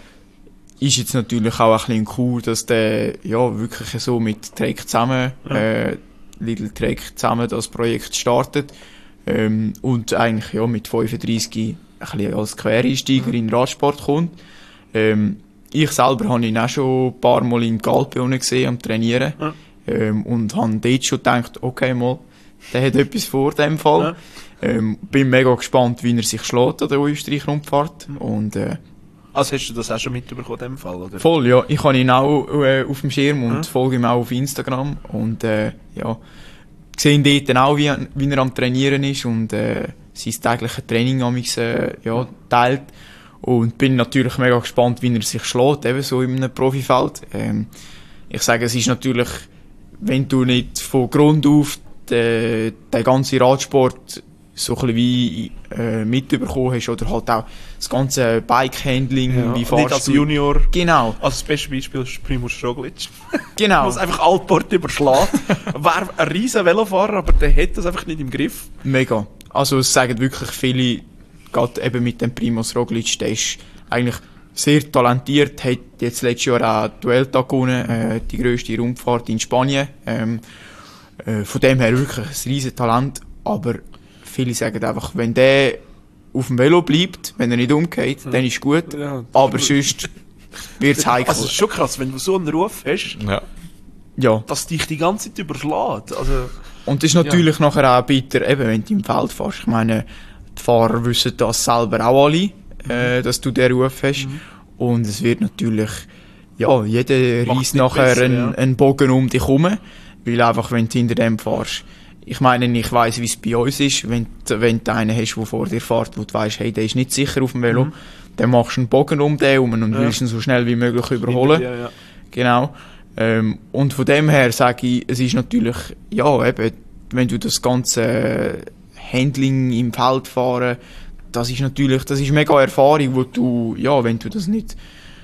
ist jetzt natürlich auch ein bisschen cool, dass der, ja, wirklich so mit Trek zusammen, äh, Little Trek zusammen das Projekt startet. Ähm, und eigentlich, ja, mit fünfunddreissig ein bisschen als Quereinsteiger in den Radsport kommt. Ähm, ich selber habe ihn auch schon ein paar Mal im Galpe gesehen, am Trainieren. Ja. Ähm, und habe dort schon gedacht, okay, mal, der hat etwas vor, in dem Fall. Ja. Ähm, bin mega gespannt, wie er sich schlägt an der Österreich-Rundfahrt. Und, äh, Also hast du das auch schon mitbekommen, in dem Fall, oder? voll, ja. Ich habe ihn auch äh, auf dem Schirm und folge ihm auch auf Instagram. Und, äh, ja, sehe ihn dort dann auch, wie, wie er am Trainieren ist und, äh, sein tägliches Training amigs, äh, ja, teilt. Und bin natürlich mega gespannt, wie er sich schlägt, eben so in einem Profifeld. Ähm, ich sage, es ist natürlich, wenn du nicht von Grund auf den, den ganzen Radsport so ein bisschen wie äh, mitbekommen hast oder halt auch das ganze Bike-Handling, Ja. wie Nicht fahrst als du... Junior. Genau, Also das beste Beispiel ist Primož Roglic. genau. muss einfach Altport überschlagen. Wäre ein riesen Velofahrer, aber der hat das einfach nicht im Griff. Mega. Also es sagen wirklich viele, gerade eben mit dem Primož Roglic, der ist eigentlich sehr talentiert, hat jetzt letztes Jahr auch die Vuelta gewonnen, äh, die grösste Rundfahrt in Spanien. Ähm, äh, von dem her wirklich ein riesen Talent, aber viele sagen einfach, wenn der auf dem Velo bleibt, wenn er nicht umgeht, dann ist gut, Ja. aber sonst wird's heikel. Also es ist schon krass, wenn du so einen Ruf hast, Ja. Ja. dass dich die ganze Zeit überschlägt. Also, Und das ist natürlich nachher auch bitter, eben, wenn du im Feld fährst. Ich meine, die Fahrer wissen das selber auch alle, äh, dass du den Ruf hast. Und es wird natürlich, ja, jeder Macht's reißt nicht nachher besser, einen, ja. einen Bogen um dich herum. Weil einfach, wenn du hinter dem fährst, ich meine, ich weiss, wie es bei uns ist, wenn du, wenn du einen hast, der vor dir fährt, wo du weisst, hey, der ist nicht sicher auf dem Velo, dann machst du einen Bogen um den herum und Ja. willst ihn so schnell wie möglich überholen. Ja, ja. Genau. Ähm, und von dem her sage ich, es ist natürlich, ja, eben, wenn du das ganze Handling im Feld fahren, das ist natürlich, das ist mega Erfahrung, wo du, ja, wenn du das nicht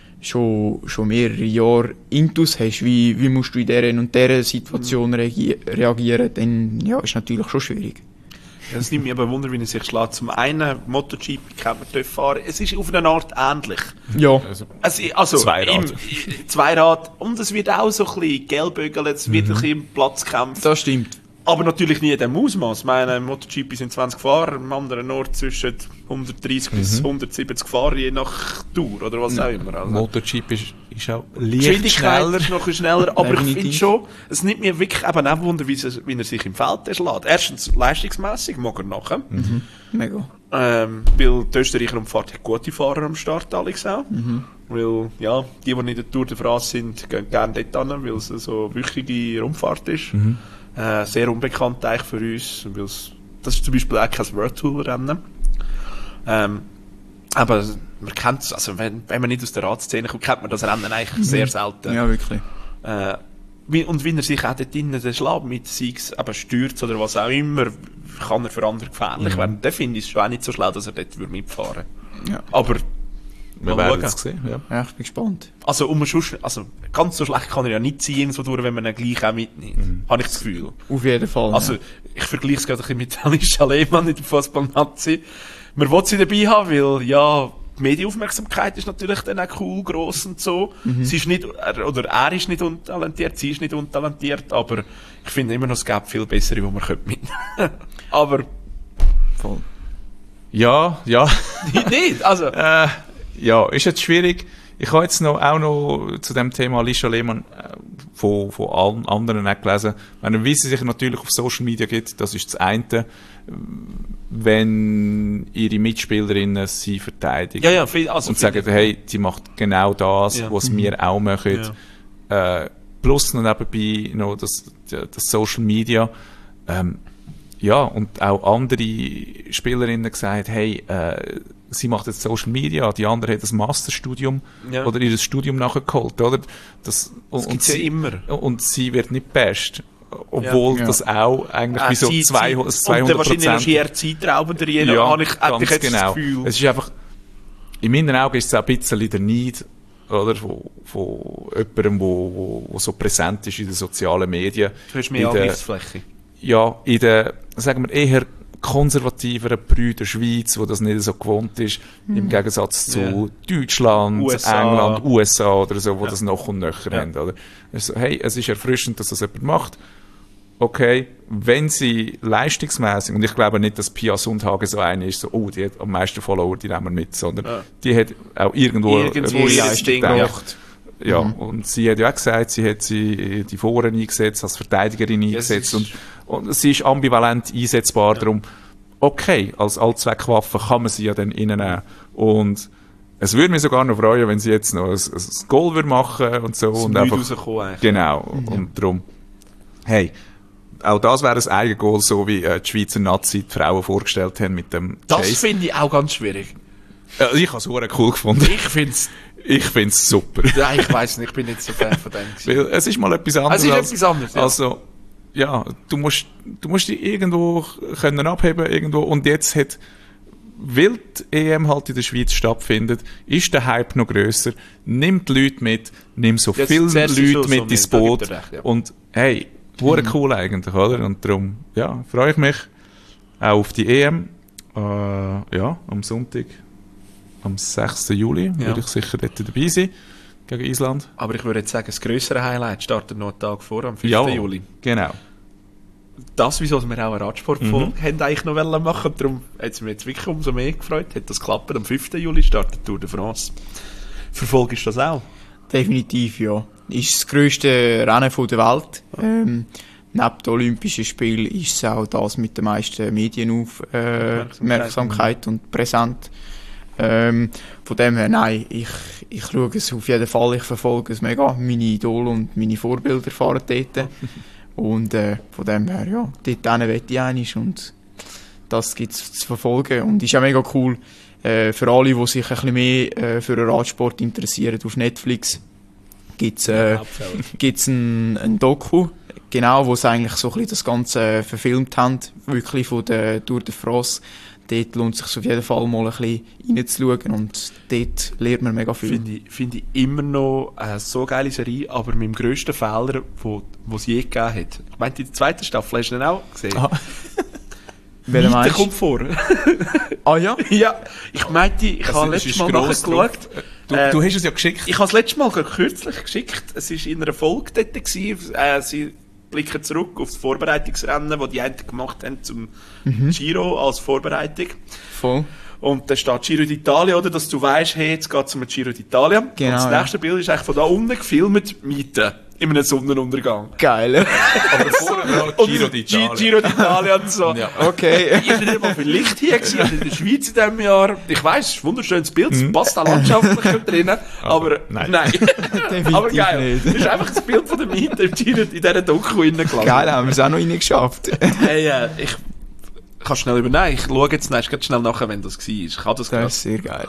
schon, schon mehrere Jahre intus hast, wie, wie musst du in dieser und dieser Situation reagi- reagieren, dann, ja, ist natürlich schon schwierig. Ja, es nimmt mich aber Wunder, wie er sich schlägt. Zum einen, MotoGP kennt man dort fahren. Es ist auf eine Art ähnlich. Ja. Also, Also, also Zweirad. Im, i- Zweirad. Und es wird auch so ein bisschen gelbbögeln, es wird ein bisschen im Platz gekämpft. Das stimmt. Aber natürlich nie in dem Ausmaß. Ich meine, im MotoGP sind zwanzig Fahrer, am anderen Ort zwischen hundertdreissig bis hundertsiebzig Fahrer, je nach Tour oder was auch immer. Also, MotoGP ist, ist auch die leicht Geschwindigkeit schneller. ist noch ein bisschen schneller, aber ich finde Definitiv. schon, es nimmt mir wirklich eben auch Wunder, wie, es- wie er sich im Feld schlägt. Erstens, leistungsmässig mag er nachher. Mega. Ähm, weil die Österreicher Umfahrt hat gute Fahrer am Start, Alex auch. Weil, ja, die, die nicht in der Tour de France sind, gehen gerne dort hin, weil es eine so wüchige Rundfahrt ist. Äh, sehr unbekannt eigentlich für uns, weil es, das ist zum Beispiel auch kein World Tour Rennen. Ähm, aber man kennt es, also wenn, wenn man nicht aus der Radszene kommt, kennt man das Rennen eigentlich sehr selten. Ja, wirklich. Äh, wie, und wenn er sich auch dort drinnen den schlägt, mit sei es eben Stürz oder was auch immer, kann er für andere gefährlich werden. Dann finde ich es schon auch nicht so schlau, dass er dort würde mitfahren würde. Ja. Aber, Wir mal werden schauen. es sehen. Ja. Ja, ich bin gespannt. also, um Schuss, also, ganz so schlecht kann er ja nicht sein, irgendwo durch, wenn man ihn gleich auch mitnimmt. Habe ich das Gefühl. Auf jeden Fall. Also, ja. ich vergleiche es gerade ein bisschen mit Alicia Lehmann in der Fußball-Nazi. Man will sie dabei haben, weil, ja, die Medienaufmerksamkeit ist natürlich dann auch cool, gross und so. Sie ist nicht, er- oder er ist nicht untalentiert, sie ist nicht untalentiert, aber ich finde immer noch, es gäbe viel bessere, die man könnte mitnehmen. Aber, Voll. ja, ja. nicht, also, Äh, ja, ist jetzt schwierig. Ich habe jetzt noch, auch noch zu dem Thema Alicia Lehmann äh, von, von allen anderen auch gelesen. Wenn wie sie sich natürlich auf Social Media gibt, das ist das eine, wenn ihre Mitspielerinnen sie verteidigen. ja, ja, viel, also, und sagen, hey, sie macht genau das, Ja. was wir auch machen. Ja. Äh, plus noch nebenbei noch das, das Social Media. Ähm, ja, und auch andere Spielerinnen gesagt, hey, äh, sie macht jetzt Social Media, die andere hat das Masterstudium Ja. oder ihr Studium nachgeholt, oder? Das, Das und, gibt's ja sie, immer. und sie wird nicht best. Obwohl Ja. das auch eigentlich Äh, wie so Zeit- zweihundert Und dann zweihundert wahrscheinlich noch Prozent. eher zeitraubender, je nach, Ja, habe ich, hätte ich ganz jetzt genau. das Gefühl. Es ist einfach, in meinen Augen ist es auch ein bisschen der Neid, oder, von, von jemandem, wo, wo, wo so präsent ist in den sozialen Medien. Du hast mehr In der- Angriffsfläche. Ja, in der, sagen wir, eher konservativeren Brüder der Schweiz, wo das nicht so gewohnt ist, im Gegensatz zu Ja. Deutschland, U S A. England, U S A oder so, wo Ja. das noch und nöcher Ja. haben, oder? Also, hey, es ist erfrischend, dass das jemand macht. Okay, wenn sie leistungsmäßig, und ich glaube nicht, dass Pia Sundhage so eine ist, so, oh, die hat am meisten Follower, die nehmen wir mit, sondern Ja. die hat auch irgendwo, Irgendwo etwas ihr gedacht. Ding gemacht. Ja, und sie hat ja auch gesagt, sie hat sie die Foren eingesetzt, als Verteidigerin eingesetzt, ist- und, und sie ist ambivalent einsetzbar, darum, okay, als Allzweckwaffe kann man sie ja dann reinnehmen. Und es würde mich sogar noch freuen, wenn sie jetzt noch ein, ein Goal würde machen und so. Zum Und Nichts einfach, rauskommen eigentlich. genau, und darum, hey, auch das wäre ein Eigengoal, so wie äh, die Schweizer Nazi die Frauen vorgestellt haben mit dem Das Chase. finde ich auch ganz schwierig. Äh, ich habe es verdammt cool gefunden. Ich finde es... Ich finde es super. Nein, ich weiss nicht, ich bin nicht so Fan von dem. gewesen. Weil es ist mal etwas anderes. Es ist als- etwas anderes, ja. Also, ja, du musst, du musst dich irgendwo können abheben, irgendwo. Und jetzt hat, weil die E M halt in der Schweiz stattfindet, ist der Hype noch grösser. Nimm die Leute mit, nimm so Das viele zuerst Leute so- so mit mit, ins da gibt Boot. er recht, ja. Und hey, hure cool eigentlich, oder? Und darum, ja, freue ich mich auch auf die E M. Äh, ja, am Sonntag, am sechsten Juli, Ja. würde ich sicher dort dabei sein, gegen Island. Aber ich würde jetzt sagen, das grössere Highlight startet noch einen Tag vor, am fünften Ja, Juli. genau. Das, wieso wir auch eine Radsportfolge Mhm. haben eigentlich noch wollen machen, darum hat es mich jetzt wirklich umso mehr gefreut. Hat das geklappt? Am fünften Juli startet Tour de France. Verfolgst du das auch? Definitiv, ja. Ist das grösste Rennen von der Welt. Ähm, neben den Olympischen Spielen ist es auch das mit der meisten Medienaufmerksamkeit und präsent. Ähm, von dem her, nein, ich, ich schaue es auf jeden Fall, ich verfolge es mega. Meine Idole und meine Vorbilder fahren dort. Und äh, von dem her, ja, dort hin will ich einig und das gibt es zu verfolgen. Und ist auch mega cool äh, für alle, die sich ein bisschen mehr äh, für den Radsport interessieren. Auf Netflix gibt es äh, gibt's ein, ein Doku, genau, wo sie eigentlich so ein bisschen das Ganze äh, verfilmt haben, wirklich von der Tour de France. Dort lohnt es sich auf jeden Fall mal ein bisschen reinzuschauen und dort lernt man mega viel. Finde ich, finde ich immer noch eine so geile Serie, aber mit dem grössten Fehler, wo, wo es je gegeben hat. Ich meine, die zweite Staffel hast du den auch gesehen? Ah. Welcher Miete meinst du? kommt vor. Ah ja? Ja, ich meinte, ich Es- habe es letztes ist Mal gross nachgeschaut. Du, Äh, du hast es ja geschickt. Ich habe es letztes Mal gerade kürzlich geschickt. Es war in einer Folge dort. Gewesen. Äh, sie blicken zurück auf das Vorbereitungsrennen, das die einen gemacht haben zum Giro als Vorbereitung. Voll. Und da steht Giro d'Italia, oder? Dass du weißt, hey, jetzt geht es um Giro d'Italia. Genau, und das ja. nächste Bild ist eigentlich von da unten gefilmt, Miete. In einem Sonnenuntergang. Geil. Aber vorher noch Und Giro Gi- d'Italia. Giro d'Italia und so. Ja. Okay. Ich bin nicht mal viel Licht hier gewesen, also in der Schweiz in diesem Jahr. Ich weiss, es ist ein wunderschönes Bild, es passt auch landschaftlich drinnen, aber nein. nein. Definitiv aber geil. nicht. Das ist einfach das Bild von der Miete im Giro in dieser Doku reingelandet. Geil, haben wir es auch noch reingeschafft. Hey, äh, ich kann schnell übernehmen. Ich schaue jetzt nein, schnell nachher, wenn das war. Ich kann das Das gerade. ist sehr geil.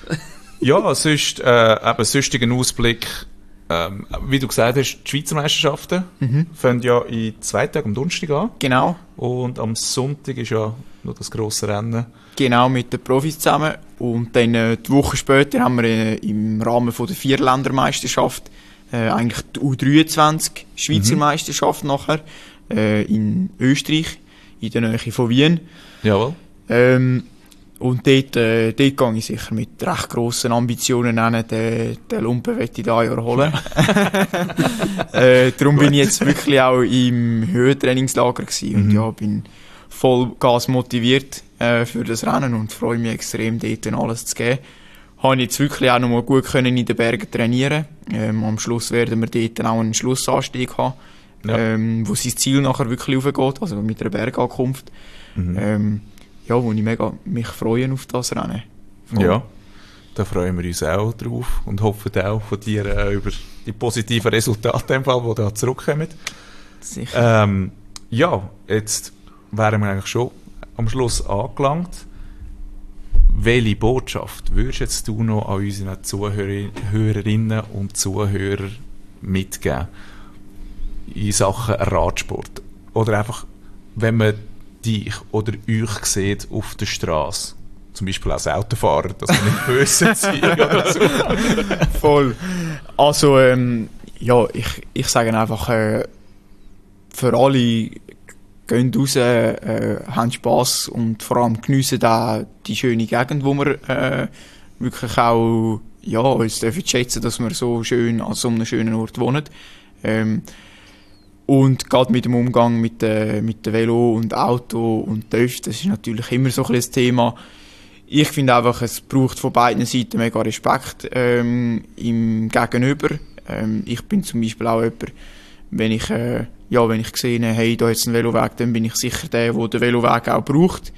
Ja, sonst, äh, eben, sonstigen Ausblick, ähm, wie du gesagt hast, die Schweizer Meisterschaften fangen ja in zwei Tagen am Donnerstag an. Genau. Und am Sonntag ist ja noch das grosse Rennen. Genau, mit den Profis zusammen. Und dann äh, die Woche später haben wir äh, im Rahmen von der Vierländermeisterschaft äh, eigentlich die U dreiundzwanzig Schweizer Meisterschaft nachher äh, in Österreich, in der Nähe von Wien. Jawohl. Ähm, und dort, äh, dort gehe ich sicher mit recht grossen Ambitionen hin, den, den Lumpen will ich dieses Jahr holen. äh, darum bin ich jetzt wirklich auch im Höhentrainingslager gewesen und ja, bin voll Gas motiviert äh, für das Rennen und freue mich extrem, dort dann alles zu geben. Habe ich jetzt wirklich auch noch mal gut können in den Bergen trainieren. Ähm, am Schluss werden wir dort dann auch einen Schlussanstieg haben, Ja. ähm, wo sein Ziel nachher wirklich raufgeht, also mit einer Bergankunft. Ähm, ja, wo ich mega mich freue auf das Rennen. Voll. Ja. da freuen wir uns auch drauf und hoffen auch von dir äh, über die positiven Resultate, im Fall, die da zurückkommen. Sicher. Ähm, ja, jetzt wären wir eigentlich schon am Schluss angelangt. Welche Botschaft würdest jetzt du noch an unseren Zuhörerinnen und Zuhörern mitgeben in Sachen Radsport? Oder einfach, wenn man dich oder euch sieht auf der Straße, zum Beispiel als Autofahrer, dass man nicht böse sein oder so. Voll. Also, ähm, ja, ich, ich sage einfach, äh, für alle, gehen raus, äh, haben Spass und vor allem geniessen auch die schöne Gegend, wo wir äh, wirklich auch ja, uns dürfen schätzen, dass wir so schön an so einem schönen Ort wohnen. Ähm, und gerade mit dem Umgang mit dem mit der Velo und Auto und TÜV, das ist natürlich immer so ein bisschen das Thema. Ich finde einfach, es braucht von beiden Seiten mega Respekt ähm, im Gegenüber. Ähm, ich bin zum Beispiel auch jemand, wenn ich äh, ja, wenn ich gesehen habe, hey, da ist ein Veloweg, dann bin ich sicher der, der den Veloweg auch braucht.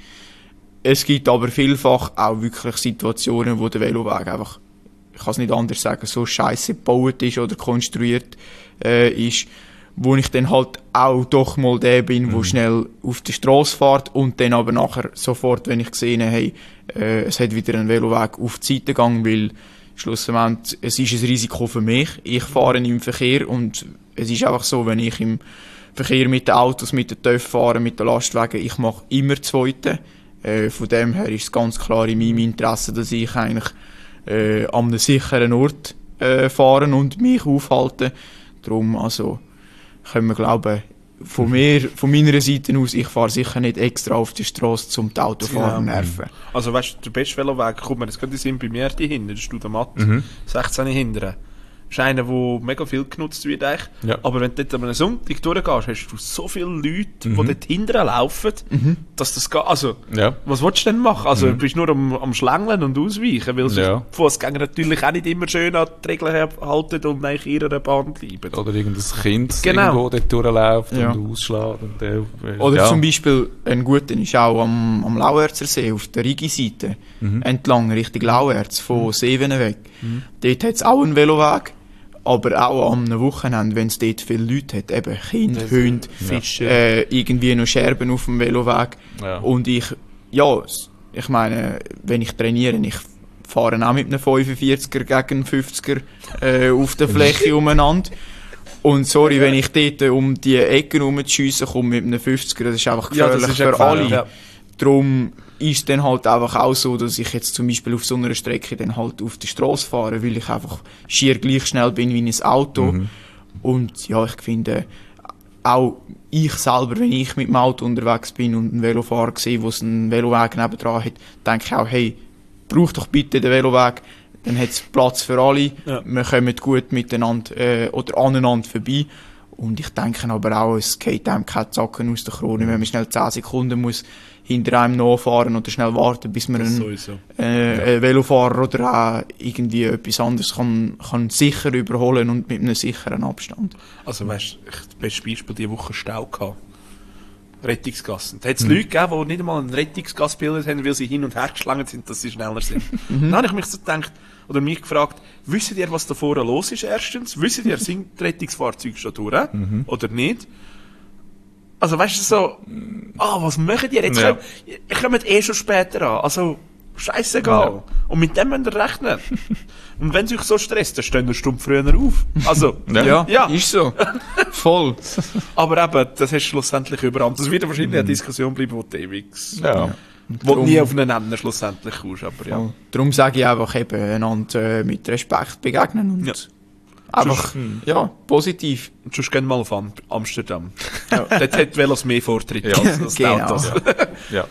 Es gibt aber vielfach auch wirklich Situationen, wo der Veloweg einfach, ich kann es nicht anders sagen, so scheiße gebaut ist oder konstruiert äh, ist, wo ich dann halt auch doch mal der bin, der mhm. schnell auf die Strasse fährt und dann aber nachher sofort, wenn ich gesehen habe, hey, äh, es hat wieder einen Veloweg auf die Seite gegangen, weil schlussendlich, es ist ein Risiko für mich. Ich fahre im Verkehr und es ist einfach so, wenn ich im Verkehr mit den Autos, mit den TÜV fahre, mit den Lastwagen, ich mache immer Zweite. Äh, von dem her ist es ganz klar in meinem Interesse, dass ich eigentlich äh, an einem sicheren Ort äh, fahre und mich aufhalte. Darum, also, können wir glauben, von mir, von meiner Seite aus, ich fahre sicher nicht extra auf die Strasse, um die Autofahrer zu nerven. Also weißt du, der beste Veloweg, guck mal, das könnte sein bei mir die hinten, das ist der Matt, Mhm. sechzehn hinten. Das ist einer, der mega viel genutzt wird eigentlich. Ja. Aber wenn du dort an einem Sonntag durchgehst, hast du so viele Leute, Mhm. die dort hinten laufen, Mhm. dass das geht. Also, Ja. was willst du denn machen? Also, Mhm. du bist nur am, am Schlängeln und Ausweichen, weil sich Ja. die Fußgänger natürlich auch nicht immer schön an die Regeln halten und eigentlich in ihrer Bahn bleiben. Oder irgendein Kind Genau. irgendwo dort durchläuft Ja. und ausschlägt. Und der, Oder ja. zum Beispiel, ein guter ist auch am, am Lauerzer See, auf der Rigi-Seite, Mhm. entlang Richtung Lauerz, von Seevenen weg. Dort hat es auch einen Veloweg, aber auch am Wochenende, wenn es dort viele Leute hat, eben Kinder, Hunde, Fische. äh, irgendwie noch Scherben auf dem Veloweg. Ja. Und ich, ja, ich meine, wenn ich trainiere, ich fahre auch mit einem fünfundvierziger gegen einen fünfziger äh, auf der Fläche umeinander. Und sorry, wenn ich dort um die Ecken rumschiessen komme mit einem fünfziger, das ist einfach Ja, gefährlich das ist für gefährlich, alle. ja. Darum ist es dann halt einfach auch so, dass ich jetzt zum Beispiel auf so einer Strecke dann halt auf die Strasse fahre, weil ich einfach schier gleich schnell bin wie ein Auto. Mhm. Und ja, ich finde, auch ich selber, wenn ich mit dem Auto unterwegs bin und einen Velofahrer sehe, wo es einen Veloweg nebendran hat, denke ich auch, hey, brauch doch bitte den Veloweg, dann hat es Platz für alle, Ja. wir kommen gut miteinander äh, oder aneinander vorbei. Und ich denke aber auch, es geht einem keine Zacken aus der Krone, wenn man schnell zehn Sekunden muss hinter einem nachfahren oder schnell warten, bis man einen, Sowieso. äh, einen Velofahrer oder auch irgendwie etwas anderes kann, kann sicher überholen und mit einem sicheren Abstand. Also weißt du, das beste Beispiel diese Woche Stau gehabt. Rettungsgassen. Da hat es Leute gegeben, die nicht einmal einen Rettungsgass gebildet haben, weil sie hin und her geschlangt sind, dass sie schneller sind. Dann habe ich mich so gedacht, oder mich gefragt, wisst ihr, was da vorne los ist erstens? Wisst ihr, sind die Rettungsfahrzeuge schon durch? Oder nicht? Also weißt du so, ah, was machen ihr? Jetzt Ja. kommen, ihr kommt eh schon später an. Also, scheißegal. Ja. Und mit dem müsst ihr rechnen. Und wenn es euch so stresst, dann stehen ihr stumm früher auf. Also, Ja. ja. ist so. Voll. Aber eben, das hast schlussendlich überall. Das wird wahrscheinlich eine Diskussion bleiben, die du ewig, Ja. wo du Drum- nie auf einen Ende schlussendlich kommst. Aber ja. Ja. Darum sage ich einfach eben, einander äh, mit Respekt begegnen und Ja. einfach, ja, positiv. Und sonst gehen wir mal auf Am- Amsterdam. Ja. Dort hat Velos mehr Vortritt Ja. als, als die Genau. Autos. Ja.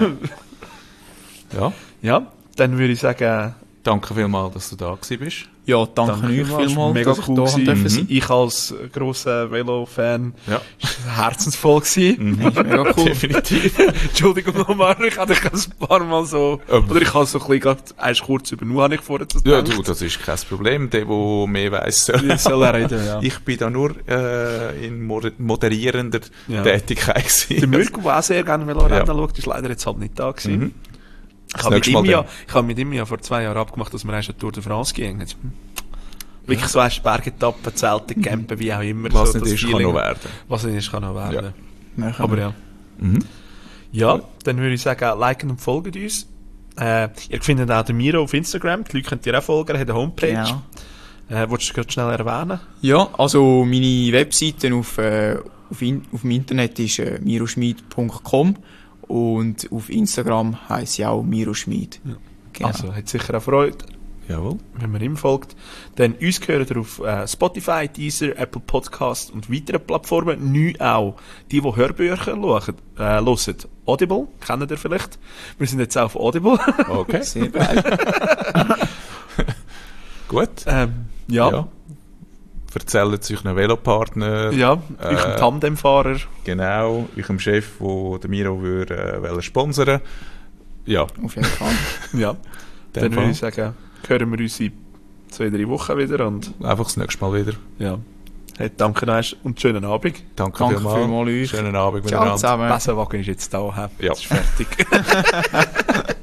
Ja. Ja, dann würde ich sagen, Danke vielmals, dass du da gewesen bist. Ja, danke, danke euch vielmals. vielmals, Mega dass ich cool da gewesen. dürfen sein. Ich als grosser Velo-Fan, Ja. herzensvoll gewesen. Mega cool. Definitiv. Entschuldigung nochmal, ich hatte dich ein paar Mal so, Ähm. oder ich habe so ein bisschen, grad, erst kurz übernommen, habe ich vorher zu Ja, du, das ist kein Problem. Der, der mehr weiss, soll. Ich soll er reden, ja. Ich bin da nur äh, in moder- moderierender Ja. Tätigkeit Der gewesen. Mirko, der auch sehr gerne Velorennen Ja. schaut, ist leider jetzt halt nicht da gewesen. Mhm. Ich habe mit, nächste Mal ihm ja, dann. ich habe mit ihm ja vor zwei Jahren abgemacht, dass wir erst eine Tour de France gehen. Hm. Wirklich so erst Bergetappen, Zelten, Campen, wie auch immer. Was so, nicht das ist, kann Feeling. noch werden. Was nicht ist, kann noch werden. Ja. Aber ja. Mhm. Ja, dann würde ich sagen, liken und folgen uns. Äh, ihr findet auch den Miro auf Instagram. Die Leute könnt ihr auch folgen, er hat eine Homepage. Genau. Äh, wolltest du gerade schnell erwähnen? Ja, also meine Webseite auf, äh, auf, in, auf dem Internet ist äh, miroschmid punkt com und auf Instagram heisst sie auch miroschmid. Ja. Genau. Also, hat sicher auch Freude, Jawohl. wenn man ihm folgt. Dann uns gehört ihr auf äh, Spotify, Deezer, Apple Podcasts und weiteren Plattformen. Neu auch die, die Hörbücher hören. Äh, hören. Audible, kennt ihr vielleicht? Wir sind jetzt auch auf Audible. Okay. Sehr geil. Gut. ähm, ja. Ja. Erzählt sich einen Velopartner. Ja, Äh, ich ein Tandemfahrer. Genau. Ich dem Chef, der den Miro würde, äh, wollen sponsern. Ja. Auf jeden Fall. Ja. Dann Dann würde ich sagen, hören wir uns in zwei, drei Wochen wieder. Und einfach das nächste Mal wieder. ja, hey, danke noch und schönen Abend. Danke, Danke vielmals. vielmals euch. Schönen Abend Ciao miteinander. zusammen. Besenwagen ist jetzt da. He? Ja. Jetzt ist fertig.